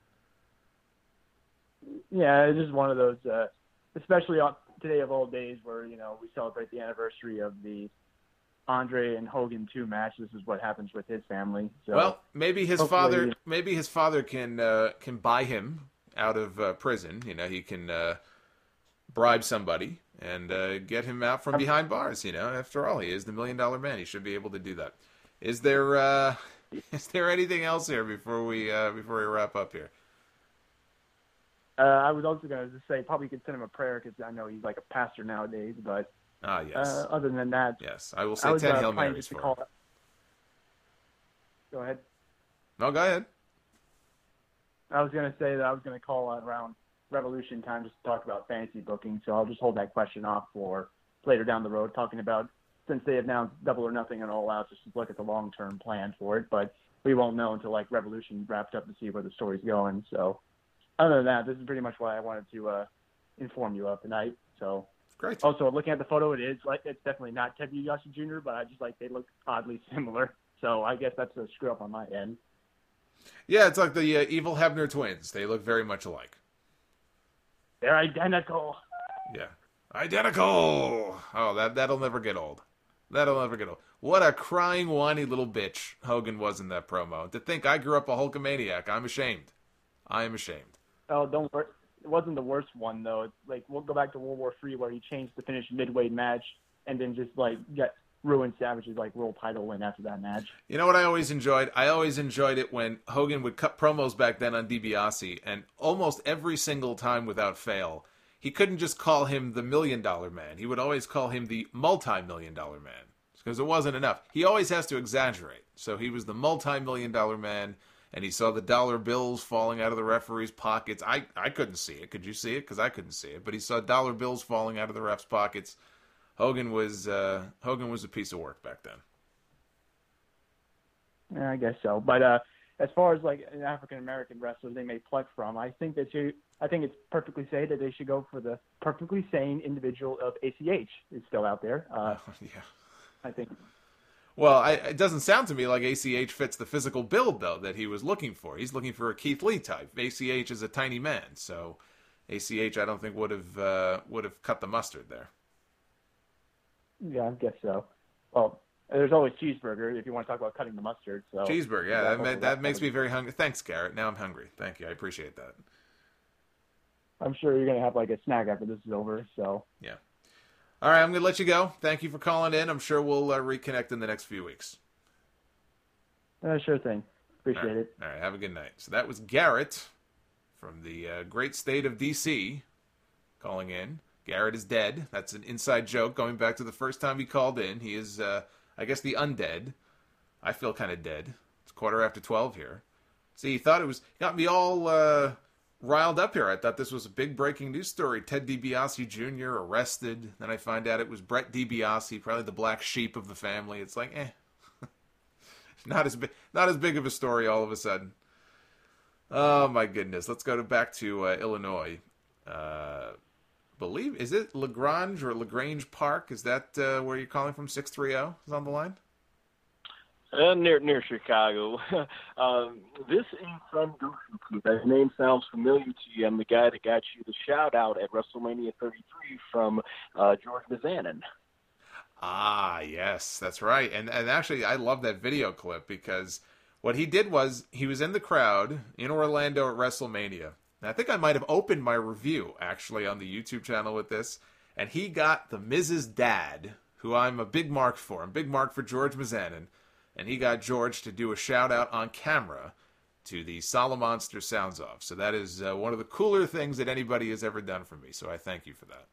Yeah, it's just one of those, uh, especially on today of old days where, you know, we celebrate the anniversary of the Andre and Hogan two match. This is what happens with his family. So well, maybe his hopefully- father, maybe his father can uh, can buy him out of uh, prison. You know, he can uh, bribe somebody and uh, get him out from behind bars. You know, after all, he is the Million Dollar Man. He should be able to do that. Is there uh, is there anything else here before we uh, before we wrap up here? Uh, I was also going to just say probably could send him a prayer because I know he's like a pastor nowadays. But Ah, yes. uh, other than that, yes, I will say I was, ten uh, Hail planning Marys just to for call him. Go ahead. No, go ahead. I was going to say that I was going to call around Revolution time just to talk about fantasy booking. So I'll just hold that question off for later down the road, talking about since they announced Double or Nothing and All Out, just to look at the long term plan for it. But we won't know until like Revolution wrapped up to see where the story's going. So other than that, this is pretty much what I wanted to uh, inform you of tonight. So great. Also, looking at the photo, it is like it's definitely not Ted DiBiase Junior, but I just like they look oddly similar. So I guess that's a screw up on my end. Yeah, it's like the uh, evil Hebner twins. They look very much alike. They're identical. Yeah, identical. Oh, that that'll never get old. That'll never get old. What a crying, whiny little bitch Hogan was in that promo. To think I grew up a Hulkamaniac. I'm ashamed. I am ashamed. Oh, don't worry. It wasn't the worst one, though. It's like, we'll go back to World War Three where he changed the finish midway match and then just, like, get ruined Savage's, like, world title win after that match. You know what I always enjoyed? I always enjoyed it when Hogan would cut promos back then on DiBiase, and almost every single time without fail, he couldn't just call him the Million Dollar Man. He would always call him the Multi-Million Dollar Man, because it wasn't enough. He always has to exaggerate. So he was the Multi-Million Dollar Man, and he saw the dollar bills falling out of the referee's pockets. I, I couldn't see it. Could you see it? Because I couldn't see it. But he saw dollar bills falling out of the ref's pockets. Hogan was uh, Hogan was a piece of work back then. Yeah, I guess so. But uh, as far as like an African American wrestler they may pluck from, I think that you, I think it's perfectly safe that they should go for the perfectly sane individual of A C H is still out there. Uh, yeah, I think. Well, I, it doesn't sound to me like A C H fits the physical build though that he was looking for. He's looking for a Keith Lee type. A C H is a tiny man, so A C H I don't think would have uh, would have cut the mustard there. Yeah, I guess so. Well, there's always Cheeseburger if you want to talk about cutting the mustard. So Cheeseburger, yeah, that, that, that makes covered. me very hungry. Thanks, Garrett. Now I'm hungry. Thank you. I appreciate that. I'm sure you're gonna have like a snack after this is over. So yeah. All right, I'm gonna let you go. Thank you for calling in. I'm sure we'll uh, reconnect in the next few weeks. uh, sure thing. Appreciate All right. it. All right, have a good night. So that was Garrett from the uh, great state of D C calling in. Garrett is dead. That's an inside joke going back to the first time he called in. He is, uh, I guess, the undead. I feel kind of dead. It's quarter after twelve here. See, he thought it was, got me all uh, riled up here. I thought this was a big breaking news story. Ted DiBiase Junior arrested. Then I find out it was Brett DiBiase, probably the black sheep of the family. It's like, eh. not as big, not as big of a story all of a sudden. Oh, my goodness. Let's go to back to uh, Illinois. Uh... Believe is it Lagrange or Lagrange Park? Is that uh, where you're calling from? Six three zero is on the line. Uh, near near Chicago. um, this is Son Goku. That name sounds familiar to you. I'm the guy that got you the shout out at WrestleMania thirty-three from uh, George Mizanin. Ah, yes, that's right. And and actually, I love that video clip because what he did was he was in the crowd in Orlando at WrestleMania. And I think I might have opened my review, actually, on the YouTube channel with this. and he got the Miz's dad, who I'm a big mark for. I'm a big mark for George Mizanin, and he got George to do a shout-out on camera to the Solomonster Sounds Off. So that is uh, one of the cooler things that anybody has ever done for me, so I thank you for that.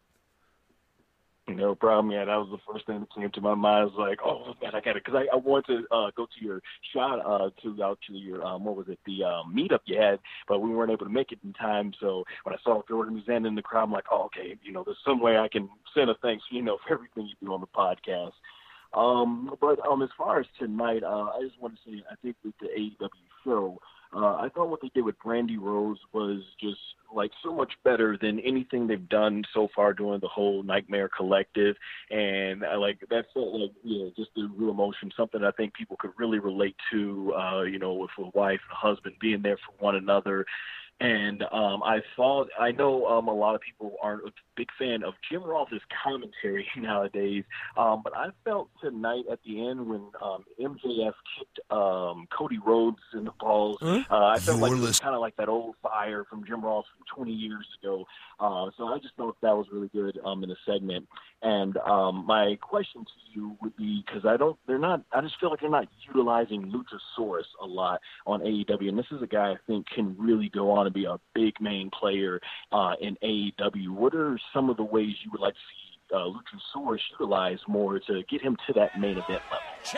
No problem, yeah. That was the first thing that came to my mind. I was like, oh, man, I got it. Because I, I wanted to uh, go to your shot, uh, to out to your, um, what was it, the um, meetup you had, but we weren't able to make it in time. So when I saw Jordan Mizan in the crowd, I'm like, oh, okay, you know, there's some way I can send a thanks, you know, for everything you do on the podcast. Um, but um, as far as tonight, uh, I just want to say, I think with the A E W show, Uh, I thought what they did with Brandy Rose was just like so much better than anything they've done so far during the whole Nightmare Collective, and I like that felt like you know just the real emotion, something I think people could really relate to. Uh, you know, with a wife and a husband being there for one another. And um, I thought, I know um, a lot of people aren't a big fan of Jim Ross's commentary nowadays, um, but I felt tonight at the end when um, M J F kicked um, Cody Rhodes in the balls, uh, I felt like it was kind of like that old fire from Jim Ross from twenty years ago. Uh, so I just thought that was really good um, in the segment. And um, my question to you would be, because I don't, they're not, I just feel like they're not utilizing Luchasaurus a lot on A E W, and this is a guy I think can really go on and be a big main player uh, in A E W. What are some of the ways you would like to see uh, Luchasaurus utilized more to get him to that main event level?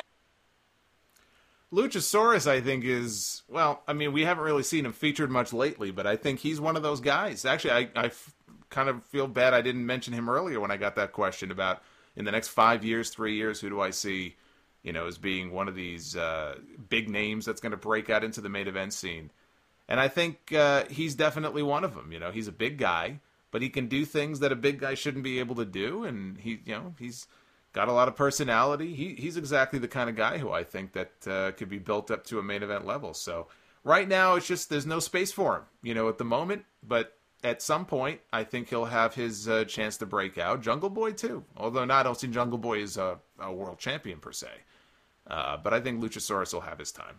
Luchasaurus, I think, is, well, I mean, we haven't really seen him featured much lately, but I think he's one of those guys. Actually, I, I f- kind of feel bad I didn't mention him earlier when I got that question about in the next five years, three years, who do I see, you know, as being one of these uh, big names that's going to break out into the main event scene. And I think uh, he's definitely one of them. You know, he's a big guy, but he can do things that a big guy shouldn't be able to do, and he, you know, he's got a lot of personality. He he's exactly the kind of guy who I think that uh, could be built up to a main event level. So right now, it's just there's no space for him, you know, at the moment. But at some point, I think he'll have his uh, chance to break out. Jungle Boy too, although not, I don't see Jungle Boy as a, a world champion per se. Uh, but I think Luchasaurus will have his time.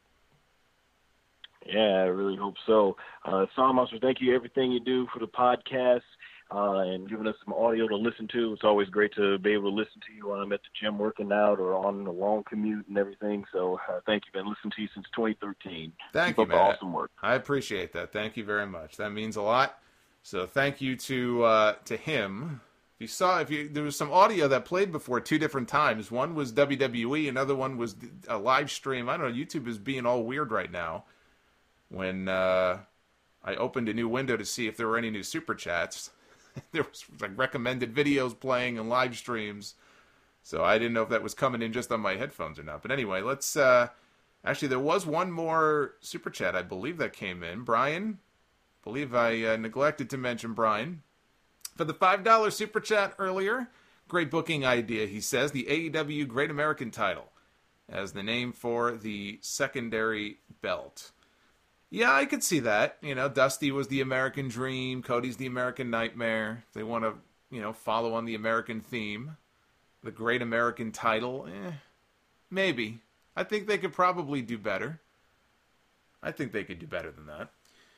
Yeah, I really hope so. Uh, Solomonster, thank you everything you do for the podcast uh, and giving us some audio to listen to. It's always great to be able to listen to you when I'm at the gym working out or on the long commute and everything. So uh, thank you. Been listening to you since twenty thirteen. Thank Keep you, up man. the awesome work. I appreciate that. Thank you very much. That means a lot. So thank you to uh, to him. If you saw, if you there was some audio that played before two different times. One was W W E, another one was a live stream. I don't know. YouTube is being all weird right now. When uh, I opened a new window to see if there were any new super chats, there was like recommended videos playing and live streams. So I didn't know if that was coming in just on my headphones or not. But anyway, let's. Uh, actually, there was one more super chat, I believe, that came in. Brian, I believe I uh, neglected to mention Brian for the five dollar super chat earlier. Great booking idea, he says. The A E W Great American title as the name for the secondary belt. Yeah, I could see that. You know, Dusty was the American Dream. Cody's the American Nightmare. They want to, you know, follow on the American theme. The Great American title, eh, maybe. I think they could probably do better. I think they could do better than that.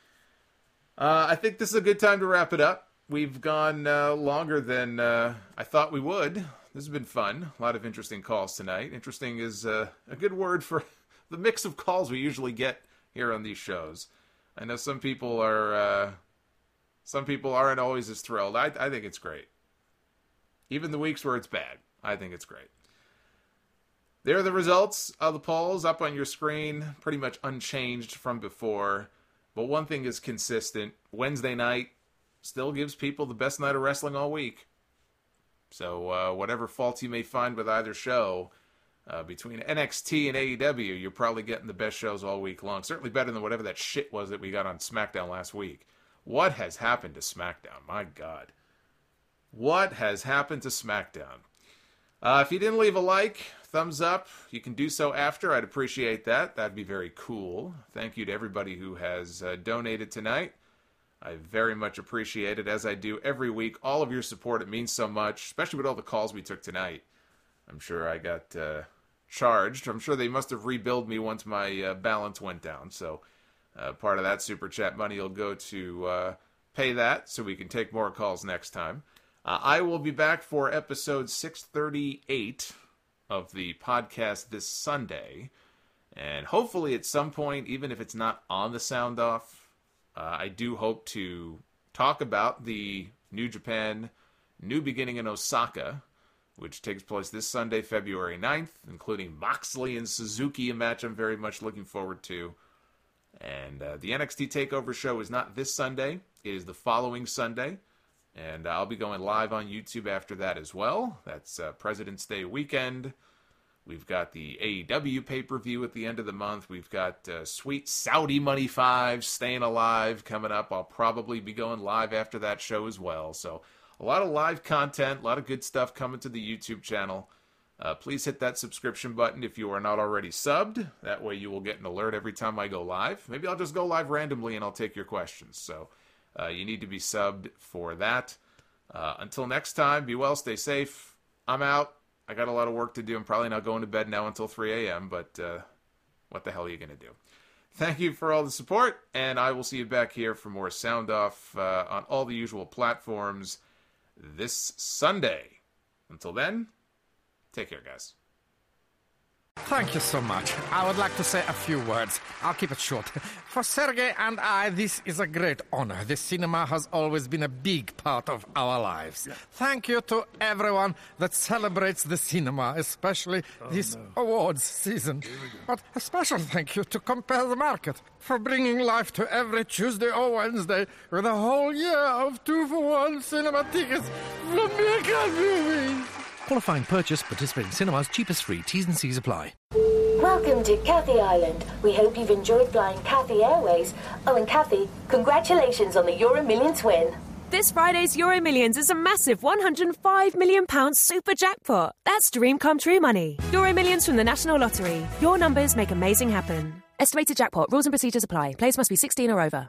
Uh, I think this is a good time to wrap it up. We've gone uh, longer than uh, I thought we would. This has been fun. A lot of interesting calls tonight. Interesting is uh, a good word for the mix of calls we usually get here on these shows. I know some people are, uh, some people aren't always as thrilled. I, I think it's great. Even the weeks where it's bad, I think it's great. There are the results of the polls up on your screen, pretty much unchanged from before. But one thing is consistent. Wednesday night still gives people the best night of wrestling all week. So uh, whatever faults you may find with either show, Uh, between N X T and A E W, you're probably getting the best shows all week long. Certainly better than whatever that shit was that we got on SmackDown last week. What has happened to SmackDown? My God. What has happened to SmackDown? Uh, if you didn't leave a like, thumbs up. You can do so after. I'd appreciate that. That'd be very cool. Thank you to everybody who has uh, donated tonight. I very much appreciate it, as I do every week. All of your support, it means so much, especially with all the calls we took tonight. I'm sure I got uh, charged. I'm sure they must have rebilled me once my uh, balance went down. So uh, part of that super chat money will go to uh, pay that so we can take more calls next time. Uh, I will be back for episode six thirty-eight of the podcast this Sunday. And hopefully at some point, even if it's not on the Sound Off, uh, I do hope to talk about the New Japan New Beginning in Osaka, which takes place this Sunday, February ninth, including Moxley and Suzuki, a match I'm very much looking forward to. And uh, the N X T TakeOver show is not this Sunday. It is the following Sunday. And I'll be going live on YouTube after that as well. That's uh, President's Day weekend. We've got the A E W pay-per-view at the end of the month. We've got uh, Sweet Saudi Money five, Staying Alive, coming up. I'll probably be going live after that show as well. So a lot of live content, a lot of good stuff coming to the YouTube channel. Uh, please hit that subscription button if you are not already subbed. That way you will get an alert every time I go live. Maybe I'll just go live randomly and I'll take your questions. So uh, you need to be subbed for that. Uh, until next time, be well, stay safe. I'm out. I got a lot of work to do. I'm probably not going to bed now until three a.m., but uh, what the hell are you going to do? Thank you for all the support, and I will see you back here for more Sound Off uh, on all the usual platforms this Sunday. Until then, take care, guys. Thank you so much. I would like to say a few words. I'll keep it short. For Sergey and I, this is a great honor. The cinema has always been a big part of our lives. Yeah. Thank you to everyone that celebrates the cinema, especially oh, this no. awards season. But a special thank you to Compare the Market for bringing life to every Tuesday or Wednesday with a whole year of two-for-one cinema tickets from mega movies. Qualifying purchase, participating cinemas, cheapest free. T's and C's apply. Welcome to Cathay Island. We hope you've enjoyed flying Cathay Airways. Oh, and Cathay, congratulations on the Euro Millions win. This Friday's Euro Millions is a massive one hundred five million pounds super jackpot. That's dream come true money. Euro Millions from the National Lottery. Your numbers make amazing happen. Estimated jackpot. Rules and procedures apply. Players must be sixteen or over.